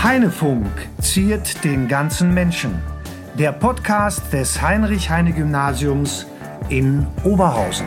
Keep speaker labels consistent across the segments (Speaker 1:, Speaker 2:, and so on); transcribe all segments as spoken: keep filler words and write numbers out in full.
Speaker 1: Heinefunk ziert den ganzen Menschen. Der Podcast des Heinrich-Heine-Gymnasiums in Oberhausen.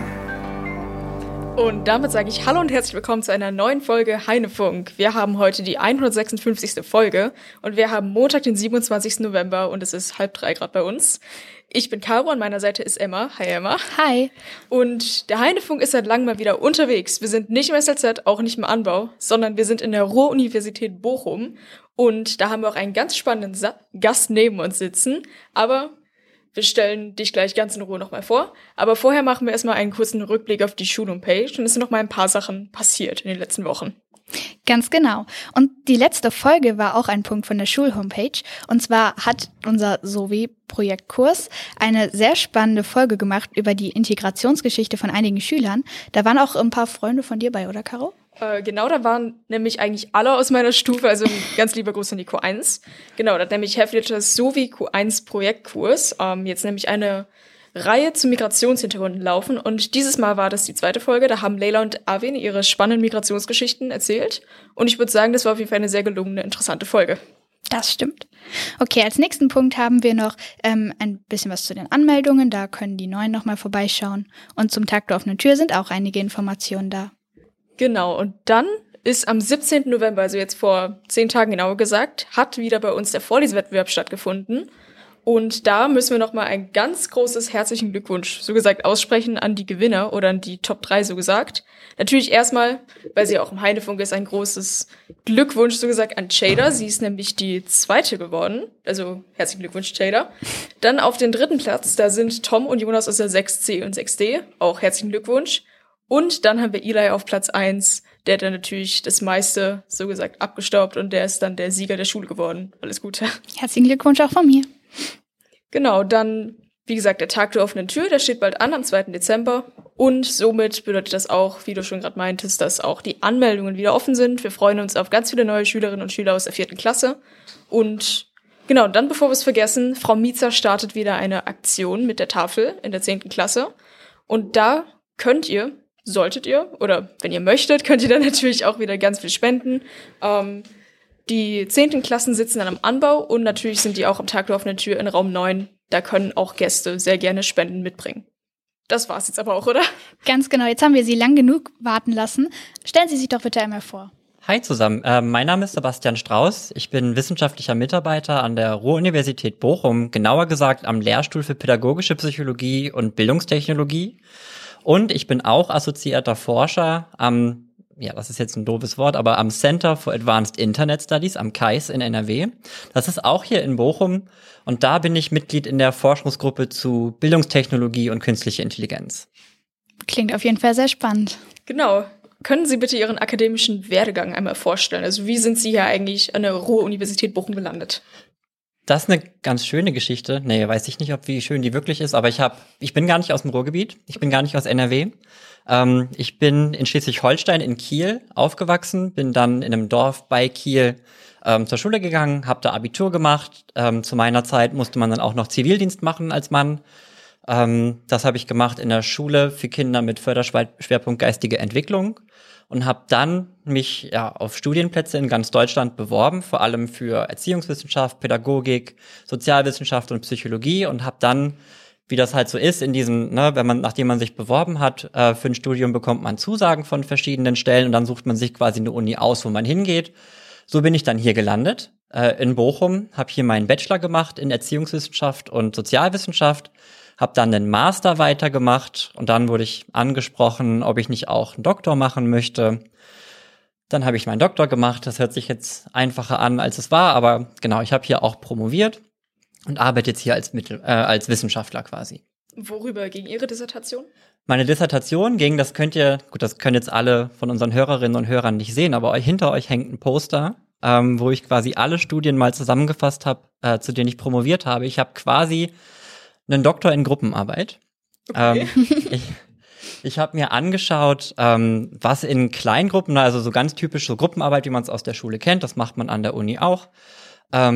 Speaker 2: Und damit sage ich Hallo und herzlich willkommen zu einer neuen Folge Heinefunk. Wir haben heute die hundertsechsundfünfzigste Folge und wir haben Montag, den siebenundzwanzigsten November und es ist halb drei Grad bei uns. Ich bin Caro, an meiner Seite ist Emma. Hi Emma.
Speaker 3: Hi.
Speaker 2: Und der Heinefunk ist seit langem mal wieder unterwegs. Wir sind nicht im S L Z, auch nicht im Anbau, sondern wir sind in der Ruhr-Universität Bochum. Und da haben wir auch einen ganz spannenden Sa- Gast neben uns sitzen. Aber wir stellen dich gleich ganz in Ruhe nochmal vor. Aber vorher machen wir erstmal einen kurzen Rückblick auf die Schul-Homepage. Und es sind noch mal ein paar Sachen passiert in den letzten Wochen.
Speaker 3: Ganz genau. Und die letzte Folge war auch ein Punkt von der Schul-Homepage. Und zwar hat unser Sovi-Projektkurs eine sehr spannende Folge gemacht über die Integrationsgeschichte von einigen Schülern. Da waren auch ein paar Freunde von dir bei, oder Caro?
Speaker 2: Äh, genau, da waren nämlich eigentlich alle aus meiner Stufe, also ein ganz lieber Gruß an die Q eins. Genau, da hat nämlich Herr Fletchers Sovi Q eins Projektkurs ähm, jetzt nämlich eine Reihe zu Migrationshintergründen laufen und dieses Mal war das die zweite Folge, da haben Leila und Arvin ihre spannenden Migrationsgeschichten erzählt und ich würde sagen, das war auf jeden Fall eine sehr gelungene, interessante Folge.
Speaker 3: Das stimmt. Okay, als nächsten Punkt haben wir noch ähm, ein bisschen was zu den Anmeldungen, da können die Neuen nochmal vorbeischauen und zum Tag der offenen Tür sind auch einige Informationen da.
Speaker 2: Genau, und dann ist am siebzehnten November, also jetzt vor zehn Tagen genauer gesagt, hat wieder bei uns der Vorlesewettbewerb stattgefunden. Und da müssen wir nochmal ein ganz großes herzlichen Glückwunsch, so gesagt, aussprechen an die Gewinner oder an die Top drei, so gesagt. Natürlich erstmal, weil sie auch im Heinefunk ist, ein großes Glückwunsch, so gesagt, an Jada. Sie ist nämlich die zweite geworden. Also herzlichen Glückwunsch, Jada. Dann auf den dritten Platz, da sind Tom und Jonas aus der sechs C und sechs D. Auch herzlichen Glückwunsch. Und dann haben wir Eli auf Platz eins. Der hat dann natürlich das meiste, so gesagt, abgestaubt und der ist dann der Sieger der Schule geworden. Alles Gute.
Speaker 3: Herzlichen Glückwunsch auch von mir.
Speaker 2: Genau, dann, wie gesagt, der Tag der offenen Tür, der steht bald an, am zweiten Dezember. Und somit bedeutet das auch, wie du schon gerade meintest, dass auch die Anmeldungen wieder offen sind. Wir freuen uns auf ganz viele neue Schülerinnen und Schüler aus der vierten Klasse. Und genau, dann, bevor wir es vergessen, Frau Miezer startet wieder eine Aktion mit der Tafel in der zehnten Klasse. Und da könnt ihr, solltet ihr, oder wenn ihr möchtet, könnt ihr dann natürlich auch wieder ganz viel spenden. Ähm, Die zehnten Klassen sitzen dann am Anbau und natürlich sind die auch am Tag der offenen Tür in Raum neun. Da können auch Gäste sehr gerne Spenden mitbringen. Das war's jetzt aber auch, oder?
Speaker 3: Ganz genau, jetzt haben wir Sie lang genug warten lassen. Stellen Sie sich doch bitte einmal vor.
Speaker 4: Hi zusammen, äh, mein Name ist Sebastian Strauß. Ich bin wissenschaftlicher Mitarbeiter an der Ruhr-Universität Bochum, genauer gesagt am Lehrstuhl für Pädagogische Psychologie und Bildungstechnologie. Und ich bin auch assoziierter Forscher am ja, das ist jetzt ein doofes Wort, aber am Center for Advanced Internet Studies, am K A I S in N R W. Das ist auch hier in Bochum und da bin ich Mitglied in der Forschungsgruppe zu Bildungstechnologie und künstliche Intelligenz.
Speaker 3: Klingt auf jeden Fall sehr spannend.
Speaker 2: Genau. Können Sie bitte Ihren akademischen Werdegang einmal vorstellen? Also wie sind Sie hier eigentlich an der Ruhr-Universität Bochum gelandet?
Speaker 4: Das ist eine ganz schöne Geschichte. Nee, weiß ich nicht, ob wie schön die wirklich ist, aber ich hab, ich bin gar nicht aus dem Ruhrgebiet. Ich bin gar nicht aus N R W. Ähm, ich bin in Schleswig-Holstein in Kiel aufgewachsen, bin dann in einem Dorf bei Kiel ähm, zur Schule gegangen, habe da Abitur gemacht. Ähm, zu meiner Zeit musste man dann auch noch Zivildienst machen als Mann. Ähm, das habe ich gemacht in der Schule für Kinder mit Förderschwerpunkt geistige Entwicklung und habe dann mich ja auf Studienplätze in ganz Deutschland beworben, vor allem für Erziehungswissenschaft, Pädagogik, Sozialwissenschaft und Psychologie und habe dann, wie das halt so ist, in diesem, ne, wenn man, nachdem man sich beworben hat, äh, für ein Studium bekommt man Zusagen von verschiedenen Stellen und dann sucht man sich quasi eine Uni aus, wo man hingeht. So bin ich dann hier gelandet, äh, in Bochum, habe hier meinen Bachelor gemacht in Erziehungswissenschaft und Sozialwissenschaft, habe dann einen Master weitergemacht und dann wurde ich angesprochen, ob ich nicht auch einen Doktor machen möchte. Dann habe ich meinen Doktor gemacht, das hört sich jetzt einfacher an, als es war, aber genau, ich habe hier auch promoviert. Und arbeite jetzt hier als Mittel, äh, als Wissenschaftler quasi.
Speaker 2: Worüber ging Ihre Dissertation?
Speaker 4: Meine Dissertation ging, das könnt ihr, gut, das können jetzt alle von unseren Hörerinnen und Hörern nicht sehen, aber hinter euch hängt ein Poster, ähm, wo ich quasi alle Studien mal zusammengefasst habe, äh, zu denen ich promoviert habe. Ich habe quasi einen Doktor in Gruppenarbeit.
Speaker 2: Okay.
Speaker 4: Ähm, ich ich habe mir angeschaut, ähm, was in Kleingruppen, also so ganz typisch so Gruppenarbeit, wie man es aus der Schule kennt, das macht man an der Uni auch, ähm,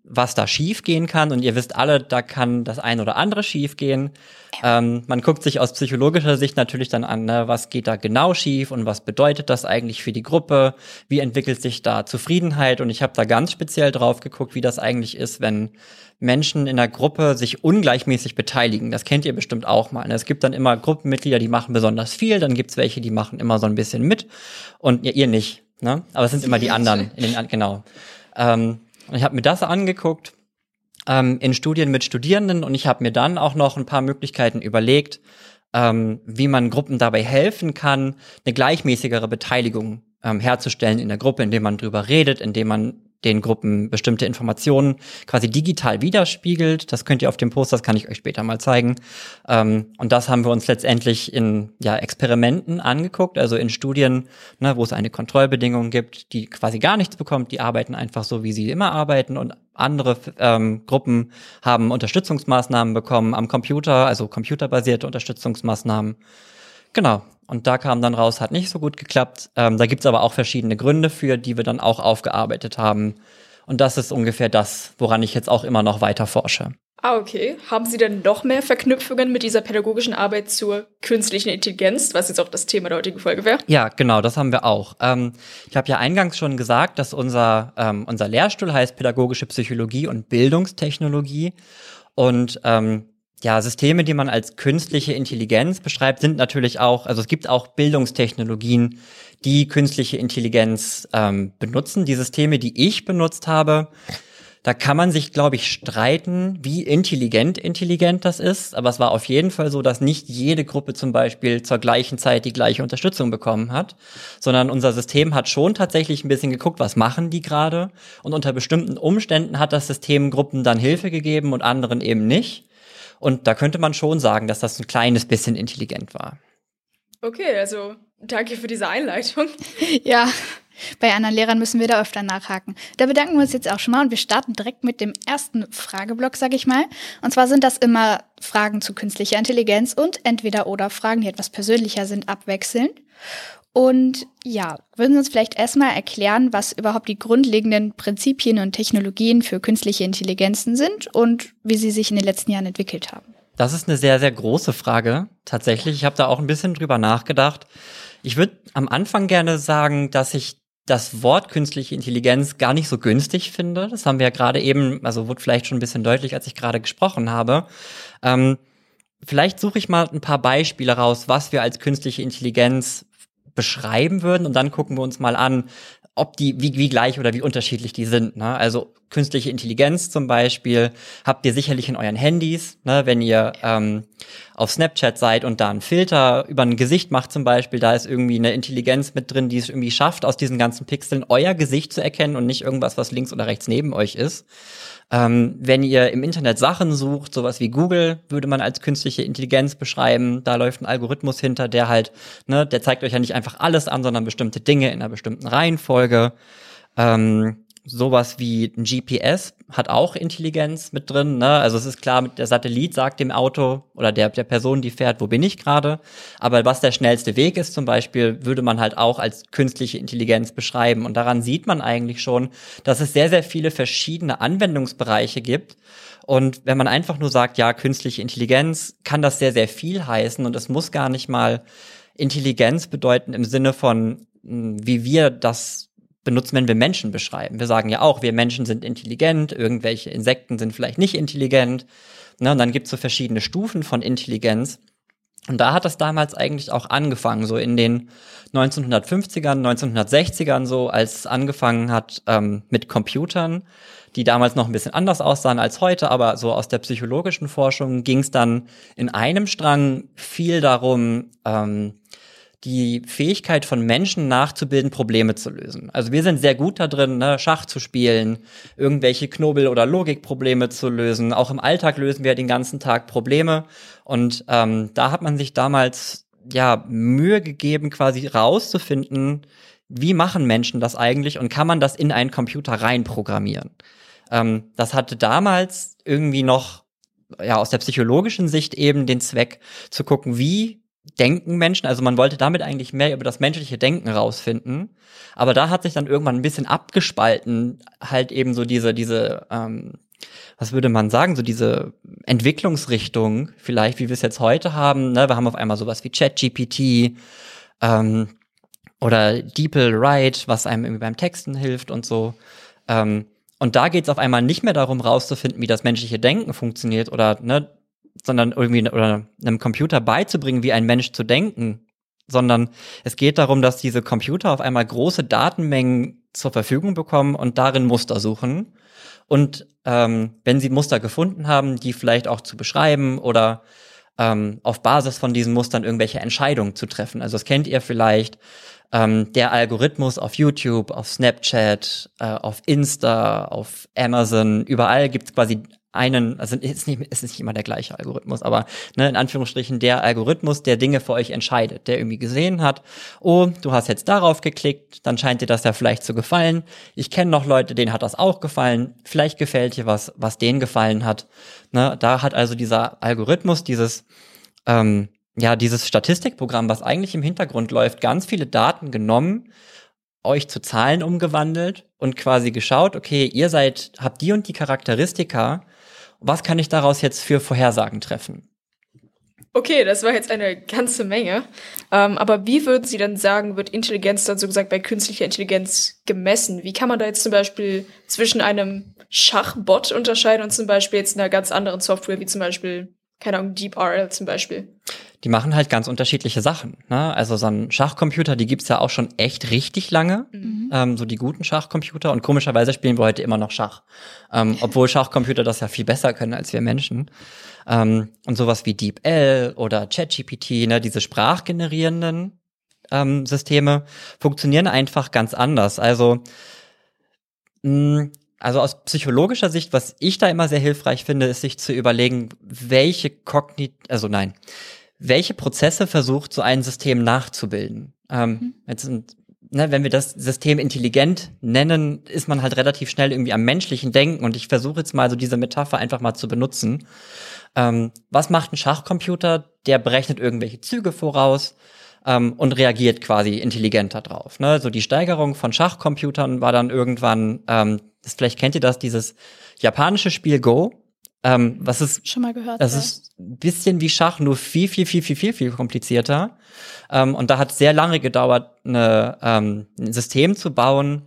Speaker 4: was da schief gehen kann. Und ihr wisst alle, da kann das ein oder andere schief gehen. Ähm, man guckt sich aus psychologischer Sicht natürlich dann an, ne, was geht da genau schief und was bedeutet das eigentlich für die Gruppe? Wie entwickelt sich da Zufriedenheit? Und ich habe da ganz speziell drauf geguckt, wie das eigentlich ist, wenn Menschen in der Gruppe sich ungleichmäßig beteiligen. Das kennt ihr bestimmt auch mal. Ne? Es gibt dann immer Gruppenmitglieder, die machen besonders viel. Dann gibt's welche, die machen immer so ein bisschen mit. Und ja, ihr nicht. Ne? Aber es sind immer die anderen. In den, genau. Ähm, Und ich habe mir das angeguckt ähm, in Studien mit Studierenden und ich habe mir dann auch noch ein paar Möglichkeiten überlegt, ähm, wie man Gruppen dabei helfen kann, eine gleichmäßigere Beteiligung ähm, herzustellen in der Gruppe, indem man drüber redet, indem man den Gruppen bestimmte Informationen quasi digital widerspiegelt. Das könnt ihr auf dem Poster, das kann ich euch später mal zeigen. Ähm, und das haben wir uns letztendlich in ja, Experimenten angeguckt, also in Studien, ne, wo es eine Kontrollbedingung gibt, die quasi gar nichts bekommt, die arbeiten einfach so, wie sie immer arbeiten und andere ähm, Gruppen haben Unterstützungsmaßnahmen bekommen am Computer, also computerbasierte Unterstützungsmaßnahmen. Genau. Und da kam dann raus, hat nicht so gut geklappt. Ähm, da gibt's aber auch verschiedene Gründe für, die wir dann auch aufgearbeitet haben. Und das ist ungefähr das, woran ich jetzt auch immer noch weiter forsche.
Speaker 2: Ah, okay. Haben Sie denn noch mehr Verknüpfungen mit dieser pädagogischen Arbeit zur künstlichen Intelligenz, was jetzt auch das Thema der heutigen Folge wäre?
Speaker 4: Ja, genau, das haben wir auch. Ähm, ich habe ja eingangs schon gesagt, dass unser, ähm, unser Lehrstuhl heißt Pädagogische Psychologie und Bildungstechnologie. Und ähm, ja, Systeme, die man als künstliche Intelligenz beschreibt, sind natürlich auch, also es gibt auch Bildungstechnologien, die künstliche Intelligenz ähm, benutzen. Die Systeme, die ich benutzt habe, da kann man sich, glaube ich, streiten, wie intelligent intelligent das ist. Aber es war auf jeden Fall so, dass nicht jede Gruppe zum Beispiel zur gleichen Zeit die gleiche Unterstützung bekommen hat, sondern unser System hat schon tatsächlich ein bisschen geguckt, was machen die gerade. Und unter bestimmten Umständen hat das System Gruppen dann Hilfe gegeben und anderen eben nicht. Und da könnte man schon sagen, dass das ein kleines bisschen intelligent war.
Speaker 2: Okay, also danke für diese Einleitung.
Speaker 3: Ja, bei anderen Lehrern müssen wir da öfter nachhaken. Da bedanken wir uns jetzt auch schon mal und wir starten direkt mit dem ersten Frageblock, sag ich mal. Und zwar sind das immer Fragen zu künstlicher Intelligenz und Entweder-oder-Fragen, die etwas persönlicher sind, abwechselnd. Und ja, würden Sie uns vielleicht erstmal erklären, was überhaupt die grundlegenden Prinzipien und Technologien für künstliche Intelligenzen sind und wie sie sich in den letzten Jahren entwickelt haben?
Speaker 4: Das ist eine sehr, sehr große Frage, tatsächlich. Ich habe da auch ein bisschen drüber nachgedacht. Ich würde am Anfang gerne sagen, dass ich das Wort künstliche Intelligenz gar nicht so günstig finde. Das haben wir ja gerade eben, also wurde vielleicht schon ein bisschen deutlich, als ich gerade gesprochen habe. Ähm, vielleicht suche ich mal ein paar Beispiele raus, was wir als künstliche Intelligenz beschreiben würden und dann gucken wir uns mal an, ob die, wie, wie gleich oder wie unterschiedlich die sind, ne? Also künstliche Intelligenz zum Beispiel habt ihr sicherlich in euren Handys, ne? Wenn ihr ähm, auf Snapchat seid und da einen Filter über ein Gesicht macht zum Beispiel, da ist irgendwie eine Intelligenz mit drin, die es irgendwie schafft, aus diesen ganzen Pixeln euer Gesicht zu erkennen und nicht irgendwas, was links oder rechts neben euch ist. Ähm, wenn ihr im Internet Sachen sucht, sowas wie Google, würde man als künstliche Intelligenz beschreiben. Da läuft ein Algorithmus hinter, der halt, ne, der zeigt euch ja nicht einfach alles an, sondern bestimmte Dinge in einer bestimmten Reihenfolge. Ähm, sowas wie ein G P S hat auch Intelligenz mit drin, ne? Also es ist klar, der Satellit sagt dem Auto oder der, der Person, die fährt, wo bin ich gerade. Aber was der schnellste Weg ist zum Beispiel, würde man halt auch als künstliche Intelligenz beschreiben. Und daran sieht man eigentlich schon, dass es sehr, sehr viele verschiedene Anwendungsbereiche gibt. Und wenn man einfach nur sagt, ja, künstliche Intelligenz, kann das sehr, sehr viel heißen. Und es muss gar nicht mal Intelligenz bedeuten im Sinne von, wie wir das benutzen, wenn wir Menschen beschreiben. Wir sagen ja auch, wir Menschen sind intelligent, irgendwelche Insekten sind vielleicht nicht intelligent. Ne, und dann gibt es so verschiedene Stufen von Intelligenz. Und da hat das damals eigentlich auch angefangen, so in den neunzehnhundertfünfzigern, neunzehnhundertsechzigern so, als es angefangen hat ähm, mit Computern, die damals noch ein bisschen anders aussahen als heute, aber so aus der psychologischen Forschung ging es dann in einem Strang viel darum, ähm, die Fähigkeit von Menschen nachzubilden, Probleme zu lösen. Also wir sind sehr gut da drin, ne, Schach zu spielen, irgendwelche Knobel- oder Logikprobleme zu lösen. Auch im Alltag lösen wir den ganzen Tag Probleme. Und ähm, da hat man sich damals ja Mühe gegeben, quasi rauszufinden, wie machen Menschen das eigentlich und kann man das in einen Computer reinprogrammieren. Ähm, das hatte damals irgendwie noch ja aus der psychologischen Sicht eben den Zweck zu gucken, wie denken Menschen, also man wollte damit eigentlich mehr über das menschliche Denken rausfinden, aber da hat sich dann irgendwann ein bisschen abgespalten, halt eben so diese, diese, ähm, was würde man sagen, so diese Entwicklungsrichtung, vielleicht wie wir es jetzt heute haben, ne? Wir haben auf einmal sowas wie ChatGPT, ähm, oder DeepL-Write, was einem irgendwie beim Texten hilft und so, ähm, und da geht es auf einmal nicht mehr darum, rauszufinden, wie das menschliche Denken funktioniert oder, ne, sondern irgendwie oder einem Computer beizubringen, wie ein Mensch zu denken, sondern es geht darum, dass diese Computer auf einmal große Datenmengen zur Verfügung bekommen und darin Muster suchen und ähm, wenn sie Muster gefunden haben, die vielleicht auch zu beschreiben oder ähm, auf Basis von diesen Mustern irgendwelche Entscheidungen zu treffen. Also das kennt ihr vielleicht, ähm, der Algorithmus auf YouTube, auf Snapchat, äh, auf Insta, auf Amazon, überall gibt es quasi einen, also es ist nicht, es ist nicht immer der gleiche Algorithmus, aber ne, in Anführungsstrichen der Algorithmus, der Dinge für euch entscheidet, der irgendwie gesehen hat, oh, du hast jetzt darauf geklickt, dann scheint dir das ja vielleicht zu gefallen. Ich kenne noch Leute, denen hat das auch gefallen, vielleicht gefällt dir was, was denen gefallen hat. Ne, da hat also dieser Algorithmus, dieses, ähm, ja, dieses Statistikprogramm, was eigentlich im Hintergrund läuft, ganz viele Daten genommen, euch zu Zahlen umgewandelt und quasi geschaut, okay, ihr seid, habt die und die Charakteristika, was kann ich daraus jetzt für Vorhersagen treffen?
Speaker 2: Okay, das war jetzt eine ganze Menge. Ähm, aber wie würden Sie dann sagen, wird Intelligenz dann so gesagt bei künstlicher Intelligenz gemessen? Wie kann man da jetzt zum Beispiel zwischen einem Schachbot unterscheiden und zum Beispiel jetzt einer ganz anderen Software, wie zum Beispiel, keine Ahnung, DeepRL zum Beispiel?
Speaker 4: Die machen halt ganz unterschiedliche Sachen. Ne? Also so ein Schachcomputer, die gibt's ja auch schon echt richtig lange, mhm. ähm, so die guten Schachcomputer. Und komischerweise spielen wir heute immer noch Schach. Ähm, obwohl Schachcomputer das ja viel besser können als wir Menschen. Ähm, und sowas wie DeepL oder ChatGPT, ne, diese sprachgenerierenden ähm, Systeme, funktionieren einfach ganz anders. Also, mh, also aus psychologischer Sicht, was ich da immer sehr hilfreich finde, ist sich zu überlegen, welche Kognit, also nein, welche Prozesse versucht so ein System nachzubilden. Ähm, mhm. jetzt sind, ne, wenn wir das System intelligent nennen, ist man halt relativ schnell irgendwie am menschlichen Denken und ich versuche jetzt mal so diese Metapher einfach mal zu benutzen. Ähm, was macht ein Schachcomputer? Der berechnet irgendwelche Züge voraus ähm, und reagiert quasi intelligenter drauf. Ne? So die Steigerung von Schachcomputern war dann irgendwann, ähm, das, vielleicht kennt ihr das, dieses japanische Spiel Go. Ähm, was ist
Speaker 3: schon mal gehört?
Speaker 4: Das
Speaker 3: ja.
Speaker 4: ist ein bisschen wie Schach, nur viel, viel, viel, viel, viel, viel komplizierter. Ähm, und da hat es sehr lange gedauert, eine, ähm, ein System zu bauen,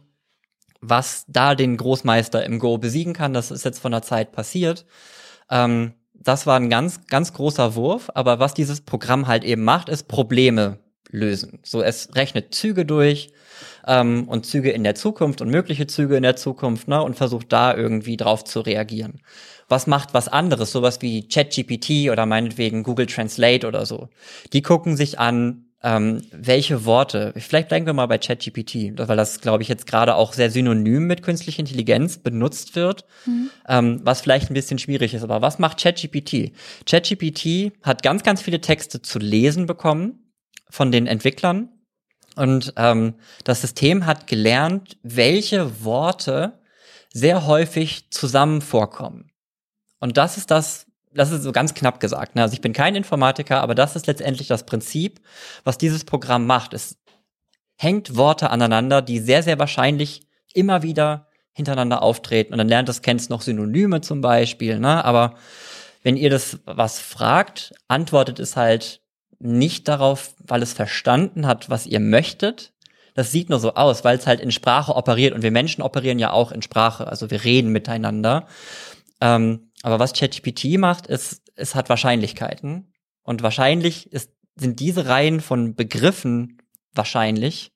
Speaker 4: was da den Großmeister im Go besiegen kann. Das ist jetzt von der Zeit passiert. Ähm, das war ein ganz, ganz großer Wurf. Aber was dieses Programm halt eben macht, ist Probleme lösen. So, es rechnet Züge durch ähm, und Züge in der Zukunft und mögliche Züge in der Zukunft, ne, und versucht da irgendwie drauf zu reagieren. Was macht was anderes, sowas wie ChatGPT oder meinetwegen Google Translate oder so. Die gucken sich an, ähm, welche Worte, vielleicht bleiben wir mal bei ChatGPT, weil das, glaube ich, jetzt gerade auch sehr synonym mit künstlicher Intelligenz benutzt wird, mhm. ähm, was vielleicht ein bisschen schwierig ist. Aber was macht ChatGPT? ChatGPT hat ganz, ganz viele Texte zu lesen bekommen von den Entwicklern und ähm, das System hat gelernt, welche Worte sehr häufig zusammen vorkommen. Und das ist das, das ist so ganz knapp gesagt. Ne? Also ich bin kein Informatiker, aber das ist letztendlich das Prinzip, was dieses Programm macht. Es hängt Worte aneinander, die sehr, sehr wahrscheinlich immer wieder hintereinander auftreten. Und dann lernt es, kennt es noch Synonyme zum Beispiel. Ne? Aber wenn ihr das was fragt, antwortet es halt nicht darauf, weil es verstanden hat, was ihr möchtet. Das sieht nur so aus, weil es halt in Sprache operiert. Und wir Menschen operieren ja auch in Sprache. Also wir reden miteinander. Ähm, aber was ChatGPT macht, ist, es hat Wahrscheinlichkeiten. Und wahrscheinlich ist, sind diese Reihen von Begriffen wahrscheinlich.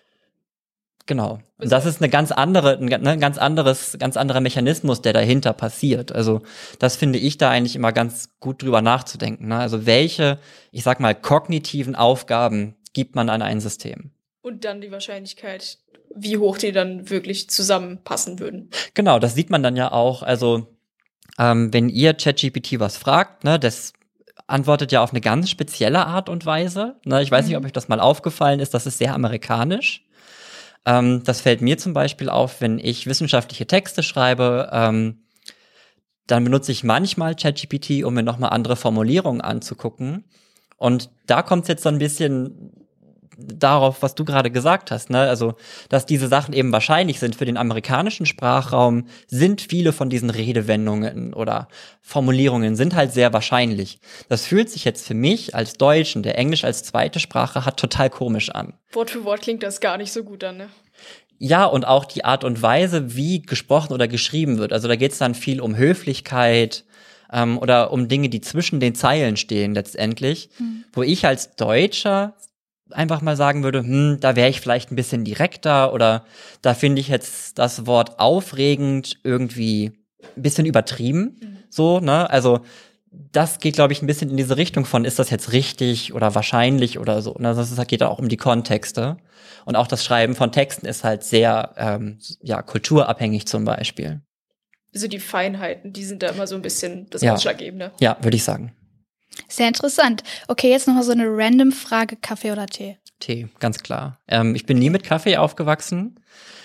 Speaker 4: Genau. Und das ist eine ganz andere, ein, ein ganz anderes, ganz anderer Mechanismus, der dahinter passiert. Also, das finde ich da eigentlich immer ganz gut drüber nachzudenken. Ne? Also, welche, ich sag mal, kognitiven Aufgaben gibt man an ein System?
Speaker 2: Und dann die Wahrscheinlichkeit, wie hoch die dann wirklich zusammenpassen würden.
Speaker 4: Genau, das sieht man dann ja auch. Also, Ähm, wenn ihr ChatGPT was fragt, ne, das antwortet ja auf eine ganz spezielle Art und Weise. Ne, ich weiß mhm. nicht, ob euch das mal aufgefallen ist, das ist sehr amerikanisch. Ähm, das fällt mir zum Beispiel auf, wenn ich wissenschaftliche Texte schreibe, ähm, dann benutze ich manchmal ChatGPT, um mir nochmal andere Formulierungen anzugucken. Und da kommt es jetzt so ein bisschen darauf, was du gerade gesagt hast, ne? Also, dass diese Sachen eben wahrscheinlich sind für den amerikanischen Sprachraum, sind viele von diesen Redewendungen oder Formulierungen sind halt sehr wahrscheinlich. Das fühlt sich jetzt für mich als Deutschen, der Englisch als zweite Sprache hat, total komisch an.
Speaker 2: Wort für Wort klingt das gar nicht so gut an, ne?
Speaker 4: Ja, und auch die Art und Weise, wie gesprochen oder geschrieben wird. Also da geht es dann viel um Höflichkeit ähm, oder um Dinge, die zwischen den Zeilen stehen letztendlich, mhm. wo ich als Deutscher einfach mal sagen würde, hm, da wäre ich vielleicht ein bisschen direkter oder da finde ich jetzt das Wort aufregend irgendwie ein bisschen übertrieben, mhm. so, ne, also das geht, glaube ich, ein bisschen in diese Richtung von, ist das jetzt richtig oder wahrscheinlich oder so, ne, das geht auch um die Kontexte und auch das Schreiben von Texten ist halt sehr, ähm, ja, kulturabhängig zum Beispiel.
Speaker 2: Also die Feinheiten, die sind da immer so ein bisschen das
Speaker 4: ja.
Speaker 2: Ausschlaggebende.
Speaker 4: Ja, würde ich sagen.
Speaker 3: Sehr interessant. Okay, jetzt nochmal so eine random Frage, Kaffee oder Tee?
Speaker 4: Tee, ganz klar. Ähm, ich bin nie mit Kaffee aufgewachsen.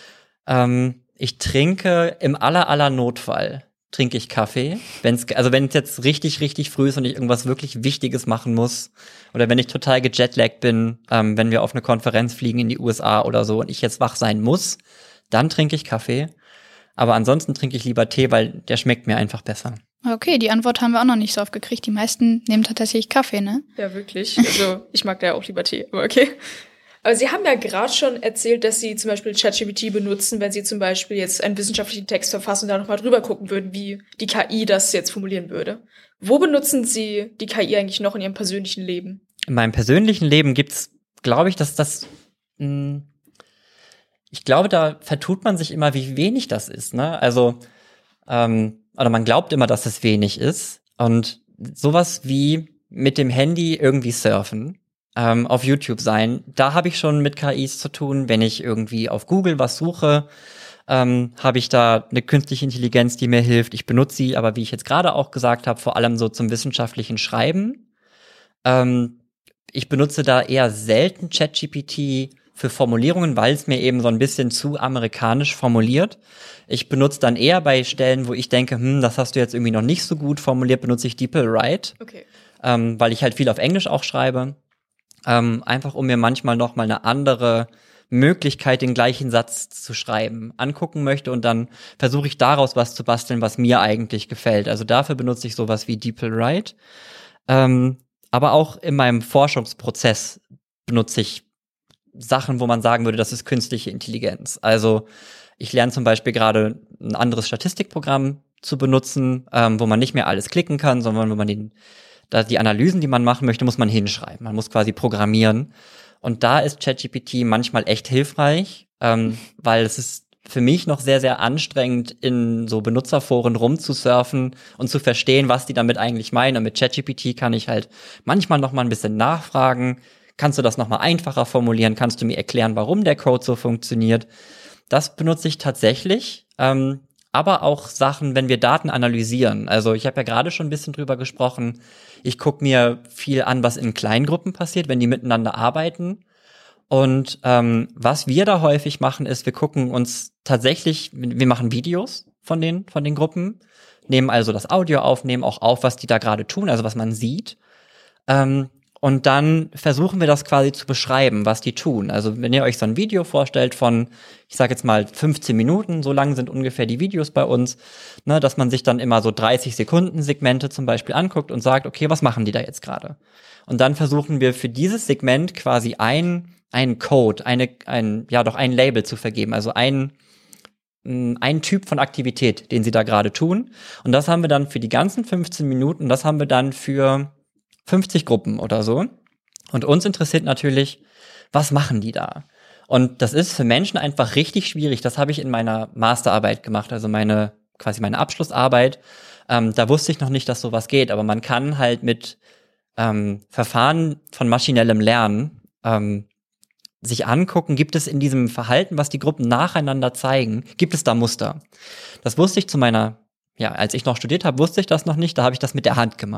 Speaker 4: Ähm, ich trinke im aller, aller Notfall, trinke ich Kaffee. Wenn's, also wenn es jetzt richtig, richtig früh ist und ich irgendwas wirklich Wichtiges machen muss oder wenn ich total gejetlaggt bin, ähm, wenn wir auf eine Konferenz fliegen in die U S A oder so und ich jetzt wach sein muss, dann trinke ich Kaffee. Aber ansonsten trinke ich lieber Tee, weil der schmeckt mir einfach besser.
Speaker 3: Okay, die Antwort haben wir auch noch nicht so oft gekriegt. Die meisten nehmen tatsächlich Kaffee, ne?
Speaker 2: Ja, wirklich. Also ich mag da ja auch lieber Tee, aber okay. Aber Sie haben ja gerade schon erzählt, dass Sie zum Beispiel ChatGPT benutzen, wenn Sie zum Beispiel jetzt einen wissenschaftlichen Text verfassen und da nochmal drüber gucken würden, wie die K I das jetzt formulieren würde. Wo benutzen Sie die K I eigentlich noch in Ihrem persönlichen Leben?
Speaker 4: In meinem persönlichen Leben gibt's, glaube ich, dass das mh, ich glaube, da vertut man sich immer, wie wenig das ist, ne? Also, ähm, oder man glaubt immer, dass es wenig ist. Und sowas wie mit dem Handy irgendwie surfen, ähm, auf YouTube sein, da habe ich schon mit K Is zu tun. Wenn ich irgendwie auf Google was suche, ähm, habe ich da eine künstliche Intelligenz, die mir hilft. Ich benutze sie, aber wie ich jetzt gerade auch gesagt habe, vor allem so zum wissenschaftlichen Schreiben. Ähm, ich benutze da eher selten ChatGPT für Formulierungen, weil es mir eben so ein bisschen zu amerikanisch formuliert. Ich benutze dann eher bei Stellen, wo ich denke, hm, das hast du jetzt irgendwie noch nicht so gut formuliert, benutze ich DeepL-Write,
Speaker 2: okay.
Speaker 4: ähm, weil ich halt viel auf Englisch auch schreibe. Ähm, einfach um mir manchmal noch mal eine andere Möglichkeit, den gleichen Satz zu schreiben, angucken möchte und dann versuche ich daraus was zu basteln, was mir eigentlich gefällt. Also dafür benutze ich sowas wie DeepL-Write. Ähm, aber auch in meinem Forschungsprozess benutze ich Sachen, wo man sagen würde, das ist künstliche Intelligenz. Also ich lerne zum Beispiel gerade ein anderes Statistikprogramm zu benutzen, ähm, wo man nicht mehr alles klicken kann, sondern wo man den, da die Analysen, die man machen möchte, muss man hinschreiben. Man muss quasi programmieren. Und da ist ChatGPT manchmal echt hilfreich, ähm, weil es ist für mich noch sehr, sehr anstrengend, in so Benutzerforen rumzusurfen und zu verstehen, was die damit eigentlich meinen. Und mit ChatGPT kann ich halt manchmal noch mal ein bisschen nachfragen. Kannst du das noch mal einfacher formulieren? Kannst du mir erklären, warum der Code so funktioniert? Das benutze ich tatsächlich, ähm, aber auch Sachen, wenn wir Daten analysieren. Also ich habe ja gerade schon ein bisschen drüber gesprochen. Ich gucke mir viel an, was in Kleingruppen passiert, wenn die miteinander arbeiten. Und ähm, was wir da häufig machen, ist, wir gucken uns tatsächlich, wir machen Videos von den von den Gruppen, nehmen also das Audio auf, nehmen auch auf, was die da gerade tun, also was man sieht. Ähm, Und dann versuchen wir das quasi zu beschreiben, was die tun. Also wenn ihr euch so ein Video vorstellt von, ich sage jetzt mal fünfzehn Minuten, so lang sind ungefähr die Videos bei uns, ne, dass man sich dann immer so dreißig Sekunden Segmente zum Beispiel anguckt und sagt, okay, was machen die da jetzt gerade? Und dann versuchen wir für dieses Segment quasi ein, einen Code, eine, ein, ja doch ein Label zu vergeben, also ein ein Typ von Aktivität, den sie da gerade tun. Und das haben wir dann für die ganzen fünfzehn Minuten, das haben wir dann für fünfzig Gruppen oder so. Und uns interessiert natürlich, was machen die da? Und das ist für Menschen einfach richtig schwierig. Das habe ich in meiner Masterarbeit gemacht, also meine quasi meine Abschlussarbeit. Ähm, da wusste ich noch nicht, dass sowas geht, aber man kann halt mit ähm, Verfahren von maschinellem Lernen ähm, sich angucken, gibt es in diesem Verhalten, was die Gruppen nacheinander zeigen, gibt es da Muster. Das wusste ich zu meiner, ja, als ich noch studiert habe, wusste ich das noch nicht, da habe ich das mit der Hand gemacht.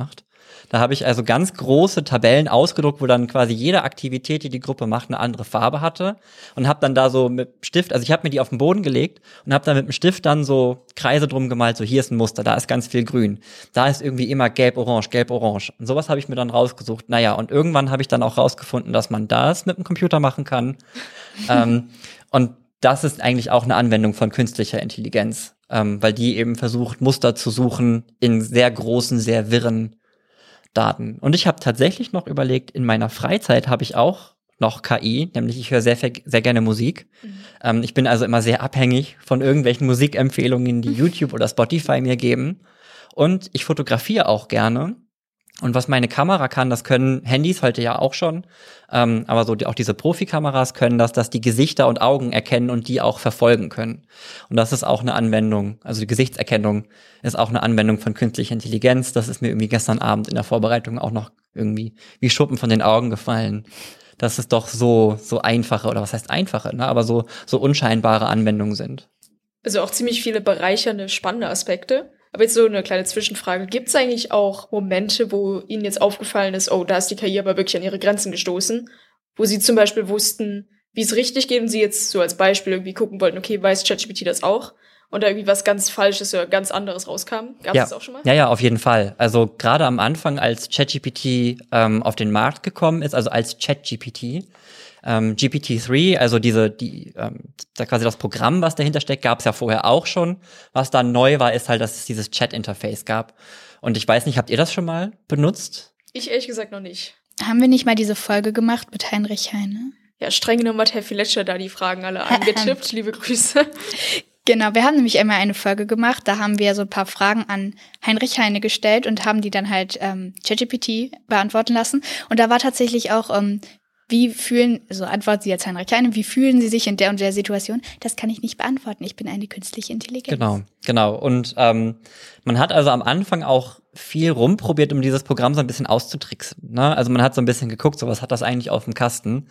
Speaker 4: Da habe ich also ganz große Tabellen ausgedruckt, wo dann quasi jede Aktivität, die die Gruppe macht, eine andere Farbe hatte und habe dann da so mit Stift, also ich habe mir die auf den Boden gelegt und habe dann mit dem Stift dann so Kreise drum gemalt, so hier ist ein Muster, da ist ganz viel grün, da ist irgendwie immer gelb-orange, gelb-orange und sowas habe ich mir dann rausgesucht. Naja, und irgendwann habe ich dann auch rausgefunden, dass man das mit dem Computer machen kann ähm, und das ist eigentlich auch eine Anwendung von künstlicher Intelligenz, ähm, weil die eben versucht, Muster zu suchen in sehr großen, sehr wirren Daten. Und ich habe tatsächlich noch überlegt, in meiner Freizeit habe ich auch noch K I, nämlich ich höre sehr, sehr gerne Musik. Mhm. Ähm, ich bin also immer sehr abhängig von irgendwelchen Musikempfehlungen, die YouTube oder Spotify mir geben. Und ich fotografiere auch gerne. Und was meine Kamera kann, das können Handys heute ja auch schon, ähm, aber so die, auch diese Profikameras können das, dass die Gesichter und Augen erkennen und die auch verfolgen können. Und das ist auch eine Anwendung, also die Gesichtserkennung ist auch eine Anwendung von künstlicher Intelligenz. Das ist mir irgendwie gestern Abend in der Vorbereitung auch noch irgendwie wie Schuppen von den Augen gefallen. Dass es doch so so einfache, oder was heißt einfache, ne, aber so so unscheinbare Anwendungen sind.
Speaker 2: Also auch ziemlich viele bereichernde, spannende Aspekte. Aber jetzt so eine kleine Zwischenfrage. Gibt es eigentlich auch Momente, wo Ihnen jetzt aufgefallen ist, oh, da ist die K I aber wirklich an ihre Grenzen gestoßen, wo Sie zum Beispiel wussten, wie es richtig geht und Sie jetzt so als Beispiel irgendwie gucken wollten, okay, weiß ChatGPT das auch? Und da irgendwie was ganz Falsches oder ganz anderes rauskam? Gab es
Speaker 4: ja.
Speaker 2: das auch schon mal?
Speaker 4: Ja, ja, auf jeden Fall. Also gerade am Anfang, als ChatGPT ähm, auf den Markt gekommen ist, also als ChatGPT, Ähm, G P T drei, also diese, die, ähm, da quasi das Programm, was dahinter steckt, gab es ja vorher auch schon. Was dann neu war, ist halt, dass es dieses Chat-Interface gab. Und ich weiß nicht, habt ihr das schon mal benutzt?
Speaker 2: Ich ehrlich gesagt noch nicht.
Speaker 3: Haben wir nicht mal diese Folge gemacht mit Heinrich Heine?
Speaker 2: Ja, streng genommen hat Herr Filetscher da die Fragen alle angetippt. Liebe Grüße.
Speaker 3: Genau, wir haben nämlich einmal eine Folge gemacht, da haben wir so ein paar Fragen an Heinrich Heine gestellt und haben die dann halt ähm, ChatGPT beantworten lassen. Und da war tatsächlich auch, ähm, wie fühlen, so antworten Sie jetzt Heinrich Heine, wie fühlen Sie sich in der und der Situation? Das kann ich nicht beantworten, ich bin eine künstliche Intelligenz.
Speaker 4: Genau, genau. Und ähm, man hat also am Anfang auch viel rumprobiert, um dieses Programm so ein bisschen auszutricksen, ne? Also man hat so ein bisschen geguckt, so was hat das eigentlich auf dem Kasten?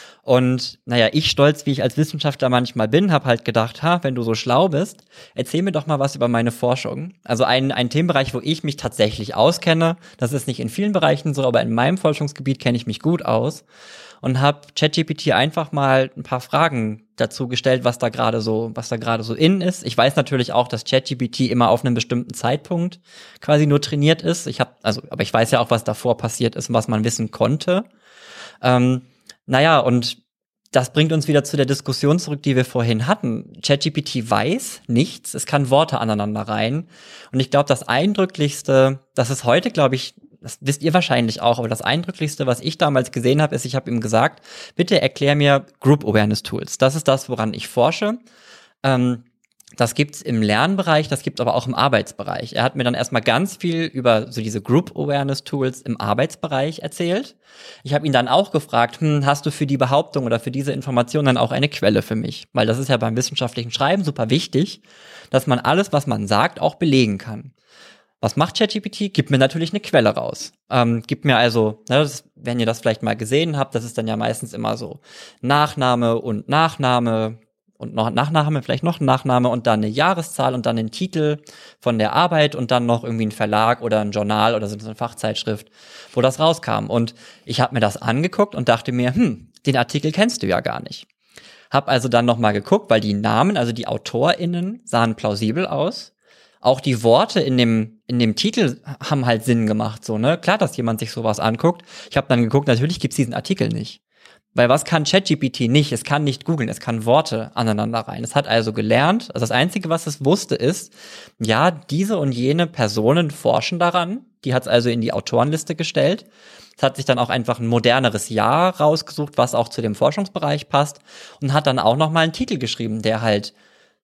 Speaker 4: Und naja, ich stolz, wie ich als Wissenschaftler manchmal bin, habe halt gedacht, ha, wenn du so schlau bist, erzähl mir doch mal was über meine Forschung. Also ein, ein Themenbereich, wo ich mich tatsächlich auskenne, das ist nicht in vielen Bereichen so, aber in meinem Forschungsgebiet kenne ich mich gut aus. Und habe ChatGPT einfach mal ein paar Fragen dazu gestellt, was da gerade so, was da gerade so in ist. Ich weiß natürlich auch, dass ChatGPT immer auf einem bestimmten Zeitpunkt quasi nur trainiert ist. Ich habe, also, aber ich weiß ja auch, was davor passiert ist und was man wissen konnte. Ähm, naja, und das bringt uns wieder zu der Diskussion zurück, die wir vorhin hatten. ChatGPT weiß nichts, es kann Worte aneinander reihen. Und ich glaube, das Eindrücklichste, das ist heute, glaube ich, das wisst ihr wahrscheinlich auch, aber das Eindrücklichste, was ich damals gesehen habe, ist, ich habe ihm gesagt, bitte erklär mir Group Awareness Tools. Das ist das, woran ich forsche. Ähm, das gibt's im Lernbereich, das gibt's aber auch im Arbeitsbereich. Er hat mir dann erstmal ganz viel über so diese Group Awareness Tools im Arbeitsbereich erzählt. Ich habe ihn dann auch gefragt, hm, hast du für die Behauptung oder für diese Information dann auch eine Quelle für mich? Weil das ist ja beim wissenschaftlichen Schreiben super wichtig, dass man alles, was man sagt, auch belegen kann. Was macht ChatGPT? Gibt mir natürlich eine Quelle raus. Ähm, gibt mir also, ne, das, wenn ihr das vielleicht mal gesehen habt, das ist dann ja meistens immer so Nachname und Nachname und noch Nachname, vielleicht noch ein Nachname und dann eine Jahreszahl und dann den Titel von der Arbeit und dann noch irgendwie ein Verlag oder ein Journal oder so eine Fachzeitschrift, wo das rauskam. Und ich habe mir das angeguckt und dachte mir, hm, den Artikel kennst du ja gar nicht. Hab also dann noch mal geguckt, weil die Namen, also die AutorInnen, sahen plausibel aus. Auch die Worte in dem in dem Titel haben halt Sinn gemacht, so, ne? Klar, dass jemand sich sowas anguckt. Ich habe dann geguckt, natürlich gibt's diesen Artikel nicht. Weil was kann ChatGPT nicht? Es kann nicht googeln, es kann Worte aneinander rein. Es hat also gelernt, also das Einzige, was es wusste, ist, ja, diese und jene Personen forschen daran. Die hat's also in die Autorenliste gestellt. Es hat sich dann auch einfach ein moderneres Jahr rausgesucht, was auch zu dem Forschungsbereich passt. Und hat dann auch nochmal einen Titel geschrieben, der halt,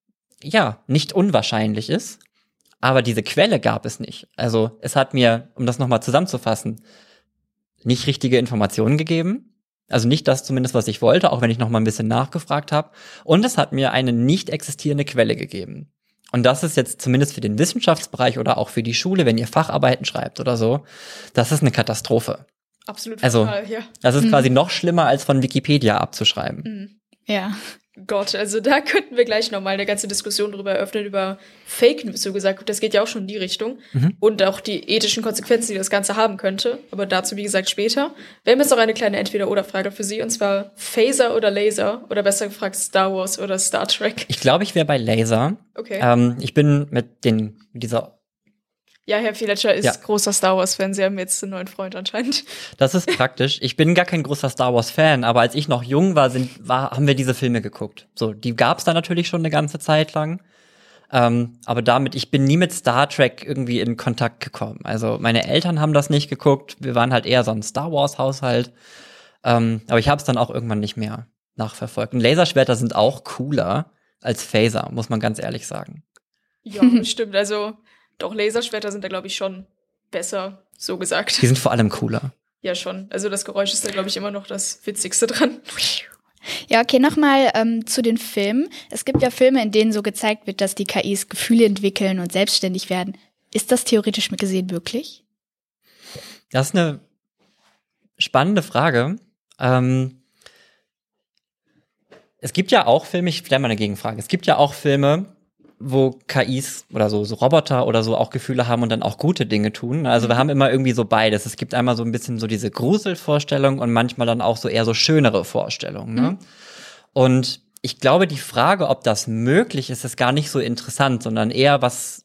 Speaker 4: ja, nicht unwahrscheinlich ist. Aber diese Quelle gab es nicht. Also es hat mir, um das nochmal zusammenzufassen, nicht richtige Informationen gegeben. Also nicht das zumindest, was ich wollte, auch wenn ich nochmal ein bisschen nachgefragt habe. Und es hat mir eine nicht existierende Quelle gegeben. Und das ist jetzt zumindest für den Wissenschaftsbereich oder auch für die Schule, wenn ihr Facharbeiten schreibt oder so, das ist eine Katastrophe.
Speaker 2: Absolut
Speaker 4: also,
Speaker 2: fatal, ja.
Speaker 4: Das ist
Speaker 3: mhm.
Speaker 4: quasi noch schlimmer, als von Wikipedia abzuschreiben.
Speaker 3: Mhm. Ja.
Speaker 2: Gott, also da könnten wir gleich nochmal eine ganze Diskussion drüber eröffnen, über Fake News, so gesagt. Das geht ja auch schon in die Richtung. Mhm. Und auch die ethischen Konsequenzen, die das Ganze haben könnte. Aber dazu, wie gesagt, später. Wir haben jetzt noch eine kleine Entweder-Oder-Frage für Sie. Und zwar Phaser oder Laser? Oder besser gefragt Star Wars oder Star Trek?
Speaker 4: Ich glaube, ich wäre bei Laser.
Speaker 2: Okay.
Speaker 4: Ähm, ich bin mit den, mit dieser
Speaker 2: Ja, Herr Fieletscher ist
Speaker 4: ja.
Speaker 2: großer Star Wars-Fan. Sie haben jetzt einen neuen Freund anscheinend.
Speaker 4: Das ist praktisch. Ich bin gar kein großer Star Wars-Fan, aber als ich noch jung war, sind, war, haben wir diese Filme geguckt. So, die gab's da natürlich schon eine ganze Zeit lang. Ähm, aber damit, ich bin nie mit Star Trek irgendwie in Kontakt gekommen. Also meine Eltern haben das nicht geguckt. Wir waren halt eher so ein Star Wars-Haushalt. Ähm, aber ich habe es dann auch irgendwann nicht mehr nachverfolgt. Und Laserschwerter sind auch cooler als Phaser, muss man ganz ehrlich sagen.
Speaker 2: Ja, stimmt. Also doch, Laserschwerter sind da, glaube ich, schon besser, so gesagt.
Speaker 4: Die sind vor allem cooler.
Speaker 2: Ja, schon. Also das Geräusch ist da, glaube ich, immer noch das Witzigste dran.
Speaker 3: Ja, okay, nochmal ähm, zu den Filmen. Es gibt ja Filme, in denen so gezeigt wird, dass die K Is Gefühle entwickeln und selbstständig werden. Ist das theoretisch gesehen möglich?
Speaker 4: Das ist eine spannende Frage. Ähm, es gibt ja auch Filme, ich stelle mal eine Gegenfrage. Es gibt ja auch Filme, wo K Is oder so, so Roboter oder so auch Gefühle haben und dann auch gute Dinge tun. Also wir haben immer irgendwie so beides. Es gibt einmal so ein bisschen so diese Gruselvorstellung und manchmal dann auch so eher so schönere Vorstellungen. Ne? Mhm. Und ich glaube, die Frage, ob das möglich ist, ist gar nicht so interessant, sondern eher, was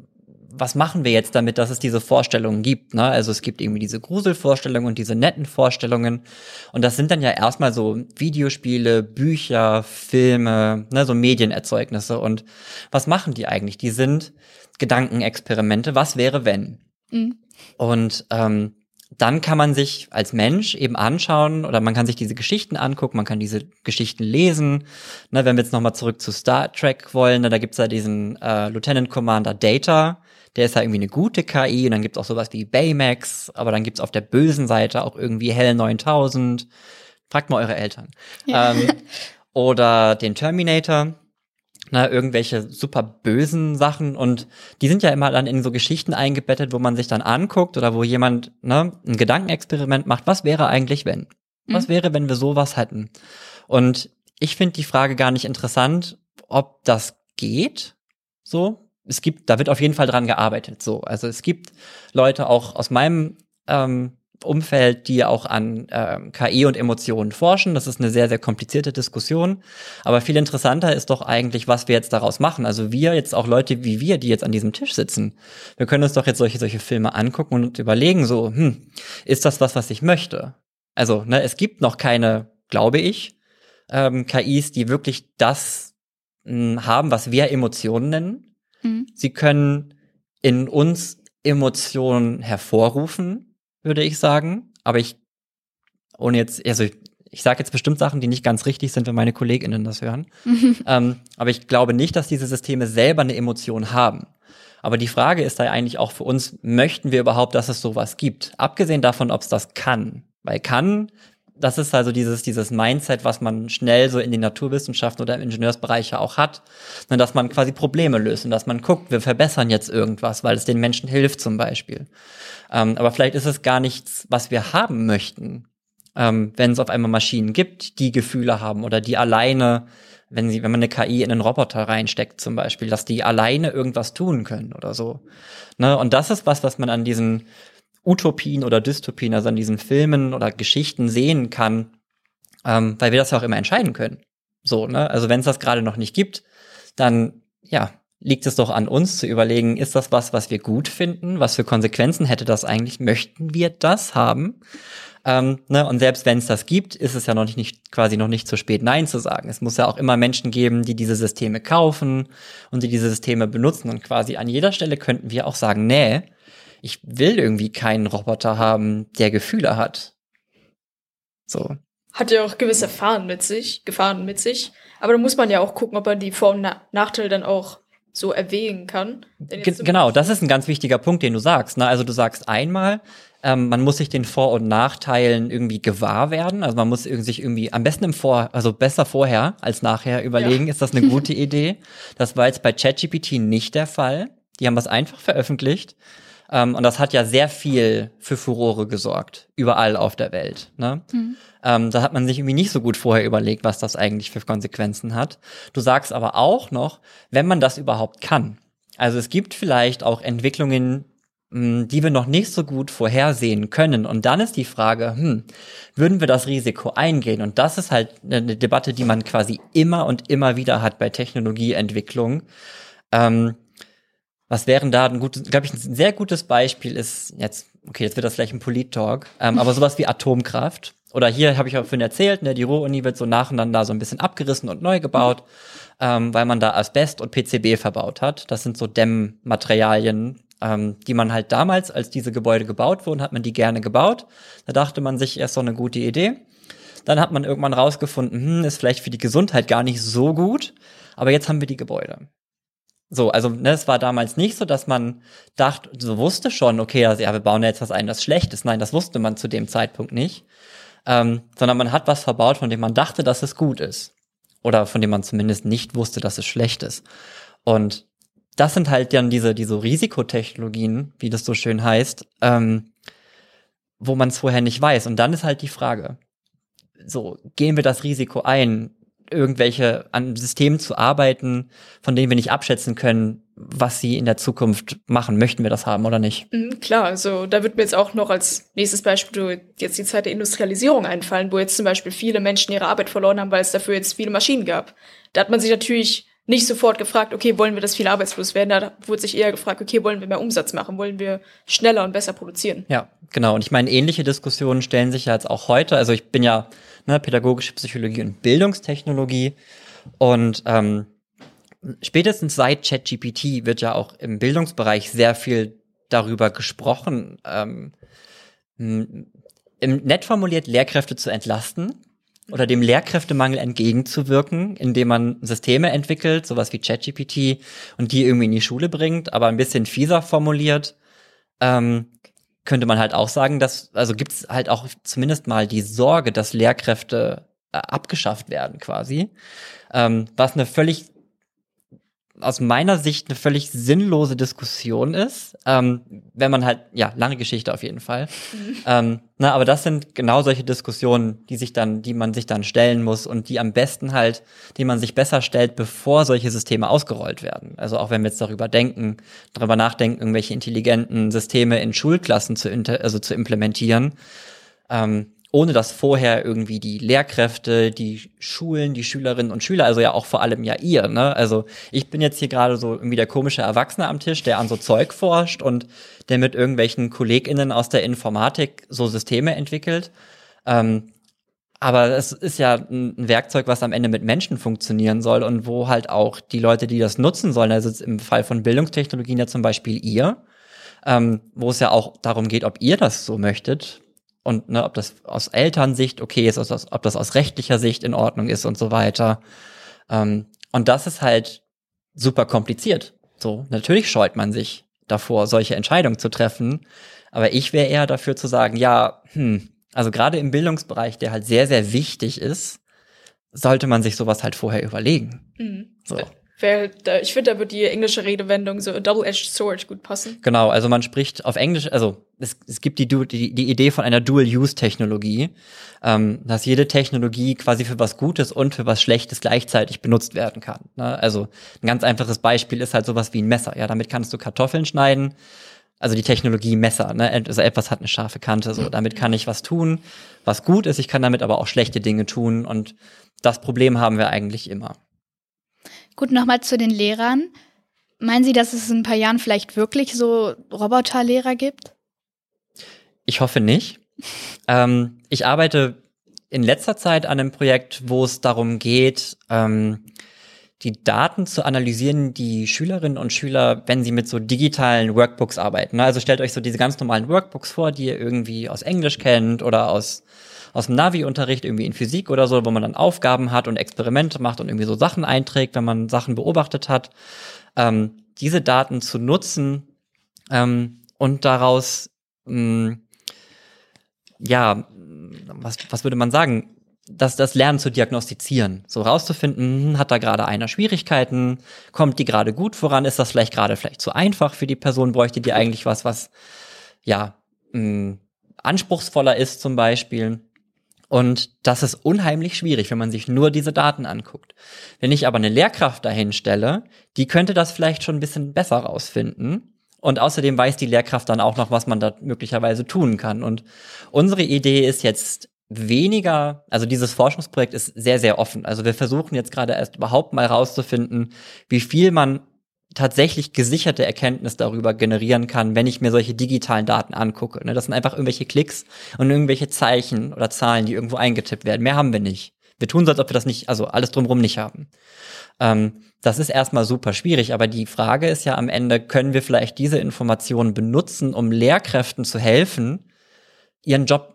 Speaker 4: was machen wir jetzt damit, dass es diese Vorstellungen gibt, ne? Also es gibt irgendwie diese Gruselvorstellungen und diese netten Vorstellungen und das sind dann ja erstmal so Videospiele, Bücher, Filme, ne, so Medienerzeugnisse und was machen die eigentlich? Die sind Gedankenexperimente, was wäre, wenn? Mhm. Und ähm, dann kann man sich als Mensch eben anschauen oder man kann sich diese Geschichten angucken, man kann diese Geschichten lesen. Ne, wenn wir jetzt nochmal zurück zu Star Trek wollen, ne, da gibt's ja diesen äh, Lieutenant Commander Data, der ist ja irgendwie eine gute K I und dann gibt's auch sowas wie Baymax, aber dann gibt's auf der bösen Seite auch irgendwie Hell neuntausend. Fragt mal eure Eltern. Ja. Ähm, oder den Terminator. Na, irgendwelche super bösen Sachen und die sind ja immer dann in so Geschichten eingebettet, wo man sich dann anguckt oder wo jemand ne, ein Gedankenexperiment macht, was wäre eigentlich, wenn? Mhm. Was wäre, wenn wir sowas hätten? Und ich finde die Frage gar nicht interessant, ob das geht, so. Es gibt, da wird auf jeden Fall dran gearbeitet, so. Also es gibt Leute auch aus meinem ähm, Umfeld, die auch an ähm, K I und Emotionen forschen. Das ist eine sehr, sehr komplizierte Diskussion. Aber viel interessanter ist doch eigentlich, was wir jetzt daraus machen. Also wir jetzt auch Leute wie wir, die jetzt an diesem Tisch sitzen. Wir können uns doch jetzt solche, solche Filme angucken und überlegen so, hm, ist das was, was ich möchte? Also, ne, es gibt noch keine, glaube ich, ähm, K Is, die wirklich das mh, haben, was wir Emotionen nennen. Mhm. Sie können in uns Emotionen hervorrufen, würde ich sagen. Aber ich, ohne jetzt, also ich, ich sage jetzt bestimmt Sachen, die nicht ganz richtig sind, wenn meine KollegInnen das hören. Mhm. Ähm, aber ich glaube nicht, dass diese Systeme selber eine Emotion haben. Aber die Frage ist da eigentlich auch für uns, möchten wir überhaupt, dass es sowas gibt? Abgesehen davon, ob es das kann. Weil kann, das ist also dieses, dieses Mindset, was man schnell so in den Naturwissenschaften oder im Ingenieursbereich ja auch hat, dass man quasi Probleme löst und dass man guckt, wir verbessern jetzt irgendwas, weil es den Menschen hilft zum Beispiel. Ähm, aber vielleicht ist es gar nichts, was wir haben möchten, ähm, wenn es auf einmal Maschinen gibt, die Gefühle haben oder die alleine, wenn sie, wenn man eine K I in einen Roboter reinsteckt zum Beispiel, dass die alleine irgendwas tun können oder so. Ne? Und das ist was, was man an diesen Utopien oder Dystopien, also an diesen Filmen oder Geschichten sehen kann, ähm, weil wir das ja auch immer entscheiden können. So, ne? Also wenn es das gerade noch nicht gibt, dann, ja, liegt es doch an uns zu überlegen, ist das was, was wir gut finden? Was für Konsequenzen hätte das eigentlich? Möchten wir das haben? Ähm, ne? Und selbst wenn es das gibt, ist es ja noch nicht, nicht quasi noch nicht zu spät, Nein zu sagen. Es muss ja auch immer Menschen geben, die diese Systeme kaufen und die diese Systeme benutzen. Und quasi an jeder Stelle könnten wir auch sagen, nee, ich will irgendwie keinen Roboter haben, der Gefühle hat. So. Hat
Speaker 2: ja auch gewisse Gefahren mit sich, Gefahren mit sich. Aber da muss man ja auch gucken, ob man die Vor- und Na- Nachteile dann auch so erwägen kann.
Speaker 4: Ge- genau, das ist ein ganz wichtiger Punkt, den du sagst. Ne? Also du sagst einmal, ähm, man muss sich den Vor- und Nachteilen irgendwie gewahr werden. Also man muss sich irgendwie am besten im Vor, also besser vorher als nachher überlegen, ja. Ist das eine gute Idee? Das war jetzt bei ChatGPT nicht der Fall. Die haben das einfach veröffentlicht. Ähm, und das hat ja sehr viel für Furore gesorgt, überall auf der Welt. Ne? Mhm. Ähm, da hat man sich irgendwie nicht so gut vorher überlegt, was das eigentlich für Konsequenzen hat. Du sagst aber auch noch, wenn man das überhaupt kann. Also es gibt vielleicht auch Entwicklungen, mh, die wir noch nicht so gut vorhersehen können. Und dann ist die Frage, hm, würden wir das Risiko eingehen? Und das ist halt eine Debatte, die man quasi immer und immer wieder hat bei Technologieentwicklung. Ähm, Was wären da ein gutes, glaube ich, ein sehr gutes Beispiel ist, jetzt, okay, jetzt wird das vielleicht ein Polit-Talk, ähm, aber sowas wie Atomkraft. Oder hier habe ich auch vorhin erzählt, ne, die Ruhr-Uni wird so nacheinander so ein bisschen abgerissen und neu gebaut, ähm, weil man da Asbest und P C B verbaut hat. Das sind so Dämmmaterialien, ähm, die man halt damals, als diese Gebäude gebaut wurden, hat man die gerne gebaut. Da dachte man sich, erst so eine gute Idee. Dann hat man irgendwann rausgefunden, hm, ist vielleicht für die Gesundheit gar nicht so gut, aber jetzt haben wir die Gebäude. So, also ne, es war damals nicht so, dass man dachte, so wusste schon, okay, also, ja, wir bauen jetzt was ein, das schlecht ist. Nein, das wusste man zu dem Zeitpunkt nicht. Ähm, sondern man hat was verbaut, von dem man dachte, dass es gut ist. Oder von dem man zumindest nicht wusste, dass es schlecht ist. Und das sind halt dann diese, diese Risikotechnologien, wie das so schön heißt, ähm, wo man es vorher nicht weiß. Und dann ist halt die Frage, so, gehen wir das Risiko ein, irgendwelche an Systemen zu arbeiten, von denen wir nicht abschätzen können, was sie in der Zukunft machen. Möchten wir das haben oder nicht?
Speaker 2: Mhm, klar, also da wird mir jetzt auch noch als nächstes Beispiel jetzt die Zeit der Industrialisierung einfallen, wo jetzt zum Beispiel viele Menschen ihre Arbeit verloren haben, weil es dafür jetzt viele Maschinen gab. Da hat man sich natürlich nicht sofort gefragt, okay, wollen wir, dass viele arbeitslos werden? Da wurde sich eher gefragt, okay, wollen wir mehr Umsatz machen? Wollen wir schneller und besser produzieren?
Speaker 4: Ja, genau. Und ich meine, ähnliche Diskussionen stellen sich ja jetzt auch heute. Also ich bin ja ne, pädagogische Psychologie und Bildungstechnologie und ähm, spätestens seit ChatGPT wird ja auch im Bildungsbereich sehr viel darüber gesprochen, ähm, im nett formuliert Lehrkräfte zu entlasten oder dem Lehrkräftemangel entgegenzuwirken, indem man Systeme entwickelt, sowas wie ChatGPT, und die irgendwie in die Schule bringt, aber ein bisschen fieser formuliert, ähm, könnte man halt auch sagen, dass, also gibt es halt auch zumindest mal die Sorge, dass Lehrkräfte äh, abgeschafft werden quasi, ähm, was eine völlig aus meiner Sicht eine völlig sinnlose Diskussion ist, ähm, wenn man halt, ja, lange Geschichte auf jeden Fall. Mhm. Ähm, na, aber das sind genau solche Diskussionen, die sich dann, die man sich dann stellen muss und die am besten halt, die man sich besser stellt, bevor solche Systeme ausgerollt werden. Also auch wenn wir jetzt darüber denken, darüber nachdenken, irgendwelche intelligenten Systeme in Schulklassen zu, inter- also zu implementieren, ähm, ohne dass vorher irgendwie die Lehrkräfte, die Schulen, die Schülerinnen und Schüler, also ja auch vor allem ja ihr, ne? Also ich bin jetzt hier gerade so irgendwie der komische Erwachsene am Tisch, der an so Zeug forscht und der mit irgendwelchen KollegInnen aus der Informatik so Systeme entwickelt. Ähm, aber es ist ja ein Werkzeug, was am Ende mit Menschen funktionieren soll und wo halt auch die Leute, die das nutzen sollen, also im Fall von Bildungstechnologien ja zum Beispiel ihr, ähm, wo es ja auch darum geht, ob ihr das so möchtet. Und ne, ob das aus Elternsicht okay ist, ob das aus rechtlicher Sicht in Ordnung ist und so weiter. Ähm, und das ist halt super kompliziert. So, natürlich scheut man sich davor, solche Entscheidungen zu treffen. Aber ich wäre eher dafür zu sagen, ja, hm, also gerade im Bildungsbereich, der halt sehr, sehr wichtig ist, sollte man sich sowas halt vorher überlegen.
Speaker 2: Mhm.
Speaker 4: So.
Speaker 2: Ich finde, da wird die englische Redewendung so a double-edged sword gut passen.
Speaker 4: Genau, also man spricht auf Englisch, also es, es gibt die, die, die Idee von einer Dual-Use-Technologie, ähm, dass jede Technologie quasi für was Gutes und für was Schlechtes gleichzeitig benutzt werden kann. Ne? Also ein ganz einfaches Beispiel ist halt sowas wie ein Messer. Ja, damit kannst du Kartoffeln schneiden. Also die Technologie Messer, ne? Also etwas hat eine scharfe Kante, so. Damit kann ich was tun, was gut ist. Ich kann damit aber auch schlechte Dinge tun. Und das Problem haben wir eigentlich immer.
Speaker 3: Gut, nochmal zu den Lehrern. Meinen Sie, dass es in ein paar Jahren vielleicht wirklich so Roboterlehrer gibt?
Speaker 4: Ich hoffe nicht. ähm, ich arbeite in letzter Zeit an einem Projekt, wo es darum geht, ähm, die Daten zu analysieren, die Schülerinnen und Schüler, wenn sie mit so digitalen Workbooks arbeiten. Also stellt euch so diese ganz normalen Workbooks vor, die ihr irgendwie aus Englisch kennt oder aus aus dem Navi-Unterricht, irgendwie in Physik oder so, wo man dann Aufgaben hat und Experimente macht und irgendwie so Sachen einträgt, wenn man Sachen beobachtet hat. Ähm, diese Daten zu nutzen ähm, und daraus, mh, ja, was, was würde man sagen, das, das Lernen zu diagnostizieren, so rauszufinden, hat da gerade einer Schwierigkeiten, kommt die gerade gut voran, ist das vielleicht gerade vielleicht zu einfach für die Person, bräuchte die eigentlich was, was ja mh, anspruchsvoller ist zum Beispiel. Und das ist unheimlich schwierig, wenn man sich nur diese Daten anguckt. Wenn ich aber eine Lehrkraft dahin stelle, die könnte das vielleicht schon ein bisschen besser rausfinden. Und außerdem weiß die Lehrkraft dann auch noch, was man da möglicherweise tun kann. Und unsere Idee ist jetzt weniger, also dieses Forschungsprojekt ist sehr, sehr offen. Also wir versuchen jetzt gerade erst überhaupt mal rauszufinden, wie viel man tatsächlich gesicherte Erkenntnis darüber generieren kann, wenn ich mir solche digitalen Daten angucke. Das sind einfach irgendwelche Klicks und irgendwelche Zeichen oder Zahlen, die irgendwo eingetippt werden. Mehr haben wir nicht. Wir tun so, als ob wir das nicht, also alles drumherum nicht haben. Ähm, das ist erstmal super schwierig, aber die Frage ist ja am Ende, können wir vielleicht diese Informationen benutzen, um Lehrkräften zu helfen, ihren Job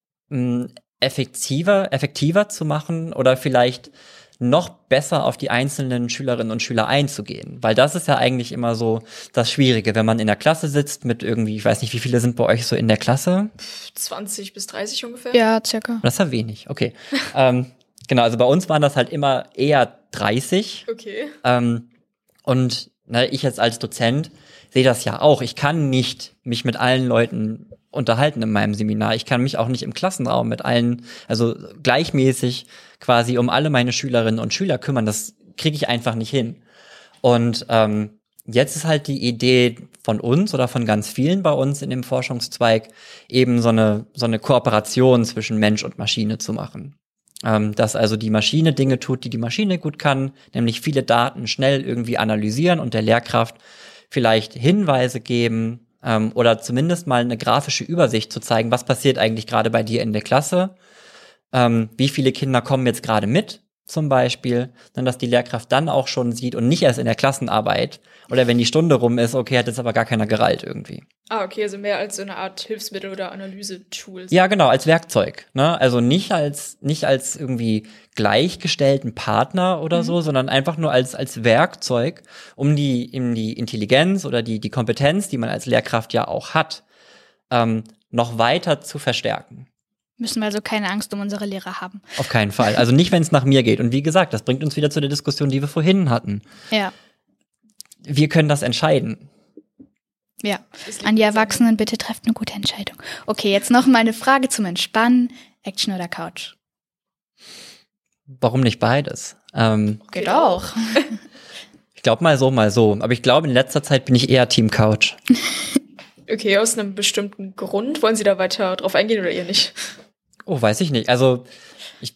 Speaker 4: mh, effektiver, effektiver zu machen oder vielleicht noch besser auf die einzelnen Schülerinnen und Schüler einzugehen. Weil das ist ja eigentlich immer so das Schwierige, wenn man in der Klasse sitzt mit irgendwie, ich weiß nicht, wie viele sind bei euch so in der Klasse?
Speaker 2: zwanzig bis dreißig ungefähr.
Speaker 3: Ja, circa.
Speaker 4: Das ist ja wenig, okay. ähm, genau, also bei uns waren das halt immer eher dreißig.
Speaker 2: Okay.
Speaker 4: Ähm, und na, ich jetzt als Dozent sehe das ja auch. Ich kann nicht mich mit allen Leuten unterhalten in meinem Seminar. Ich kann mich auch nicht im Klassenraum mit allen, also gleichmäßig quasi um alle meine Schülerinnen und Schüler kümmern. Das kriege ich einfach nicht hin. Und ähm, jetzt ist halt die Idee von uns oder von ganz vielen bei uns in dem Forschungszweig, eben so eine so eine Kooperation zwischen Mensch und Maschine zu machen. Ähm, dass also die Maschine Dinge tut, die die Maschine gut kann, nämlich viele Daten schnell irgendwie analysieren und der Lehrkraft vielleicht Hinweise geben, Ähm, oder zumindest mal eine grafische Übersicht zu zeigen, was passiert eigentlich gerade bei dir in der Klasse, ähm, wie viele Kinder kommen jetzt gerade mit, zum Beispiel, dann, dass die Lehrkraft dann auch schon sieht und nicht erst in der Klassenarbeit oder wenn die Stunde rum ist, okay, hat jetzt aber gar keiner gerallt irgendwie.
Speaker 2: Ah, okay, also mehr als so eine Art Hilfsmittel oder Analyse-Tool.
Speaker 4: Ja, genau, als Werkzeug, ne? Also nicht als nicht als irgendwie gleichgestellten Partner oder mhm. so, sondern einfach nur als als Werkzeug, um die um die Intelligenz oder die die Kompetenz, die man als Lehrkraft ja auch hat, ähm, noch weiter zu verstärken.
Speaker 3: Müssen wir also keine Angst um unsere Lehrer haben.
Speaker 4: Auf keinen Fall. Also nicht, wenn es nach mir geht. Und wie gesagt, das bringt uns wieder zu der Diskussion, die wir vorhin hatten.
Speaker 3: Ja.
Speaker 4: Wir können das entscheiden.
Speaker 3: Ja, an die Erwachsenen, bitte trefft eine gute Entscheidung. Okay, jetzt noch mal eine Frage zum Entspannen. Action oder Couch?
Speaker 4: Warum nicht beides? Ähm,
Speaker 3: Geht auch.
Speaker 4: Ich glaube mal so, mal so. Aber ich glaube, in letzter Zeit bin ich eher Team Couch.
Speaker 2: Okay, aus einem bestimmten Grund. Wollen Sie da weiter drauf eingehen oder eher nicht?
Speaker 4: Oh, weiß ich nicht. Also, ich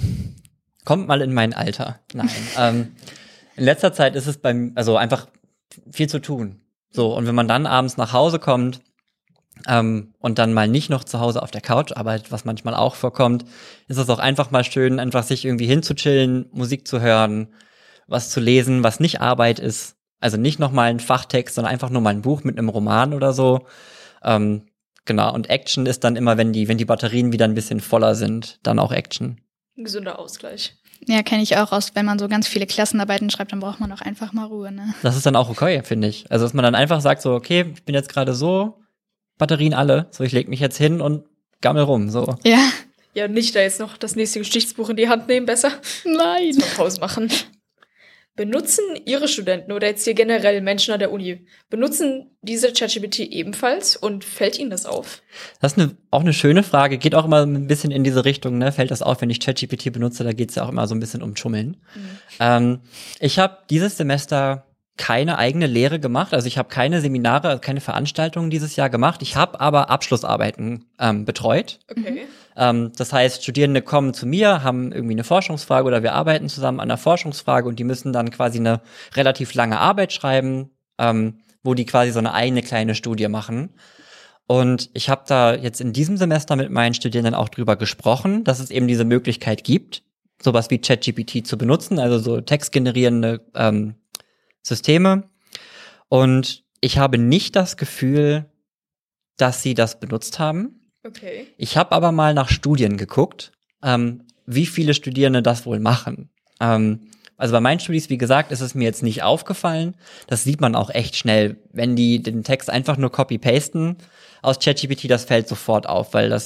Speaker 4: kommt mal in mein Alter. Nein. ähm, in letzter Zeit ist es beim, also einfach viel zu tun. So, und wenn man dann abends nach Hause kommt ähm, und dann mal nicht noch zu Hause auf der Couch arbeitet, was manchmal auch vorkommt, ist es auch einfach mal schön, einfach sich irgendwie hinzuchillen, Musik zu hören, was zu lesen, was nicht Arbeit ist. Also nicht nochmal ein Fachtext, sondern einfach nur mal ein Buch mit einem Roman oder so. Ähm, genau, und Action ist dann immer, wenn die, wenn die Batterien wieder ein bisschen voller sind, dann auch Action.
Speaker 2: Ein gesunder Ausgleich.
Speaker 3: Ja, kenne ich auch aus, wenn man so ganz viele Klassenarbeiten schreibt, dann braucht man auch einfach mal Ruhe, ne?
Speaker 4: Das ist dann auch okay, finde ich. Also, dass man dann einfach sagt so, okay, ich bin jetzt gerade so, Batterien alle, so ich leg mich jetzt hin und gammel rum, so.
Speaker 3: Ja.
Speaker 2: Ja, nicht da jetzt noch das nächste Geschichtsbuch in die Hand nehmen, besser.
Speaker 3: Nein.
Speaker 2: Mal Pause machen. Benutzen Ihre Studenten oder jetzt hier generell Menschen an der Uni, benutzen diese ChatGPT ebenfalls und fällt Ihnen das auf?
Speaker 4: Das ist eine, auch eine schöne Frage, geht auch immer ein bisschen in diese Richtung, ne? Fällt das auf, wenn ich ChatGPT benutze, da geht's ja auch immer so ein bisschen um Schummeln. Mhm. Ähm, ich habe dieses Semester keine eigene Lehre gemacht, also ich habe keine Seminare, keine Veranstaltungen dieses Jahr gemacht, ich habe aber Abschlussarbeiten ähm, betreut.
Speaker 2: Okay.
Speaker 4: Ähm, das heißt, Studierende kommen zu mir, haben irgendwie eine Forschungsfrage oder wir arbeiten zusammen an einer Forschungsfrage und die müssen dann quasi eine relativ lange Arbeit schreiben, ähm, wo die quasi so eine eigene kleine Studie machen. Und ich habe da jetzt in diesem Semester mit meinen Studierenden auch drüber gesprochen, dass es eben diese Möglichkeit gibt, sowas wie ChatGPT zu benutzen, also so textgenerierende ähm, Systeme. Und ich habe nicht das Gefühl, dass sie das benutzt haben.
Speaker 2: Okay.
Speaker 4: Ich habe aber mal nach Studien geguckt, ähm, wie viele Studierende das wohl machen. Ähm, also bei meinen Studis, wie gesagt, ist es mir jetzt nicht aufgefallen. Das sieht man auch echt schnell. Wenn die den Text einfach nur copy-pasten aus ChatGPT, das fällt sofort auf, weil das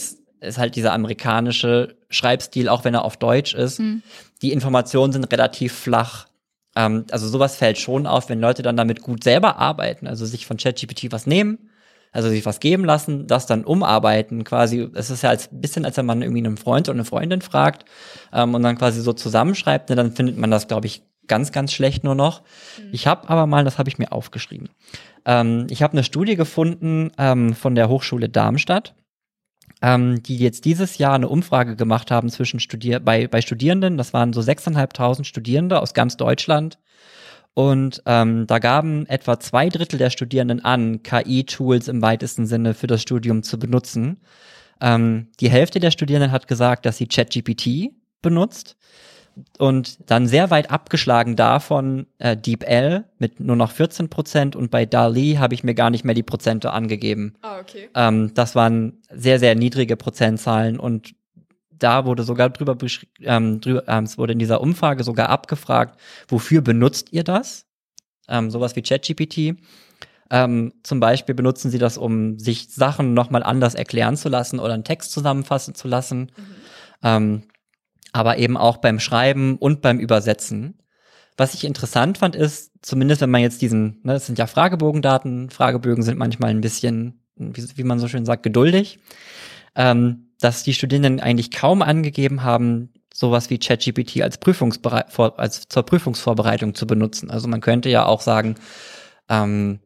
Speaker 4: ist halt dieser amerikanische Schreibstil, auch wenn er auf Deutsch ist. Mhm. Die Informationen sind relativ flach. Ähm, also sowas fällt schon auf, wenn Leute dann damit gut selber arbeiten, also sich von ChatGPT was nehmen, also sich was geben lassen, das dann umarbeiten, quasi. Es ist ja als bisschen, als wenn man irgendwie einen Freund oder eine Freundin fragt ähm, und dann quasi so zusammenschreibt, ne, dann findet man das, glaube ich, ganz, ganz schlecht nur noch. Mhm. Ich habe aber mal, das habe ich mir aufgeschrieben, ähm, ich habe eine Studie gefunden ähm, von der Hochschule Darmstadt, ähm, die jetzt dieses Jahr eine Umfrage gemacht haben zwischen Studier- bei, bei Studierenden. Das waren so sechstausendfünfhundert Studierende aus ganz Deutschland. Und ähm, da gaben etwa zwei Drittel der Studierenden an, K I-Tools im weitesten Sinne für das Studium zu benutzen. Ähm, die Hälfte der Studierenden hat gesagt, dass sie ChatGPT benutzt. Und dann sehr weit abgeschlagen davon äh, DeepL mit nur noch vierzehn Prozent und bei DALL-E habe ich mir gar nicht mehr die Prozente angegeben.
Speaker 2: Ah, okay.
Speaker 4: Ähm, das waren sehr, sehr niedrige Prozentzahlen und da wurde sogar drüber, beschri- ähm, drüber ähm, es wurde in dieser Umfrage sogar abgefragt, wofür benutzt ihr das? Ähm, sowas wie ChatGPT. Ähm, zum Beispiel benutzen sie das, um sich Sachen nochmal anders erklären zu lassen oder einen Text zusammenfassen zu lassen. Mhm. Ähm, aber eben auch beim Schreiben und beim Übersetzen. Was ich interessant fand, ist, zumindest wenn man jetzt diesen, ne, das sind ja Fragebogendaten, Fragebögen sind manchmal ein bisschen, wie, wie man so schön sagt, geduldig, ähm, dass die Studierenden eigentlich kaum angegeben haben, sowas wie ChatGPT als Prüfungsbere- vor, als zur Prüfungsvorbereitung zu benutzen. Also man könnte ja auch sagen, ähm,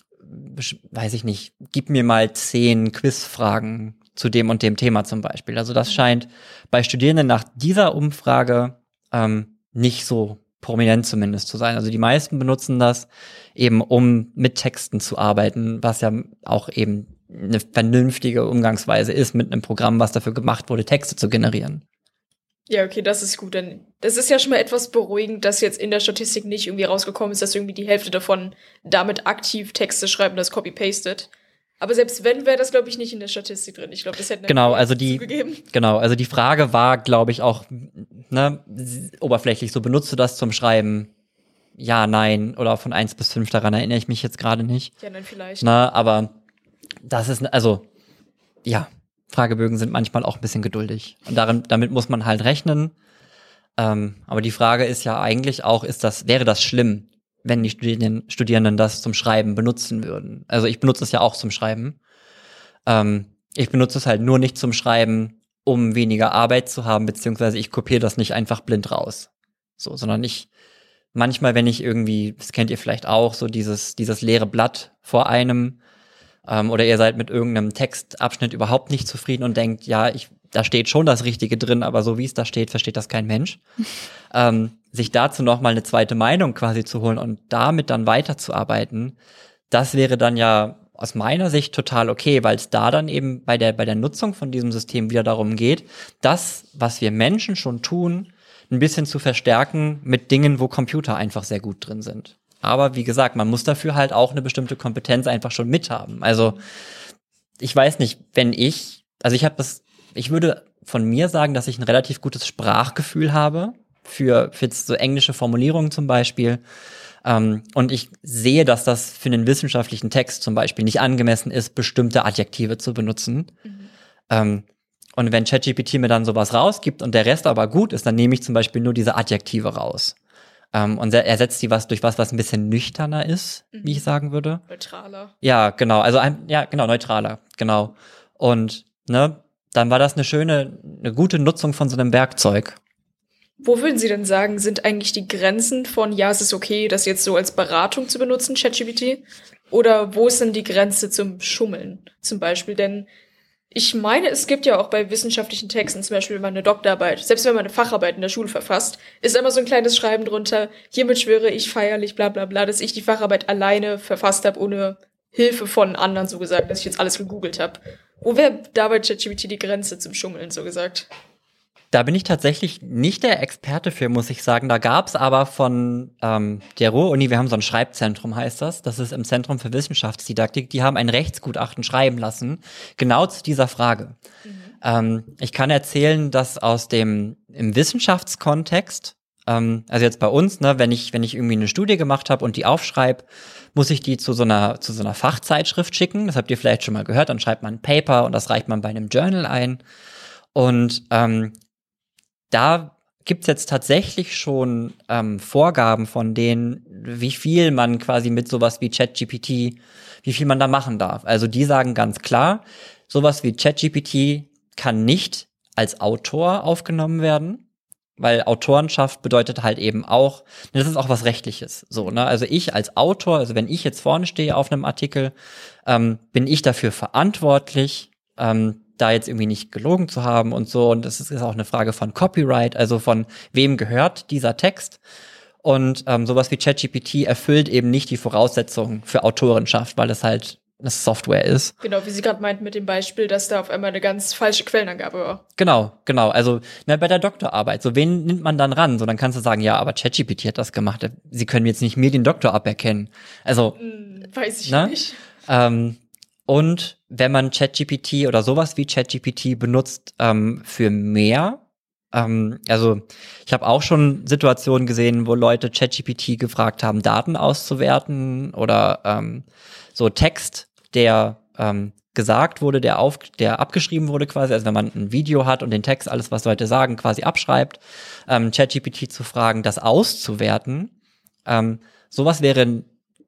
Speaker 4: weiß ich nicht, gib mir mal zehn Quizfragen zu dem und dem Thema zum Beispiel. Also das scheint bei Studierenden nach dieser Umfrage ähm, nicht so prominent zumindest zu sein. Also die meisten benutzen das eben, um mit Texten zu arbeiten, was ja auch eben eine vernünftige Umgangsweise ist mit einem Programm, was dafür gemacht wurde, Texte zu generieren.
Speaker 2: Ja, okay, das ist gut. Denn das ist ja schon mal etwas beruhigend, dass jetzt in der Statistik nicht irgendwie rausgekommen ist, dass irgendwie die Hälfte davon damit aktiv Texte schreiben, das copy-pastet. Aber selbst wenn, wäre das, glaube ich, nicht in der Statistik drin. Ich glaube, das hätten
Speaker 4: genau, also die
Speaker 2: zugegeben.
Speaker 4: Genau, also die Frage war, glaube ich, auch ne, oberflächlich, so benutzt du das zum Schreiben? Ja, nein, oder von eins bis fünf, daran erinnere ich mich jetzt gerade nicht.
Speaker 2: Ja, nein, vielleicht.
Speaker 4: Na, aber das ist, also, ja, Fragebögen sind manchmal auch ein bisschen geduldig. Und darin, damit muss man halt rechnen. Ähm, aber die Frage ist ja eigentlich auch, ist das, wäre das schlimm, wenn die Studierenden, Studierenden das zum Schreiben benutzen würden? Also ich benutze es ja auch zum Schreiben. Ähm, ich benutze es halt nur nicht zum Schreiben, um weniger Arbeit zu haben, beziehungsweise ich kopiere das nicht einfach blind raus. So, sondern ich, manchmal, wenn ich irgendwie, das kennt ihr vielleicht auch, so dieses, dieses leere Blatt vor einem, ähm, oder ihr seid mit irgendeinem Textabschnitt überhaupt nicht zufrieden und denkt, ja, ich, da steht schon das Richtige drin, aber so wie es da steht, versteht das kein Mensch. ähm, sich dazu noch mal eine zweite Meinung quasi zu holen und damit dann weiterzuarbeiten, das wäre dann ja aus meiner Sicht total okay, weil es da dann eben bei der, bei der Nutzung von diesem System wieder darum geht, das, was wir Menschen schon tun, ein bisschen zu verstärken mit Dingen, wo Computer einfach sehr gut drin sind. Aber wie gesagt, man muss dafür halt auch eine bestimmte Kompetenz einfach schon mithaben. Also ich weiß nicht, wenn ich, also ich habe das, ich würde von mir sagen, dass ich ein relativ gutes Sprachgefühl habe für, für so englische Formulierungen zum Beispiel. Ähm, und ich sehe, dass das für einen wissenschaftlichen Text zum Beispiel nicht angemessen ist, bestimmte Adjektive zu benutzen. Mhm. Ähm, und wenn ChatGPT mir dann sowas rausgibt und der Rest aber gut ist, dann nehme ich zum Beispiel nur diese Adjektive raus. Um, und er ersetzt die was durch was, was ein bisschen nüchterner ist, mhm. wie ich sagen würde.
Speaker 2: Neutraler.
Speaker 4: Ja, genau. Also ein, ja, genau, neutraler, genau. Und ne, dann war das eine schöne, eine gute Nutzung von so einem Werkzeug.
Speaker 2: Wo würden Sie denn sagen, sind eigentlich die Grenzen von, ja, es ist okay, das jetzt so als Beratung zu benutzen, ChatGPT? Oder wo ist denn die Grenze zum Schummeln zum Beispiel? Denn ich meine, es gibt ja auch bei wissenschaftlichen Texten, zum Beispiel wenn man eine Doktorarbeit, selbst wenn man eine Facharbeit in der Schule verfasst, ist immer so ein kleines Schreiben drunter, hiermit schwöre ich feierlich, bla bla bla, dass ich die Facharbeit alleine verfasst habe, ohne Hilfe von anderen, so gesagt, dass ich jetzt alles gegoogelt habe. Wo wäre da bei ChatGPT die Grenze zum Schummeln, so gesagt?
Speaker 4: Da bin ich tatsächlich nicht der Experte für, muss ich sagen. Da gab's aber von ähm, der Ruhr-Uni, wir haben so ein Schreibzentrum, heißt das. Das ist im Zentrum für Wissenschaftsdidaktik. Die haben ein Rechtsgutachten schreiben lassen, genau zu dieser Frage. Mhm. Ähm, ich kann erzählen, dass aus dem im Wissenschaftskontext Ähm, also jetzt bei uns, ne, wenn ich wenn ich irgendwie eine Studie gemacht habe und die aufschreibe, muss ich die zu so einer zu so einer Fachzeitschrift schicken. Das habt ihr vielleicht schon mal gehört. Dann schreibt man ein Paper und das reicht man bei einem Journal ein. Und ähm, da gibt's jetzt tatsächlich schon ähm, Vorgaben von denen, wie viel man quasi mit sowas wie ChatGPT, wie viel man da machen darf. Also die sagen ganz klar, sowas wie ChatGPT kann nicht als Autor aufgenommen werden, weil Autorenschaft bedeutet halt eben auch, das ist auch was Rechtliches. So, ne? Also ich als Autor, also wenn ich jetzt vorne stehe auf einem Artikel, ähm, bin ich dafür verantwortlich, ähm, da jetzt irgendwie nicht gelogen zu haben und so. Und das ist auch eine Frage von Copyright, also von wem gehört dieser Text. Und ähm, sowas wie ChatGPT erfüllt eben nicht die Voraussetzungen für Autorenschaft, weil es halt eine Software ist.
Speaker 2: Genau, wie Sie gerade meinten mit dem Beispiel, dass da auf einmal eine ganz falsche Quellenangabe war.
Speaker 4: Genau, genau. Also na, bei der Doktorarbeit, so wen nimmt man dann ran? So, dann kannst du sagen, ja, aber ChatGPT hat das gemacht. Sie können jetzt nicht mir den Doktor aberkennen. Also,
Speaker 2: hm, weiß ich
Speaker 4: ne?
Speaker 2: nicht.
Speaker 4: Ähm, und wenn man ChatGPT oder sowas wie ChatGPT benutzt ähm, für mehr, ähm, also ich habe auch schon Situationen gesehen, wo Leute ChatGPT gefragt haben, Daten auszuwerten oder ähm, so Text, der ähm, gesagt wurde, der auf, der abgeschrieben wurde quasi, also wenn man ein Video hat und den Text, alles was Leute sagen, quasi abschreibt, ähm, ChatGPT zu fragen, das auszuwerten, ähm, sowas wäre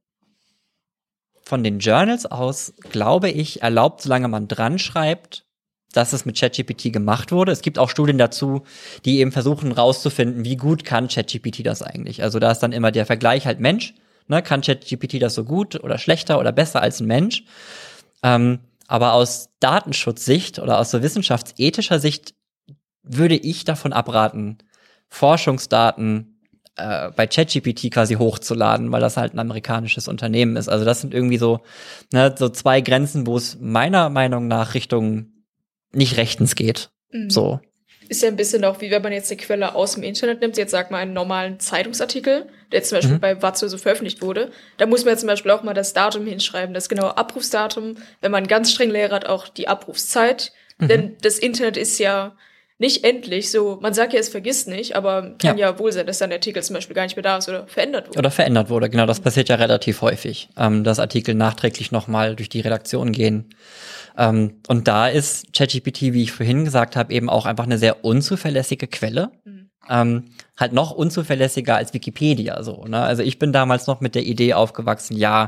Speaker 4: von den Journals aus, glaube ich, erlaubt, solange man dran schreibt, dass es mit ChatGPT gemacht wurde. Es gibt auch Studien dazu, die eben versuchen rauszufinden, wie gut kann ChatGPT das eigentlich. Also da ist dann immer der Vergleich halt Mensch, ne, kann ChatGPT das so gut oder schlechter oder besser als ein Mensch. Ähm, aber aus Datenschutzsicht oder aus so wissenschaftsethischer Sicht würde ich davon abraten, Forschungsdaten äh, bei ChatGPT quasi hochzuladen, weil das halt ein amerikanisches Unternehmen ist. Also das sind irgendwie so, ne, so zwei Grenzen, wo es meiner Meinung nach Richtung nicht rechtens geht.
Speaker 2: Mhm.
Speaker 4: So.
Speaker 2: Ist ja ein bisschen auch, wie wenn man jetzt eine Quelle aus dem Internet nimmt, jetzt sag mal einen normalen Zeitungsartikel, der jetzt zum Beispiel mhm. bei Watzo so veröffentlicht wurde. Da muss man jetzt zum Beispiel auch mal das Datum hinschreiben, das genaue Abrufsdatum, wenn man ganz streng Lehrer hat, auch die Abrufszeit. Mhm. Denn das Internet ist ja nicht endlich, so, man sagt ja, es vergisst nicht, aber kann ja. ja wohl sein, dass dann der Artikel zum Beispiel gar nicht mehr da ist oder verändert wurde.
Speaker 4: Oder verändert wurde, genau, das passiert ja relativ häufig, ähm, dass Artikel nachträglich nochmal durch die Redaktion gehen. Ähm, und da ist ChatGPT, wie ich vorhin gesagt habe, eben auch einfach eine sehr unzuverlässige Quelle. Mhm. Ähm, halt noch unzuverlässiger als Wikipedia, so, ne? Also ich bin damals noch mit der Idee aufgewachsen, ja,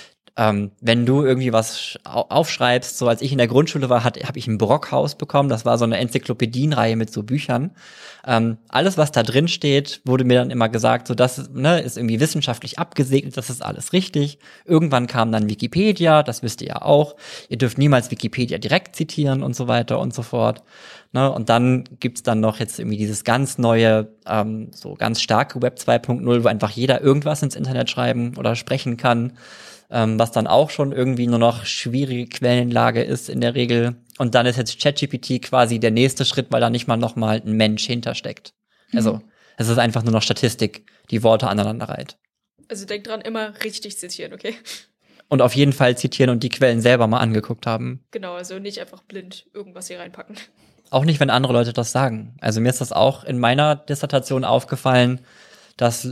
Speaker 4: Ähm, wenn du irgendwie was aufschreibst, so als ich in der Grundschule war, habe ich ein Brockhaus bekommen. Das war so eine Enzyklopädienreihe mit so Büchern. Ähm, alles, was da drin steht, wurde mir dann immer gesagt, so das ne, ist irgendwie wissenschaftlich abgesegnet, das ist alles richtig. Irgendwann kam dann Wikipedia, das wisst ihr ja auch. Ihr dürft niemals Wikipedia direkt zitieren und so weiter und so fort. Ne, und dann gibt's dann noch jetzt irgendwie dieses ganz neue, ähm, so ganz starke Web zwei Punkt null, wo einfach jeder irgendwas ins Internet schreiben oder sprechen kann. Ähm, was dann auch schon irgendwie nur noch schwierige Quellenlage ist in der Regel. Und dann ist jetzt ChatGPT quasi der nächste Schritt, weil da nicht mal noch mal ein Mensch hintersteckt. Mhm. Also es ist einfach nur noch Statistik, die Worte aneinander reiht.
Speaker 2: Also denk dran, immer richtig zitieren, okay?
Speaker 4: Und auf jeden Fall zitieren und die Quellen selber mal angeguckt haben.
Speaker 2: Genau, also nicht einfach blind irgendwas hier reinpacken.
Speaker 4: Auch nicht, wenn andere Leute das sagen. Also mir ist das auch in meiner Dissertation aufgefallen, dass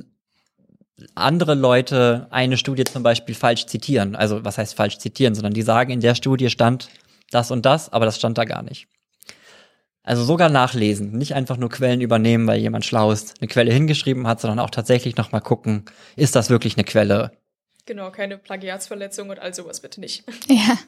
Speaker 4: andere Leute eine Studie zum Beispiel falsch zitieren. Also was heißt falsch zitieren, sondern die sagen, in der Studie stand das und das, aber das stand da gar nicht. Also sogar nachlesen, nicht einfach nur Quellen übernehmen, weil jemand schlau ist, eine Quelle hingeschrieben hat, sondern auch tatsächlich nochmal gucken, ist das wirklich eine Quelle?
Speaker 2: Genau, keine Plagiatsverletzung und all sowas bitte nicht.
Speaker 3: Ja.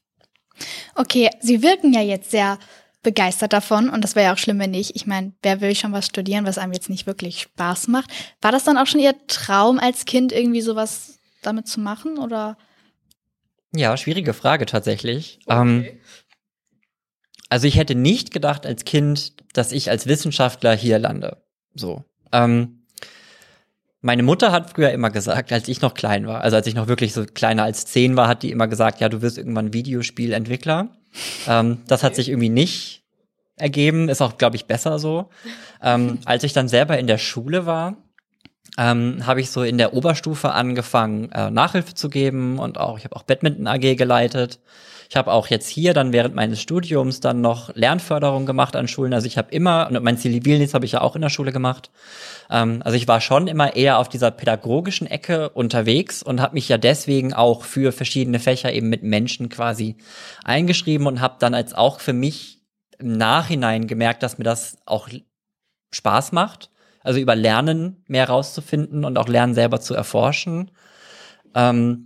Speaker 3: Okay, Sie wirken ja jetzt sehr begeistert davon und das wäre ja auch schlimm, wenn nicht. Ich meine, wer will schon was studieren, was einem jetzt nicht wirklich Spaß macht? War das dann auch schon Ihr Traum als Kind, irgendwie sowas damit zu machen, oder?
Speaker 4: Ja, schwierige Frage tatsächlich.
Speaker 2: Okay.
Speaker 4: Ähm, also ich hätte nicht gedacht als Kind, dass ich als Wissenschaftler hier lande. So. Ähm, meine Mutter hat früher immer gesagt, als ich noch klein war, also als ich noch wirklich so kleiner als zehn war, hat die immer gesagt, ja, du wirst irgendwann Videospielentwickler. Ähm, das hat sich irgendwie nicht ergeben, ist auch, glaube ich, besser so. Ähm, als ich dann selber in der Schule war, ähm, habe ich so in der Oberstufe angefangen, äh, Nachhilfe zu geben und auch, ich habe auch Badminton-A G geleitet. Ich habe auch jetzt hier dann während meines Studiums dann noch Lernförderung gemacht an Schulen. Also ich habe immer, und mein Zivildienst habe ich ja auch in der Schule gemacht. Ähm, also ich war schon immer eher auf dieser pädagogischen Ecke unterwegs und habe mich ja deswegen auch für verschiedene Fächer eben mit Menschen quasi eingeschrieben und habe dann als auch für mich im Nachhinein gemerkt, dass mir das auch Spaß macht. Also über Lernen mehr rauszufinden und auch Lernen selber zu erforschen. Ähm,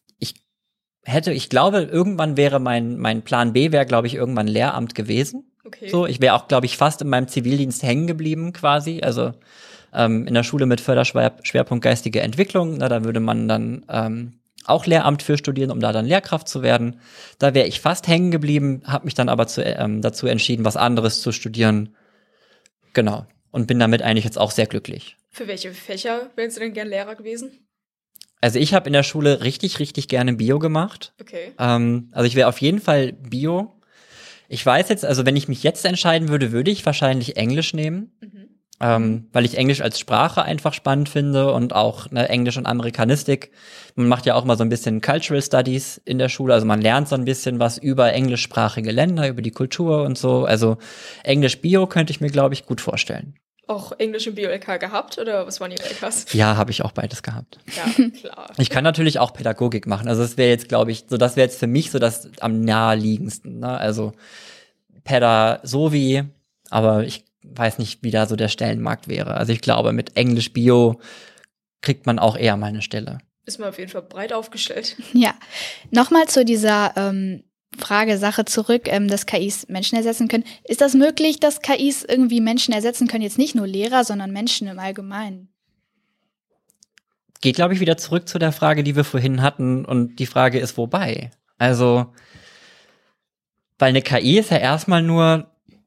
Speaker 4: hätte, ich glaube, irgendwann wäre mein mein Plan B, wäre, glaube ich, irgendwann Lehramt gewesen.
Speaker 2: Okay.
Speaker 4: So, ich wäre auch, glaube ich, fast in meinem Zivildienst hängen geblieben quasi. Also ähm, in der Schule mit Förderschwerpunkt geistige Entwicklung, na, da würde man dann ähm, auch Lehramt für studieren, um da dann Lehrkraft zu werden. Da wäre ich fast hängen geblieben, habe mich dann aber zu, ähm, dazu entschieden, was anderes zu studieren. Genau. Und bin damit eigentlich jetzt auch sehr glücklich.
Speaker 2: Für welche Fächer wärst du denn gern Lehrer gewesen?
Speaker 4: Also ich habe in der Schule richtig, richtig gerne Bio gemacht.
Speaker 2: Okay.
Speaker 4: Ähm, also ich wäre auf jeden Fall Bio. Ich weiß jetzt, also wenn ich mich jetzt entscheiden würde, würde ich wahrscheinlich Englisch nehmen.
Speaker 2: Mhm.
Speaker 4: Ähm, weil ich Englisch als Sprache einfach spannend finde und auch ne, Englisch und Amerikanistik. Man macht ja auch mal so ein bisschen Cultural Studies in der Schule. Also man lernt so ein bisschen was über englischsprachige Länder, über die Kultur und so. Also Englisch Bio könnte ich mir, glaube ich, gut vorstellen.
Speaker 2: Auch Englisch im Bio-L K gehabt oder was waren Ihre L Ks?
Speaker 4: Ja, habe ich auch beides gehabt.
Speaker 2: Ja, klar.
Speaker 4: Ich kann natürlich auch Pädagogik machen. Also das wäre jetzt, glaube ich, so das wäre jetzt für mich so das am naheliegendsten. Ne? Also Päda sowie, aber ich weiß nicht, wie da so der Stellenmarkt wäre. Also ich glaube, mit Englisch Bio kriegt man auch eher mal eine Stelle.
Speaker 2: Ist man auf jeden Fall breit aufgestellt.
Speaker 3: Ja, nochmal zu dieser ähm, Frage, Sache zurück, ähm, dass K Is Menschen ersetzen können. Ist das möglich, dass K Is irgendwie Menschen ersetzen können? Jetzt nicht nur Lehrer, sondern Menschen im Allgemeinen?
Speaker 4: Geht, glaube ich, wieder zurück zu der Frage, die wir vorhin hatten. Und die Frage ist, wobei? Also, weil eine K I ist ja erstmal nur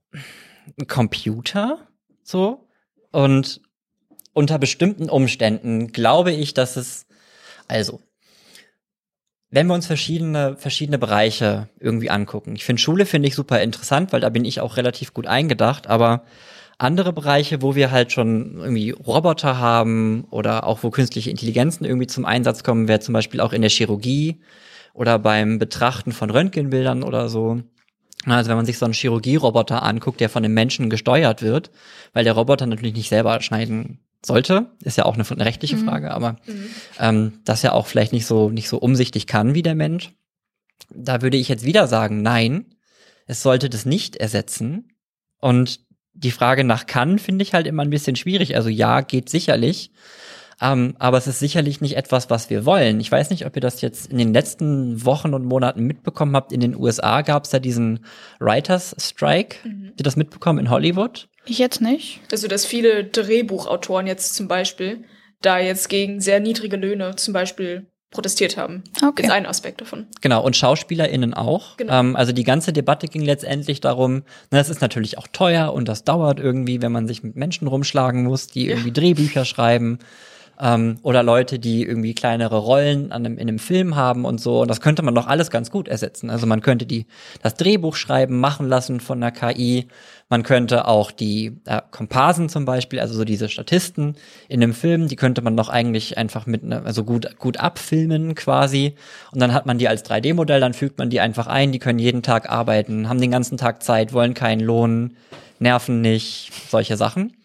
Speaker 4: ein Computer, so. Und unter bestimmten Umständen glaube ich, dass es, also, wenn wir uns verschiedene verschiedene Bereiche irgendwie angucken. Ich finde Schule finde ich super interessant, weil da bin ich auch relativ gut eingedacht, aber andere Bereiche, wo wir halt schon irgendwie Roboter haben oder auch wo künstliche Intelligenzen irgendwie zum Einsatz kommen, wäre zum Beispiel auch in der Chirurgie oder beim Betrachten von Röntgenbildern oder so. Also wenn man sich so einen Chirurgieroboter anguckt, der von einem Menschen gesteuert wird, weil der Roboter natürlich nicht selber schneiden sollte, ist ja auch eine, eine rechtliche Frage, aber
Speaker 2: Mhm.
Speaker 4: ähm, das ja auch vielleicht nicht so nicht so umsichtig kann wie der Mensch. Da würde ich jetzt wieder sagen, nein, es sollte das nicht ersetzen. Und die Frage nach kann finde ich halt immer ein bisschen schwierig. Also ja, geht sicherlich, ähm, aber es ist sicherlich nicht etwas, was wir wollen. Ich weiß nicht, ob ihr das jetzt in den letzten Wochen und Monaten mitbekommen habt. In den U S A gab es ja diesen Writers Strike.
Speaker 2: Mhm.
Speaker 4: Habt ihr das mitbekommen in Hollywood?
Speaker 3: Ich jetzt nicht.
Speaker 2: Also, dass viele Drehbuchautoren jetzt zum Beispiel da jetzt gegen sehr niedrige Löhne zum Beispiel protestiert haben.
Speaker 3: Okay.
Speaker 2: Ist ein Aspekt davon.
Speaker 4: Genau, und SchauspielerInnen auch.
Speaker 2: Genau.
Speaker 4: Ähm, also die ganze Debatte ging letztendlich darum, na, das ist natürlich auch teuer und das dauert irgendwie, wenn man sich mit Menschen rumschlagen muss, die
Speaker 2: Ja.
Speaker 4: irgendwie Drehbücher schreiben. Ähm, oder Leute, die irgendwie kleinere Rollen an einem, in einem Film haben und so. Und das könnte man doch alles ganz gut ersetzen. Also man könnte die das Drehbuch schreiben, machen lassen von einer K I. Man könnte auch die äh, Komparsen zum Beispiel, also so diese Statisten in einem Film, die könnte man doch eigentlich einfach mit ne, also gut gut abfilmen quasi. Und dann hat man die als drei D Modell, dann fügt man die einfach ein. Die können jeden Tag arbeiten, haben den ganzen Tag Zeit, wollen keinen Lohn, nerven nicht, solche Sachen.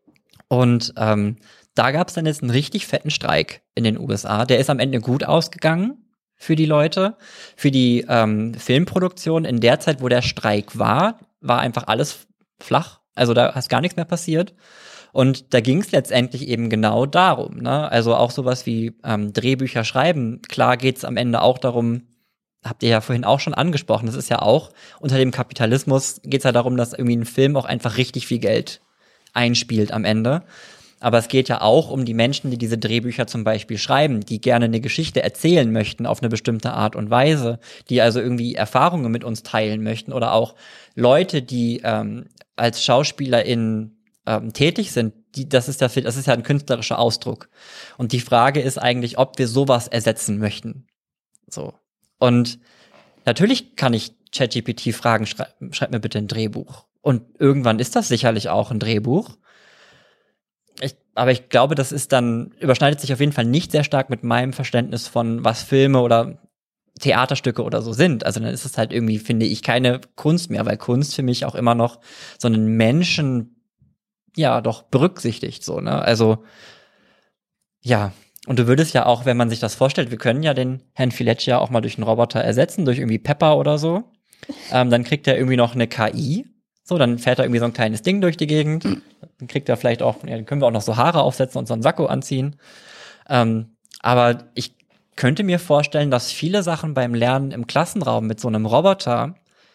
Speaker 4: Und ähm, da gab es dann jetzt einen richtig fetten Streik in den U S A. Der ist am Ende gut ausgegangen für die Leute. Für die ähm, Filmproduktion in der Zeit, wo der Streik war, war einfach alles flach. Also da ist gar nichts mehr passiert. Und da ging es letztendlich eben genau darum. Ne? Also auch sowas wie ähm, Drehbücher schreiben. Klar geht es am Ende auch darum, habt ihr ja vorhin auch schon angesprochen, das ist ja auch, unter dem Kapitalismus geht es ja darum, dass irgendwie ein Film auch einfach richtig viel Geld einspielt am Ende. Aber es geht ja auch um die Menschen, die diese Drehbücher zum Beispiel schreiben, die gerne eine Geschichte erzählen möchten auf eine bestimmte Art und Weise, die also irgendwie Erfahrungen mit uns teilen möchten oder auch Leute, die ähm, als SchauspielerInnen ähm, tätig sind, die, das ist ja, das ist ja ein künstlerischer Ausdruck. Und die Frage ist eigentlich, ob wir sowas ersetzen möchten. So. Und natürlich kann ich ChatGPT fragen, schreib, schreib mir bitte ein Drehbuch. Und irgendwann ist das sicherlich auch ein Drehbuch. Ich aber ich glaube, das ist dann, überschneidet sich auf jeden Fall nicht sehr stark mit meinem Verständnis von, was Filme oder Theaterstücke oder so sind. Also dann ist es halt irgendwie, finde ich, keine Kunst mehr, weil Kunst für mich auch immer noch so einen Menschen, ja, doch berücksichtigt, so, ne? Also, ja. Und du würdest ja auch, wenn man sich das vorstellt, wir können ja den Herrn Filetsch ja auch mal durch einen Roboter ersetzen, durch irgendwie Pepper oder so. Ähm, dann kriegt er irgendwie noch eine K I. So, dann fährt er irgendwie so ein kleines Ding durch die Gegend. Dann kriegt er vielleicht auch, ja, dann können wir auch noch so Haare aufsetzen und so einen Sakko anziehen. Ähm, aber ich könnte mir vorstellen, dass viele Sachen beim Lernen im Klassenraum mit so einem Roboter,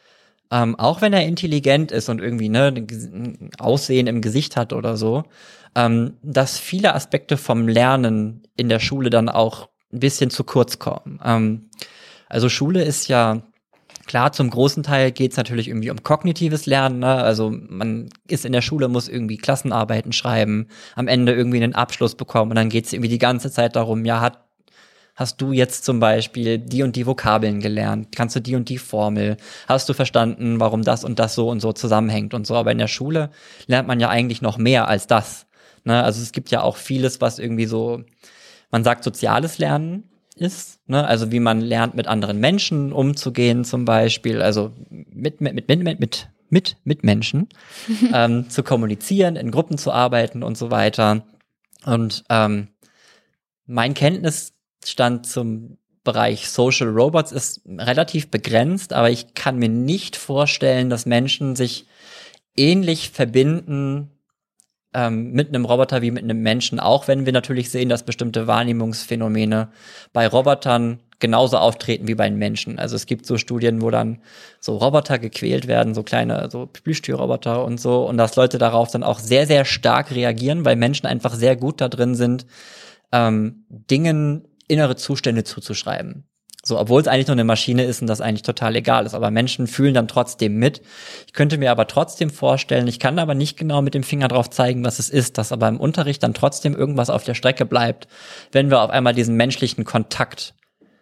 Speaker 4: ähm, auch wenn er intelligent ist und irgendwie ne ein Aussehen im Gesicht hat oder so, ähm, dass viele Aspekte vom Lernen in der Schule dann auch ein bisschen zu kurz kommen. Ähm, also Schule ist ja klar, zum großen Teil geht's natürlich irgendwie um kognitives Lernen, ne? Also man ist in der Schule, muss irgendwie Klassenarbeiten schreiben, am Ende irgendwie einen Abschluss bekommen und dann geht's irgendwie die ganze Zeit darum, ja, hat Hast du jetzt zum Beispiel die und die Vokabeln gelernt? Kannst du die und die Formel? Hast du verstanden, warum das und das so und so zusammenhängt und so? Aber in der Schule lernt man ja eigentlich noch mehr als das. Ne? Also es gibt ja auch vieles, was irgendwie so, man sagt soziales Lernen ist. Ne? Also wie man lernt, mit anderen Menschen umzugehen zum Beispiel. Also mit mit mit mit mit mit mit Menschen ähm, zu kommunizieren, in Gruppen zu arbeiten und so weiter. Und ähm, mein Kenntnis Stand zum Bereich Social Robots ist relativ begrenzt, aber ich kann mir nicht vorstellen, dass Menschen sich ähnlich verbinden ähm, mit einem Roboter wie mit einem Menschen, auch wenn wir natürlich sehen, dass bestimmte Wahrnehmungsphänomene bei Robotern genauso auftreten wie bei den Menschen. Also es gibt so Studien, wo dann so Roboter gequält werden, so kleine so Plüschtierroboter und so, und dass Leute darauf dann auch sehr, sehr stark reagieren, weil Menschen einfach sehr gut da drin sind, ähm, Dingen innere Zustände zuzuschreiben. So, obwohl es eigentlich nur eine Maschine ist und das eigentlich total egal ist. Aber Menschen fühlen dann trotzdem mit. Ich könnte mir aber trotzdem vorstellen, ich kann aber nicht genau mit dem Finger drauf zeigen, was es ist, dass aber im Unterricht dann trotzdem irgendwas auf der Strecke bleibt, wenn wir auf einmal diesen menschlichen Kontakt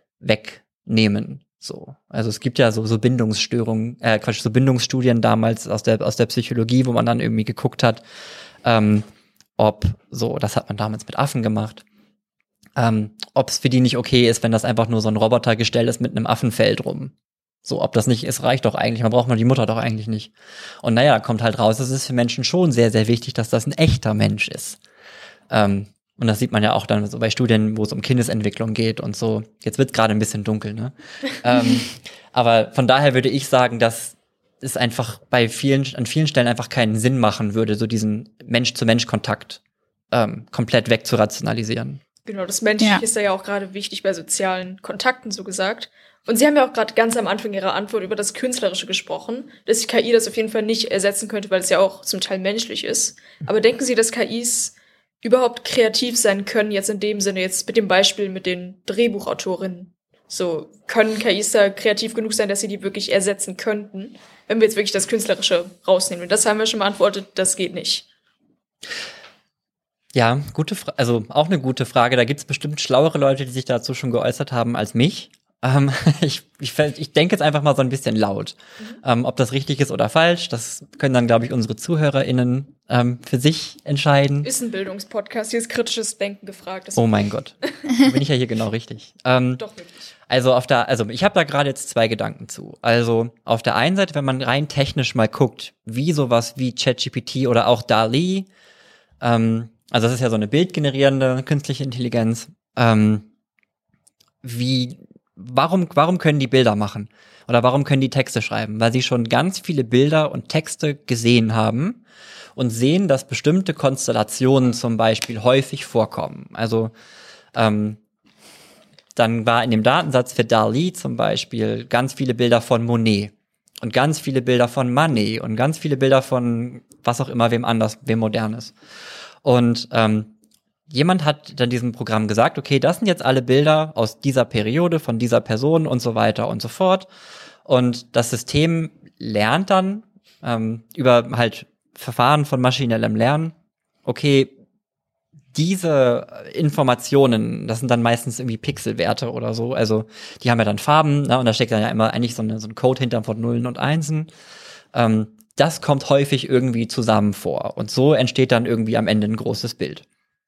Speaker 4: wegnehmen. So, also es gibt ja so, so Bindungsstörungen, äh, Quatsch, so Bindungsstudien damals aus der, aus der Psychologie, wo man dann irgendwie geguckt hat, ähm, ob, so, das hat man damals mit Affen gemacht, Ähm, ob es für die nicht okay ist, wenn das einfach nur so ein Robotergestell ist mit einem Affenfell drum. So, ob das nicht ist, reicht doch eigentlich. Man braucht man die Mutter doch eigentlich nicht. Und naja, da kommt halt raus, es ist für Menschen schon sehr, sehr wichtig, dass das ein echter Mensch ist. Ähm, und das sieht man ja auch dann so bei Studien, wo es um Kindesentwicklung geht und so. Jetzt wird's gerade ein bisschen dunkel, ne? ähm, aber von daher würde ich sagen, dass es einfach bei vielen, an vielen Stellen einfach keinen Sinn machen würde, so diesen Mensch-zu-Mensch-Kontakt ähm, komplett wegzurationalisieren.
Speaker 2: Genau, das Menschliche ja. ist da ja auch gerade wichtig bei sozialen Kontakten, so gesagt. Und Sie haben ja auch gerade ganz am Anfang Ihrer Antwort über das Künstlerische gesprochen, dass die K I das auf jeden Fall nicht ersetzen könnte, weil es ja auch zum Teil menschlich ist. Aber denken Sie, dass K Is überhaupt kreativ sein können, jetzt in dem Sinne, jetzt mit dem Beispiel mit den Drehbuchautorinnen? So, können K Is da kreativ genug sein, dass sie die wirklich ersetzen könnten, wenn wir jetzt wirklich das Künstlerische rausnehmen? Und das haben wir schon beantwortet, das geht nicht.
Speaker 4: Ja, gute Fra- also auch eine gute Frage. Da gibt's bestimmt schlauere Leute, die sich dazu schon geäußert haben als mich. Ähm, ich, ich, ich denke jetzt einfach mal so ein bisschen laut. Mhm. Ähm, ob das richtig ist oder falsch, das können dann, glaube ich, unsere ZuhörerInnen ähm, für sich entscheiden.
Speaker 2: Ist ein Bildungspodcast, hier ist kritisches Denken gefragt.
Speaker 4: Oh mein Gott, da bin ich ja hier genau richtig. Ähm,
Speaker 2: Doch, wirklich.
Speaker 4: Also auf der, also ich habe da gerade jetzt zwei Gedanken zu. Also auf der einen Seite, wenn man rein technisch mal guckt, wie sowas wie ChatGPT oder auch DALL-E, ähm, also das ist ja so eine bildgenerierende künstliche Intelligenz. Ähm, wie, warum, warum können die Bilder machen? Oder warum können die Texte schreiben? Weil sie schon ganz viele Bilder und Texte gesehen haben und sehen, dass bestimmte Konstellationen zum Beispiel häufig vorkommen. Also ähm, dann war in dem Datensatz für DALL-E zum Beispiel ganz viele Bilder von Monet und ganz viele Bilder von Manet und ganz viele Bilder von was auch immer, wem anders, wem Modernes. Und ähm, jemand hat dann diesem Programm gesagt, okay, das sind jetzt alle Bilder aus dieser Periode, von dieser Person und so weiter und so fort. Und das System lernt dann ähm, über halt Verfahren von maschinellem Lernen, okay, diese Informationen, das sind dann meistens irgendwie Pixelwerte oder so, also die haben ja dann Farben, ne, und da steckt dann ja immer eigentlich so, eine, so ein Code hinter von Nullen und Einsen. Ähm, das kommt häufig irgendwie zusammen vor und so entsteht dann irgendwie am Ende ein großes Bild.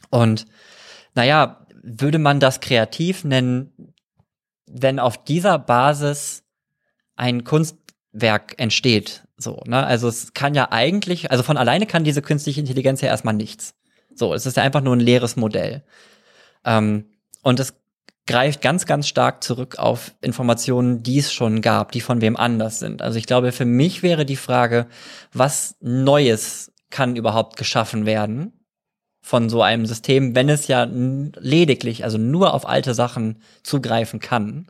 Speaker 4: Und naja, würde man das kreativ nennen, wenn auf dieser Basis ein Kunstwerk entsteht? So, ne? Also es kann ja eigentlich, also von alleine kann diese künstliche Intelligenz ja erstmal nichts. So, es ist ja einfach nur ein leeres Modell. Ähm, und es greift ganz, ganz stark zurück auf Informationen, die es schon gab, die von wem anders sind. Also ich glaube, für mich wäre die Frage, was Neues kann überhaupt geschaffen werden von so einem System, wenn es ja n- lediglich, also nur auf alte Sachen zugreifen kann.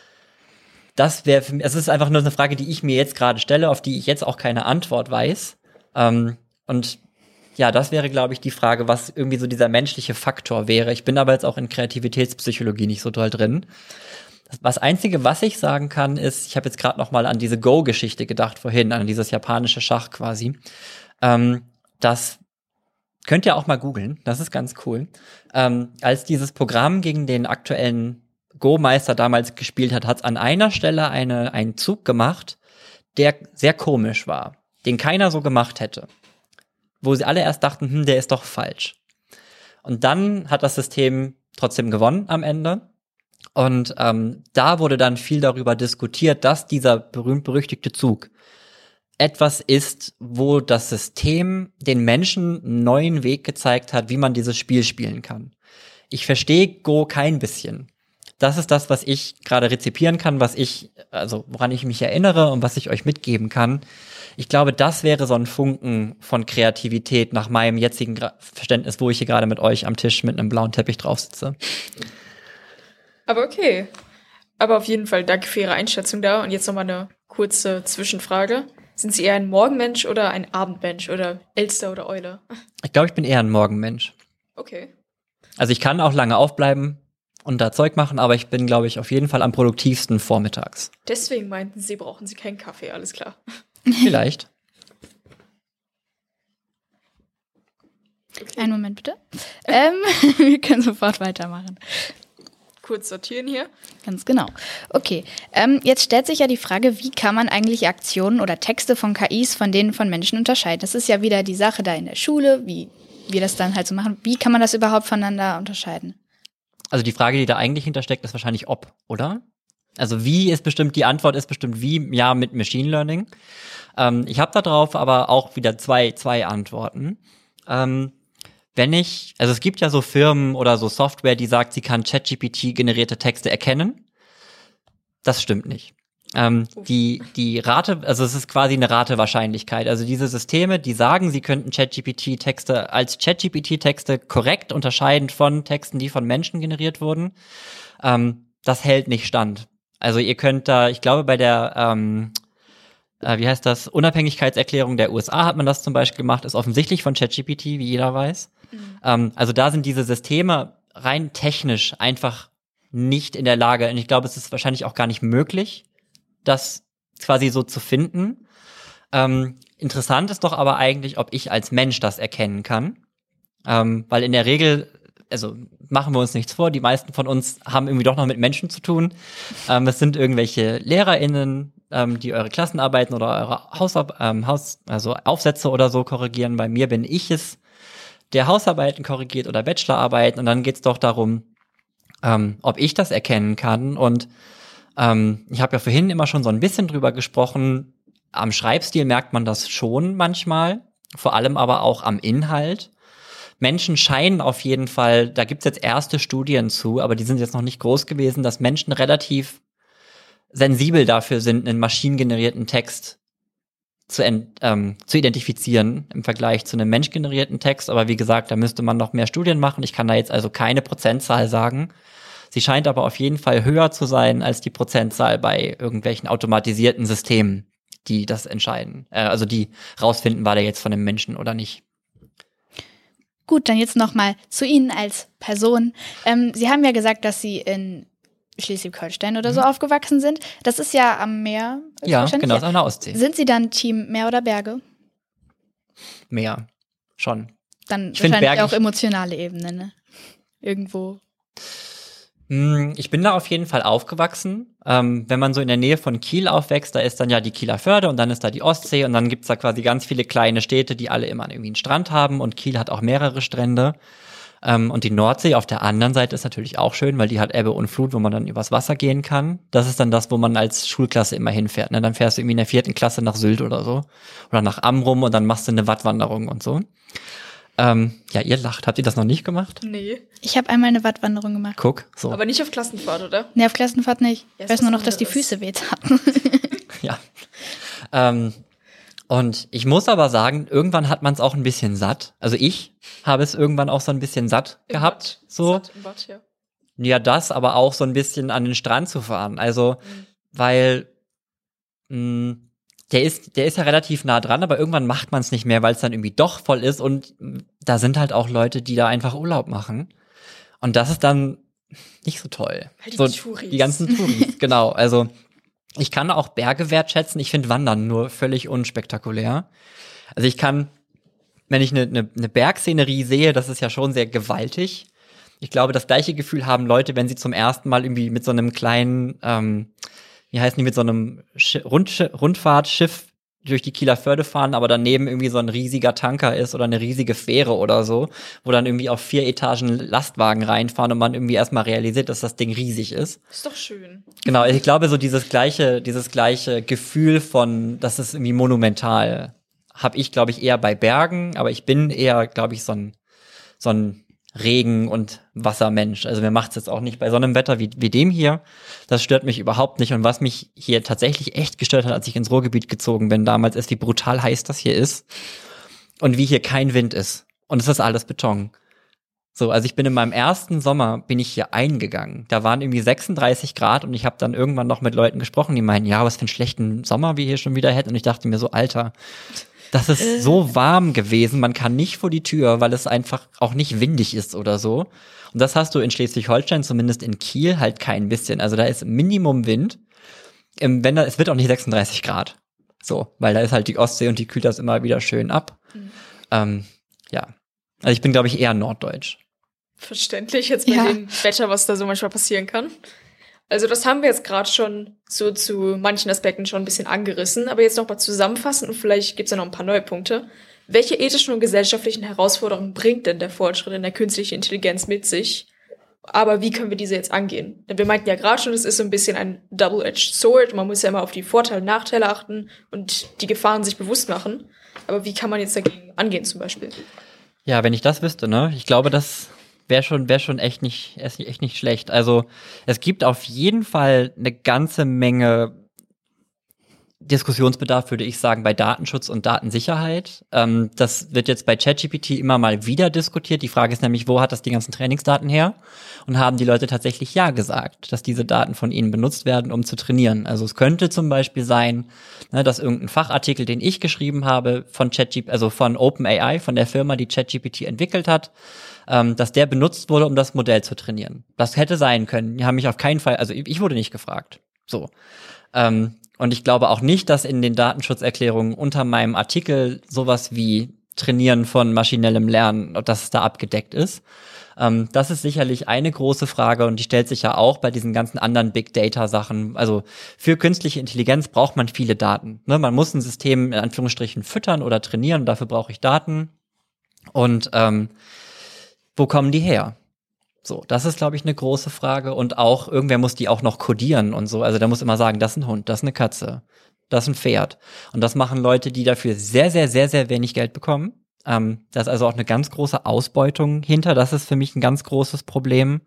Speaker 4: Das wäre für mich, es ist einfach nur eine Frage, die ich mir jetzt gerade stelle, auf die ich jetzt auch keine Antwort weiß. Ähm, und ja, das wäre, glaube ich, die Frage, was irgendwie so dieser menschliche Faktor wäre. Ich bin aber jetzt auch in Kreativitätspsychologie nicht so doll drin. Das Einzige, was ich sagen kann, ist, ich habe jetzt gerade noch mal an diese Go-Geschichte gedacht vorhin, an dieses japanische Schach quasi. Ähm, das könnt ihr auch mal googeln, das ist ganz cool. Ähm, als dieses Programm gegen den aktuellen Go-Meister damals gespielt hat, hat es an einer Stelle eine, einen Zug gemacht, der sehr komisch war, den keiner so gemacht hätte. Wo sie alle erst dachten, hm, der ist doch falsch. Und dann hat das System trotzdem gewonnen am Ende. Und ähm, da wurde dann viel darüber diskutiert, dass dieser berühmt-berüchtigte Zug etwas ist, wo das System den Menschen einen neuen Weg gezeigt hat, wie man dieses Spiel spielen kann. Ich verstehe Go kein bisschen. Das ist das, was ich gerade rezipieren kann, was ich, also woran ich mich erinnere und was ich euch mitgeben kann. Ich glaube, das wäre so ein Funken von Kreativität nach meinem jetzigen Gra- Verständnis, wo ich hier gerade mit euch am Tisch mit einem blauen Teppich drauf sitze.
Speaker 2: Aber okay. Aber auf jeden Fall danke für Ihre Einschätzung da. Und jetzt nochmal eine kurze Zwischenfrage. Sind Sie eher ein Morgenmensch oder ein Abendmensch oder Elster oder Eule?
Speaker 4: Ich glaube, ich bin eher ein Morgenmensch.
Speaker 2: Okay.
Speaker 4: Also ich kann auch lange aufbleiben und da Zeug machen, aber ich bin, glaube ich, auf jeden Fall am produktivsten vormittags.
Speaker 2: Deswegen meinten Sie, brauchen Sie keinen Kaffee, alles klar.
Speaker 4: Vielleicht.
Speaker 2: Okay.
Speaker 3: Einen Moment bitte. Ähm, wir können sofort weitermachen.
Speaker 2: Kurz sortieren hier.
Speaker 3: Ganz genau. Okay, ähm, jetzt stellt sich ja die Frage, wie kann man eigentlich Aktionen oder Texte von K Is von denen von Menschen unterscheiden? Das ist ja wieder die Sache da in der Schule, wie wir das dann halt so machen. Wie kann man das überhaupt voneinander unterscheiden?
Speaker 4: Also die Frage, die da eigentlich hintersteckt, ist wahrscheinlich ob, oder? Also wie ist bestimmt, die Antwort ist bestimmt wie, ja, mit Machine Learning. Ähm, ich habe da drauf aber auch wieder zwei, zwei Antworten. Ähm, wenn ich, also es gibt ja so Firmen oder so Software, die sagt, sie kann ChatGPT-generierte Texte erkennen. Das stimmt nicht. Ähm, die, die Rate, also es ist quasi eine Ratewahrscheinlichkeit. Also diese Systeme, die sagen, sie könnten ChatGPT-Texte als ChatGPT-Texte korrekt unterscheiden von Texten, die von Menschen generiert wurden. Ähm, das hält nicht stand. Also ihr könnt da, ich glaube bei der, ähm, äh, wie heißt das, Unabhängigkeitserklärung der U S A hat man das zum Beispiel gemacht, ist offensichtlich von ChatGPT, wie jeder weiß. Mhm. Ähm, also da sind diese Systeme rein technisch einfach nicht in der Lage, und ich glaube, es ist wahrscheinlich auch gar nicht möglich, das quasi so zu finden. Ähm, interessant ist doch aber eigentlich, ob ich als Mensch das erkennen kann. Ähm, weil in der Regel, also machen wir uns nichts vor, die meisten von uns haben irgendwie doch noch mit Menschen zu tun. Ähm, es sind irgendwelche LehrerInnen, ähm, die eure Klassenarbeiten oder eure Hausab- ähm, Haus, also Aufsätze oder so korrigieren. Bei mir bin ich es, der Hausarbeiten korrigiert oder Bachelorarbeiten. Und dann geht's doch darum, ähm, ob ich das erkennen kann. Und ähm, ich habe ja vorhin immer schon so ein bisschen drüber gesprochen. Am Schreibstil merkt man das schon manchmal, vor allem aber auch am Inhalt. Menschen scheinen auf jeden Fall, da gibt's jetzt erste Studien zu, aber die sind jetzt noch nicht groß gewesen, dass Menschen relativ sensibel dafür sind, einen maschinengenerierten Text zu, ent, ähm, zu identifizieren im Vergleich zu einem menschgenerierten Text. Aber wie gesagt, da müsste man noch mehr Studien machen. Ich kann da jetzt also keine Prozentzahl sagen. Sie scheint aber auf jeden Fall höher zu sein als die Prozentzahl bei irgendwelchen automatisierten Systemen, die das entscheiden. Äh, also die rausfinden, war der jetzt von einem Menschen oder nicht.
Speaker 3: Gut, dann jetzt nochmal zu Ihnen als Person. Ähm, Sie haben ja gesagt, dass Sie in Schleswig-Holstein oder so
Speaker 4: mhm.
Speaker 3: aufgewachsen sind. Das ist ja am Meer.
Speaker 4: Ja, genau, ist an der Ostsee.
Speaker 3: Sind Sie dann Team Meer oder Berge?
Speaker 4: Meer, schon.
Speaker 3: Dann
Speaker 4: ich
Speaker 3: wahrscheinlich
Speaker 4: Berge,
Speaker 3: auch emotionale Ebene, ne? Irgendwo.
Speaker 4: Ich bin da auf jeden Fall aufgewachsen. Ähm, wenn man so in der Nähe von Kiel aufwächst, da ist dann ja die Kieler Förde und dann ist da die Ostsee und dann gibt's da quasi ganz viele kleine Städte, die alle immer irgendwie einen Strand haben und Kiel hat auch mehrere Strände. Ähm, und die Nordsee auf der anderen Seite ist natürlich auch schön, weil die hat Ebbe und Flut, wo man dann übers Wasser gehen kann. Das ist dann das, wo man als Schulklasse immer hinfährt. Ne? Dann fährst du irgendwie in der vierten Klasse nach Sylt oder so. Oder nach Amrum und dann machst du eine Wattwanderung und so. Ähm, ja, ihr lacht. Habt ihr das noch nicht gemacht?
Speaker 2: Nee.
Speaker 3: Ich habe einmal eine Wattwanderung gemacht.
Speaker 4: Guck, so.
Speaker 2: Aber nicht auf Klassenfahrt, oder?
Speaker 3: Nee, auf Klassenfahrt nicht.
Speaker 2: Ja,
Speaker 3: Ich weiß nur noch,
Speaker 2: das
Speaker 3: dass die
Speaker 2: anderes.
Speaker 3: Füße weh taten.
Speaker 4: Ja. Ähm, und ich muss aber sagen, irgendwann hat man es auch ein bisschen satt. Also ich habe es irgendwann auch so ein bisschen satt
Speaker 2: Im
Speaker 4: gehabt.
Speaker 2: Bad.
Speaker 4: So.
Speaker 2: Satt im Bad, ja.
Speaker 4: Ja, das, aber auch so ein bisschen an den Strand zu fahren. Also,
Speaker 2: Mhm.
Speaker 4: weil mh, der ist, der ist ja relativ nah dran, aber irgendwann macht man es nicht mehr, weil es dann irgendwie doch voll ist. Und mh, da sind halt auch Leute, die da einfach Urlaub machen. Und das ist dann nicht so toll.
Speaker 2: Halt die
Speaker 4: so,
Speaker 2: Touris.
Speaker 4: Die ganzen Touris, genau. Also ich kann auch Berge wertschätzen. Ich finde Wandern nur völlig unspektakulär. Also ich kann, wenn ich eine ne, ne Bergszenerie sehe, das ist ja schon sehr gewaltig. Ich glaube, das gleiche Gefühl haben Leute, wenn sie zum ersten Mal irgendwie mit so einem kleinen, ähm, wie heißen die, mit so einem Sch- Rund Rundfahrtschiff durch die Kieler Förde fahren, aber daneben irgendwie so ein riesiger Tanker ist oder eine riesige Fähre oder so, wo dann irgendwie auf vier Etagen Lastwagen reinfahren und man irgendwie erstmal realisiert, dass das Ding riesig ist.
Speaker 2: Ist doch schön.
Speaker 4: Genau, ich glaube, so dieses gleiche, dieses gleiche Gefühl von, das ist irgendwie monumental, habe ich, glaube ich, eher bei Bergen, aber ich bin eher, glaube ich, so ein, so ein Regen- und Wassermensch. Also mir macht's jetzt auch nicht bei so einem Wetter wie, wie dem hier. Das stört mich überhaupt nicht. Und was mich hier tatsächlich echt gestört hat, als ich ins Ruhrgebiet gezogen bin damals, ist, wie brutal heiß das hier ist und wie hier kein Wind ist. Und es ist alles Beton. So, also ich bin in meinem ersten Sommer, bin ich hier eingegangen. Da waren irgendwie sechsunddreißig Grad und ich habe dann irgendwann noch mit Leuten gesprochen, die meinen, ja, was für einen schlechten Sommer wir hier schon wieder hätten. Und ich dachte mir so, Alter, das ist so warm gewesen, man kann nicht vor die Tür, weil es einfach auch nicht windig ist oder so. Und das hast du in Schleswig-Holstein, zumindest in Kiel, halt kein bisschen. Also da ist Minimum Wind. Ähm, wenn da, es wird auch nicht sechsunddreißig Grad. So, weil da ist halt die Ostsee und die kühlt das immer wieder schön ab. Mhm. Ähm, ja. Also ich bin, glaube ich, eher norddeutsch.
Speaker 2: Verständlich jetzt bei
Speaker 3: Ja.
Speaker 2: dem Wetter, was da so manchmal passieren kann. Also das haben wir jetzt gerade schon so zu manchen Aspekten schon ein bisschen angerissen, aber jetzt noch mal zusammenfassen und vielleicht gibt's ja noch ein paar neue Punkte. Welche ethischen und gesellschaftlichen Herausforderungen bringt denn der Fortschritt in der künstlichen Intelligenz mit sich? Aber wie können wir diese jetzt angehen? Denn wir meinten ja gerade schon, es ist so ein bisschen ein Double-Edged Sword. Man muss ja immer auf die Vorteile und Nachteile achten und die Gefahren sich bewusst machen. Aber wie kann man jetzt dagegen angehen zum Beispiel?
Speaker 4: Ja, wenn ich das wüsste, ne? Ich glaube, das wäre schon, wäre schon echt nicht, echt nicht schlecht. Also es gibt auf jeden Fall eine ganze Menge Diskussionsbedarf, würde ich sagen, bei Datenschutz und Datensicherheit. Ähm, das wird jetzt bei ChatGPT immer mal wieder diskutiert. Die Frage ist nämlich, wo hat das die ganzen Trainingsdaten her? Und haben die Leute tatsächlich ja gesagt, dass diese Daten von ihnen benutzt werden, um zu trainieren? Also es könnte zum Beispiel sein, ne, dass irgendein Fachartikel, den ich geschrieben habe, von ChatGPT, also von OpenAI, von der Firma, die ChatGPT entwickelt hat, ähm, dass der benutzt wurde, um das Modell zu trainieren. Das hätte sein können. Die haben mich auf keinen Fall, also ich wurde nicht gefragt. So. Ähm, Und ich glaube auch nicht, dass in den Datenschutzerklärungen unter meinem Artikel sowas wie Trainieren von maschinellem Lernen, dass es da abgedeckt ist. Ähm, das ist sicherlich eine große Frage und die stellt sich ja auch bei diesen ganzen anderen Big-Data-Sachen. Also für künstliche Intelligenz braucht man viele Daten. Ne? Man muss ein System in Anführungsstrichen füttern oder trainieren und dafür brauche ich Daten. Und ähm, wo kommen die her? So, das ist, glaube ich, eine große Frage. Und auch, irgendwer muss die auch noch codieren und so. Also der muss immer sagen, das ist ein Hund, das ist eine Katze, das ist ein Pferd. Und das machen Leute, die dafür sehr, sehr, sehr, sehr wenig Geld bekommen. Ähm, da ist also auch eine ganz große Ausbeutung hinter. Das ist für mich ein ganz großes Problem.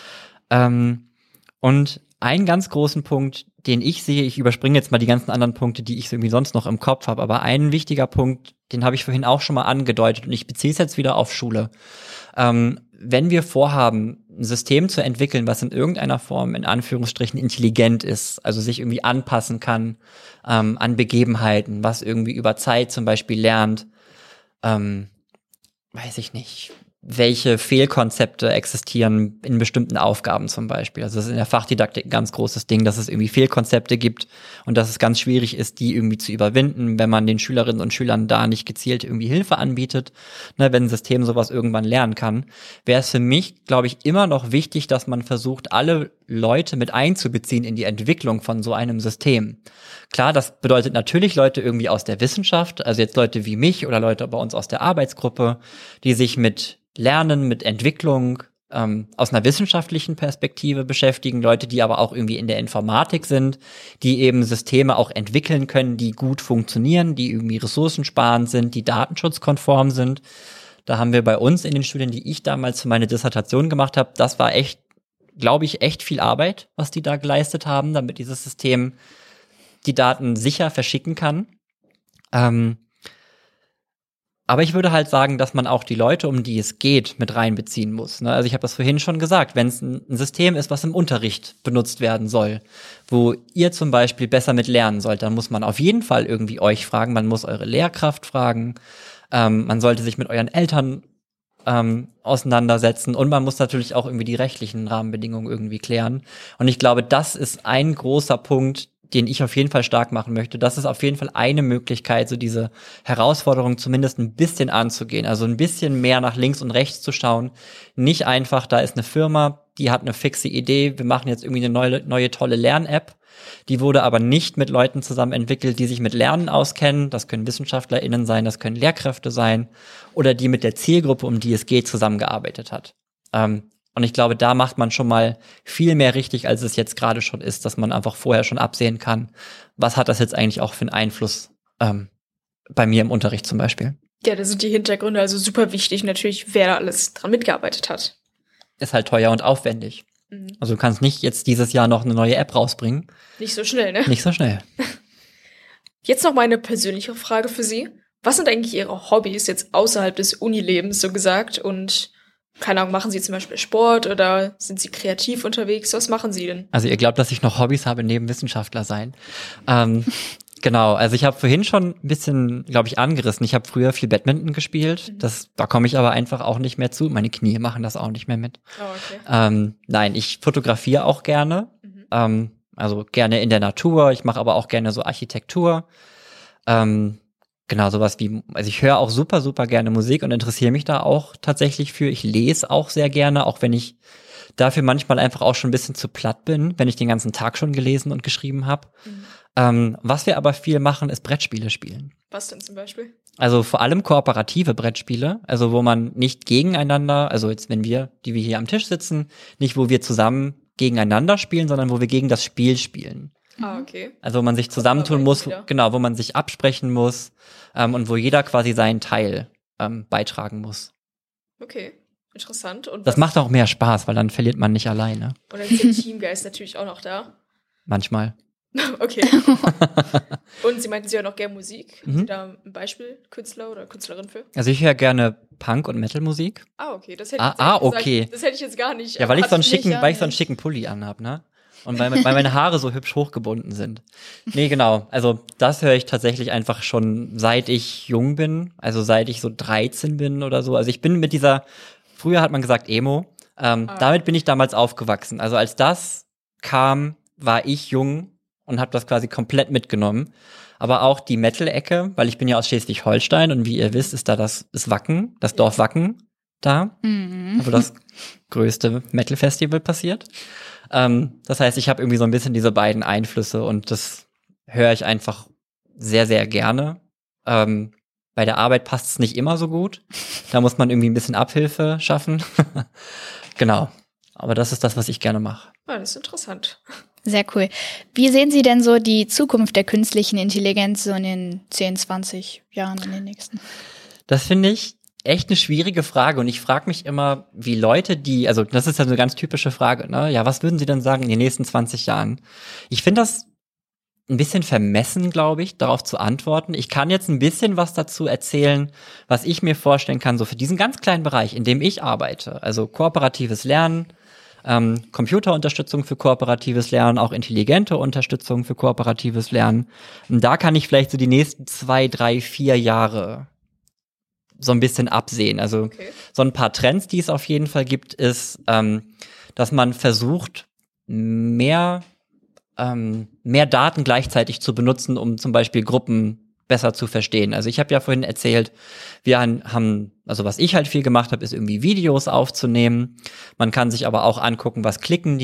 Speaker 4: Ähm, und einen ganz großen Punkt, den ich sehe, ich überspringe jetzt mal die ganzen anderen Punkte, die ich irgendwie sonst noch im Kopf habe, aber ein wichtiger Punkt, den habe ich vorhin auch schon mal angedeutet und ich beziehe es jetzt wieder auf Schule. Ähm, wenn wir vorhaben, ein System zu entwickeln, was in irgendeiner Form in Anführungsstrichen intelligent ist, also sich irgendwie anpassen kann ähm, an Begebenheiten, was irgendwie über Zeit zum Beispiel lernt, ähm, weiß ich nicht, welche Fehlkonzepte existieren in bestimmten Aufgaben zum Beispiel. Also das ist in der Fachdidaktik ein ganz großes Ding, dass es irgendwie Fehlkonzepte gibt und dass es ganz schwierig ist, die irgendwie zu überwinden, wenn man den Schülerinnen und Schülern da nicht gezielt irgendwie Hilfe anbietet. Ne, wenn ein System sowas irgendwann lernen kann, wäre es für mich, glaube ich, immer noch wichtig, dass man versucht, alle Leute mit einzubeziehen in die Entwicklung von so einem System. Klar, das bedeutet natürlich Leute irgendwie aus der Wissenschaft, also jetzt Leute wie mich oder Leute bei uns aus der Arbeitsgruppe, die sich mit Lernen, mit Entwicklung ähm, aus einer wissenschaftlichen Perspektive beschäftigen, Leute, die aber auch irgendwie in der Informatik sind, die eben Systeme auch entwickeln können, die gut funktionieren, die irgendwie ressourcensparend sind, die datenschutzkonform sind. Da haben wir bei uns in den Studien, die ich damals für meine Dissertation gemacht habe, das war echt, glaube ich, echt viel Arbeit, was die da geleistet haben, damit dieses System die Daten sicher verschicken kann. Ähm, aber ich würde halt sagen, dass man auch die Leute, um die es geht, mit reinbeziehen muss. Ne? Also ich habe das vorhin schon gesagt, wenn es ein, ein System ist, was im Unterricht benutzt werden soll, wo ihr zum Beispiel besser mit lernen sollt, dann muss man auf jeden Fall irgendwie euch fragen, man muss eure Lehrkraft fragen, ähm, man sollte sich mit euren Eltern ähm, auseinandersetzen und man muss natürlich auch irgendwie die rechtlichen Rahmenbedingungen irgendwie klären. Und ich glaube, das ist ein großer Punkt, den ich auf jeden Fall stark machen möchte. Das ist auf jeden Fall eine Möglichkeit, so diese Herausforderung zumindest ein bisschen anzugehen. Also ein bisschen mehr nach links und rechts zu schauen. Nicht einfach, da ist eine Firma, die hat eine fixe Idee, wir machen jetzt irgendwie eine neue, neue tolle Lern-App. Die wurde aber nicht mit Leuten zusammen entwickelt, die sich mit Lernen auskennen. Das können WissenschaftlerInnen sein, das können Lehrkräfte sein. Oder die mit der Zielgruppe, um die es geht, zusammengearbeitet hat. Ähm, Und ich glaube, da macht man schon mal viel mehr richtig, als es jetzt gerade schon ist, dass man einfach vorher schon absehen kann, was hat das jetzt eigentlich auch für einen Einfluss ähm, bei mir im Unterricht zum Beispiel.
Speaker 2: Ja, da sind die Hintergründe also super wichtig, natürlich, wer da alles dran mitgearbeitet hat.
Speaker 4: Ist halt teuer und aufwendig. Mhm. Also du kannst nicht jetzt dieses Jahr noch eine neue App rausbringen.
Speaker 2: Nicht so schnell, ne?
Speaker 4: Nicht so schnell.
Speaker 2: Jetzt noch mal eine persönliche Frage für Sie. Was sind eigentlich Ihre Hobbys jetzt außerhalb des Unilebens, so gesagt, und keine Ahnung, machen Sie zum Beispiel Sport oder sind Sie kreativ unterwegs? Was machen Sie denn?
Speaker 4: Also ihr glaubt, dass ich noch Hobbys habe neben Wissenschaftler sein. Ähm, genau, also ich habe vorhin schon ein bisschen, glaube ich, angerissen. Ich habe früher viel Badminton gespielt. Mhm. Das, da komme ich aber einfach auch nicht mehr zu. Meine Knie machen das auch nicht mehr mit.
Speaker 2: Oh, okay.
Speaker 4: Ähm, nein, ich fotografiere auch gerne. Mhm. Ähm, also gerne in der Natur. Ich mache aber auch gerne so Architektur. Ähm, Genau, sowas wie, also ich höre auch super, super gerne Musik und interessiere mich da auch tatsächlich für. Ich lese auch sehr gerne, auch wenn ich dafür manchmal einfach auch schon ein bisschen zu platt bin, wenn ich den ganzen Tag schon gelesen und geschrieben habe. Mhm. Ähm, was wir aber viel machen, ist Brettspiele spielen.
Speaker 2: Was denn zum Beispiel?
Speaker 4: Also vor allem kooperative Brettspiele, also wo man nicht gegeneinander, also jetzt wenn wir, die wir hier am Tisch sitzen, nicht wo wir zusammen gegeneinander spielen, sondern wo wir gegen das Spiel spielen.
Speaker 2: Ah, okay.
Speaker 4: Also wo man sich zusammentun muss, genau, wo man sich absprechen muss ähm, und wo jeder quasi seinen Teil ähm, beitragen muss.
Speaker 2: Okay, interessant. Und
Speaker 4: das macht auch mehr Spaß, weil dann verliert man nicht alleine.
Speaker 2: Und dann ist der Teamgeist natürlich auch noch da.
Speaker 4: Manchmal.
Speaker 2: Okay. Und Sie meinten, Sie hören auch gerne Musik. Haben mhm. Sie da ein Beispiel, Künstler oder Künstlerin für?
Speaker 4: Also ich höre gerne Punk- und Metal-Musik.
Speaker 2: Ah, okay. Das hätte
Speaker 4: ah,
Speaker 2: ich jetzt
Speaker 4: ah,
Speaker 2: gesagt.
Speaker 4: okay.
Speaker 2: Das hätte ich jetzt gar nicht.
Speaker 4: Ja, weil ich so einen schicken, weil ich so einen schicken Pulli anhab, ne? Und weil, weil meine Haare so hübsch hochgebunden sind. Nee, genau. Also das höre ich tatsächlich einfach schon seit ich jung bin. Also seit ich so dreizehn bin oder so. Also ich bin mit dieser, früher hat man gesagt Emo. Ähm, ah. Damit bin ich damals aufgewachsen. Also als das kam, war ich jung und habe das quasi komplett mitgenommen. Aber auch die Metal-Ecke, weil ich bin ja aus Schleswig-Holstein und wie ihr wisst, ist da das ist Wacken, das Dorf Wacken da, mhm. wo das größte Metal-Festival passiert. Ähm, das heißt, ich habe irgendwie so ein bisschen diese beiden Einflüsse und das höre ich einfach sehr, sehr gerne. Ähm, bei der Arbeit passt es nicht immer so gut. Da muss man irgendwie ein bisschen Abhilfe schaffen. Genau. Aber das ist das, was ich gerne mache.
Speaker 2: Ja, das ist interessant.
Speaker 3: Sehr cool. Wie sehen Sie denn so die Zukunft der künstlichen Intelligenz so in den zehn, zwanzig Jahren, in den nächsten?
Speaker 4: Das finde ich echt eine schwierige Frage und ich frage mich immer, wie Leute, die, also das ist ja so eine ganz typische Frage, ne? Ja, was würden Sie denn sagen in den nächsten zwanzig Jahren? Ich finde das ein bisschen vermessen, glaube ich, darauf zu antworten. Ich kann jetzt ein bisschen was dazu erzählen, was ich mir vorstellen kann, so für diesen ganz kleinen Bereich, in dem ich arbeite. Also kooperatives Lernen, ähm, Computerunterstützung für kooperatives Lernen, auch intelligente Unterstützung für kooperatives Lernen. Und da kann ich vielleicht so die nächsten zwei, drei, vier Jahre so ein bisschen absehen. Also okay. So ein paar Trends, die es auf jeden Fall gibt, ist, ähm, dass man versucht, mehr ähm, mehr Daten gleichzeitig zu benutzen, um zum Beispiel Gruppen besser zu verstehen. Also ich habe ja vorhin erzählt, wir haben, also was ich halt viel gemacht habe, ist irgendwie Videos aufzunehmen. Man kann sich aber auch angucken, was klicken die,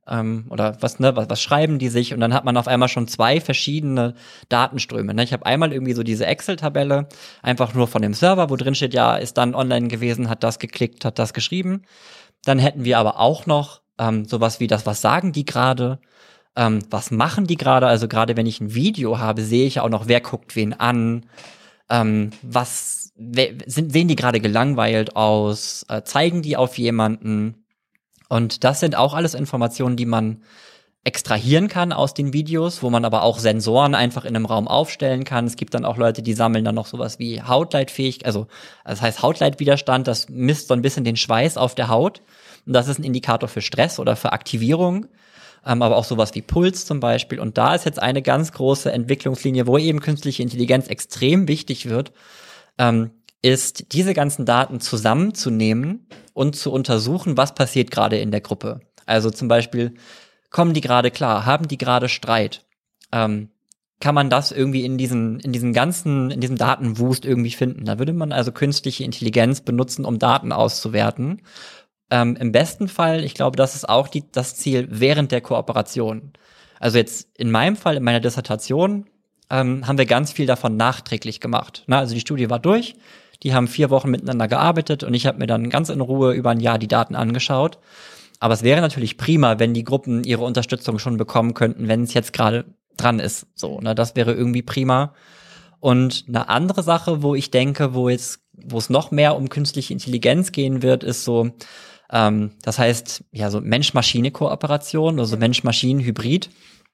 Speaker 4: ähm, oder was, ne, was, was schreiben die sich? Und dann hat man auf einmal schon zwei verschiedene Datenströme. Ne? Ich habe einmal irgendwie so diese Excel-Tabelle, einfach nur von dem Server, wo drin steht, ja, ist dann online gewesen, hat das geklickt, hat das geschrieben. Dann hätten wir aber auch noch ähm, sowas wie das, was sagen die gerade, ähm, was machen die gerade? Also gerade wenn ich ein Video habe, sehe ich auch noch, wer guckt wen an, ähm, was we, sind, sehen die gerade gelangweilt aus, äh, zeigen die auf jemanden? Und das sind auch alles Informationen, die man extrahieren kann aus den Videos, wo man aber auch Sensoren einfach in einem Raum aufstellen kann. Es gibt dann auch Leute, die sammeln dann noch sowas wie Hautleitfähigkeit, also das heißt Hautleitwiderstand, das misst so ein bisschen den Schweiß auf der Haut. Und das ist ein Indikator für Stress oder für Aktivierung, ähm, aber auch sowas wie Puls zum Beispiel. Und da ist jetzt eine ganz große Entwicklungslinie, wo eben künstliche Intelligenz extrem wichtig wird, ähm, ist, diese ganzen Daten zusammenzunehmen und zu untersuchen, was passiert gerade in der Gruppe. Also zum Beispiel, kommen die gerade klar? Haben die gerade Streit? Ähm, kann man das irgendwie in diesen, in diesen ganzen, in diesem Datenwust irgendwie finden? Da würde man also künstliche Intelligenz benutzen, um Daten auszuwerten. Ähm, im besten Fall, ich glaube, das ist auch die, das Ziel während der Kooperation. Also jetzt in meinem Fall, in meiner Dissertation, ähm, haben wir ganz viel davon nachträglich gemacht. Na, also die Studie war durch, die haben vier Wochen miteinander gearbeitet und ich habe mir dann ganz in Ruhe über ein Jahr die Daten angeschaut. Aber es wäre natürlich prima, wenn die Gruppen ihre Unterstützung schon bekommen könnten, wenn es jetzt gerade dran ist. So, ne, das wäre irgendwie prima. Und eine andere Sache, wo ich denke, wo jetzt, wo es noch mehr um künstliche Intelligenz gehen wird, ist so, ähm, das heißt, ja, so Mensch-Maschine-Kooperation, also Mensch-Maschinen-Hybrid.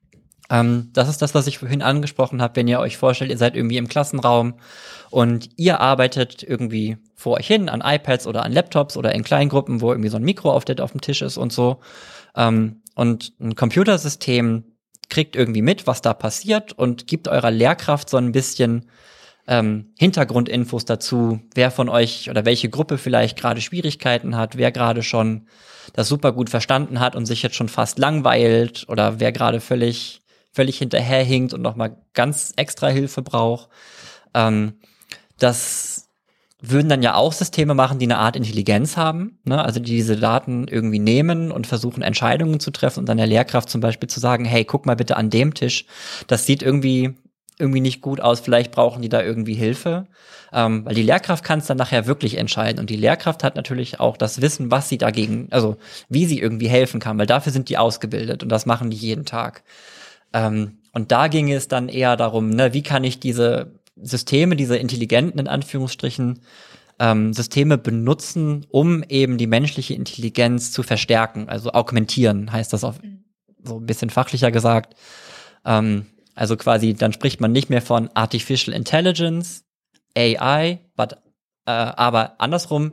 Speaker 4: Ähm, das ist das, was ich vorhin angesprochen habe, wenn ihr euch vorstellt, ihr seid irgendwie im Klassenraum und ihr arbeitet irgendwie vor euch hin an iPads oder an Laptops oder in Kleingruppen, wo irgendwie so ein Mikro auf, der, auf dem Tisch ist und so. Ähm, und ein Computersystem kriegt irgendwie mit, was da passiert und gibt eurer Lehrkraft so ein bisschen ähm, Hintergrundinfos dazu, wer von euch oder welche Gruppe vielleicht gerade Schwierigkeiten hat, wer gerade schon das super gut verstanden hat und sich jetzt schon fast langweilt oder wer gerade völlig völlig hinterherhinkt und nochmal ganz extra Hilfe braucht. Ähm, das würden dann ja auch Systeme machen, die eine Art Intelligenz haben, ne? Also die diese Daten irgendwie nehmen und versuchen, Entscheidungen zu treffen und dann der Lehrkraft zum Beispiel zu sagen, hey, guck mal bitte an dem Tisch, das sieht irgendwie irgendwie nicht gut aus, vielleicht brauchen die da irgendwie Hilfe. Ähm, weil die Lehrkraft kann es dann nachher wirklich entscheiden und die Lehrkraft hat natürlich auch das Wissen, was sie dagegen, also wie sie irgendwie helfen kann, weil dafür sind die ausgebildet und das machen die jeden Tag. Ähm, und da ging es dann eher darum, ne, wie kann ich diese Systeme, diese intelligenten, in Anführungsstrichen, ähm, Systeme benutzen, um eben die menschliche Intelligenz zu verstärken, also augmentieren, heißt das auf so ein bisschen fachlicher gesagt. Ähm, also quasi, dann spricht man nicht mehr von Artificial Intelligence, A I, but, äh, aber andersrum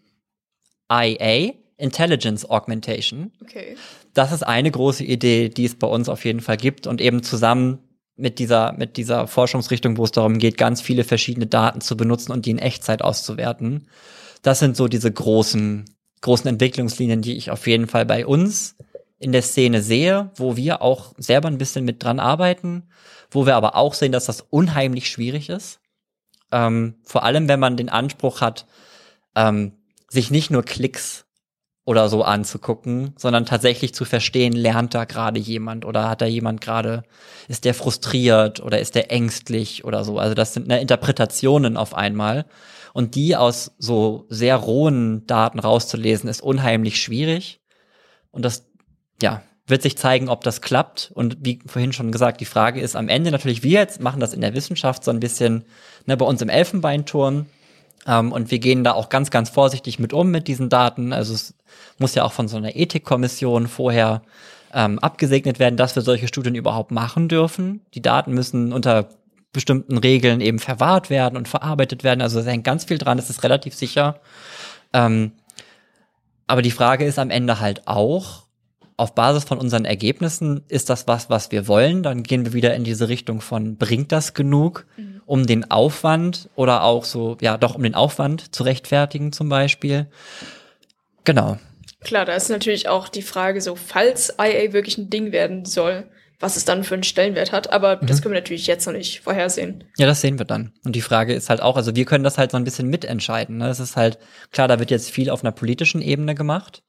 Speaker 4: I A, Intelligence Augmentation.
Speaker 2: Okay.
Speaker 4: Das ist eine große Idee, die es bei uns auf jeden Fall gibt und eben zusammen mit dieser mit dieser Forschungsrichtung, wo es darum geht, ganz viele verschiedene Daten zu benutzen und die in Echtzeit auszuwerten. Das sind so diese großen großen Entwicklungslinien, die ich auf jeden Fall bei uns in der Szene sehe, wo wir auch selber ein bisschen mit dran arbeiten, wo wir aber auch sehen, dass das unheimlich schwierig ist. Ähm, vor allem, wenn man den Anspruch hat, ähm, sich nicht nur Klicks oder so anzugucken, sondern tatsächlich zu verstehen, lernt da gerade jemand oder hat da jemand gerade, ist der frustriert oder ist der ängstlich oder so. Also das sind ne, Interpretationen auf einmal und die aus so sehr rohen Daten rauszulesen, ist unheimlich schwierig und das, ja, wird sich zeigen, ob das klappt und wie vorhin schon gesagt, die Frage ist am Ende natürlich, wir jetzt machen das in der Wissenschaft so ein bisschen, ne, bei uns im Elfenbeinturm. Um, und wir gehen da auch ganz, ganz vorsichtig mit um mit diesen Daten. Also es muss ja auch von so einer Ethikkommission vorher ähm, abgesegnet werden, dass wir solche Studien überhaupt machen dürfen. Die Daten müssen unter bestimmten Regeln eben verwahrt werden und verarbeitet werden. Also da hängt ganz viel dran, das ist relativ sicher. Ähm, aber die Frage ist am Ende halt auch, auf Basis von unseren Ergebnissen, ist das was, was wir wollen? Dann gehen wir wieder in diese Richtung von, bringt das genug, mhm. um den Aufwand oder auch so, ja, doch um den Aufwand zu rechtfertigen zum Beispiel. Genau.
Speaker 2: Klar, da ist natürlich auch die Frage so, falls I A wirklich ein Ding werden soll, was es dann für einen Stellenwert hat, aber mhm. das können wir natürlich jetzt noch nicht vorhersehen.
Speaker 4: Ja, das sehen wir dann. Und die Frage ist halt auch, also wir können das halt so ein bisschen mitentscheiden. Ne? Es ist halt, klar, da wird jetzt viel auf einer politischen Ebene gemacht.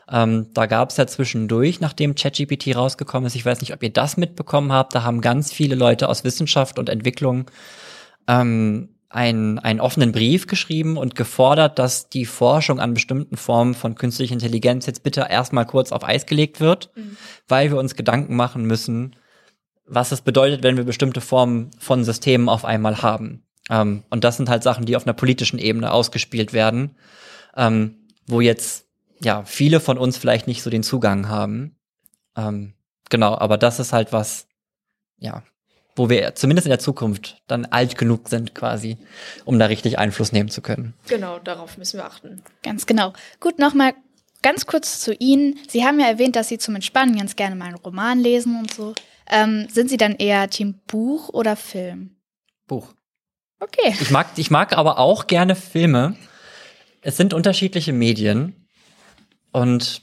Speaker 4: Ähm, da gab es ja zwischendurch, nachdem ChatGPT rausgekommen ist, ich weiß nicht, ob ihr das mitbekommen habt, da haben ganz viele Leute aus Wissenschaft und Entwicklung ähm, einen, einen offenen Brief geschrieben und gefordert, dass die Forschung an bestimmten Formen von künstlicher Intelligenz jetzt bitte erstmal kurz auf Eis gelegt wird, mhm. weil wir uns Gedanken machen müssen, was es bedeutet, wenn wir bestimmte Formen von Systemen auf einmal haben. Ähm, und das sind halt Sachen, die auf einer politischen Ebene ausgespielt werden, ähm, wo jetzt ja viele von uns vielleicht nicht so den Zugang haben. Ähm, genau, aber das ist halt was, ja, wo wir zumindest in der Zukunft dann alt genug sind quasi, um da richtig Einfluss nehmen zu können.
Speaker 2: Genau, darauf müssen wir achten.
Speaker 3: Ganz genau. Gut, nochmal ganz kurz zu Ihnen. Sie haben ja erwähnt, dass Sie zum Entspannen ganz gerne mal einen Roman lesen und so. Ähm, sind Sie dann eher Team Buch oder Film?
Speaker 4: Buch.
Speaker 3: Okay.
Speaker 4: Ich mag, ich mag aber auch gerne Filme. Es sind unterschiedliche Medien. Und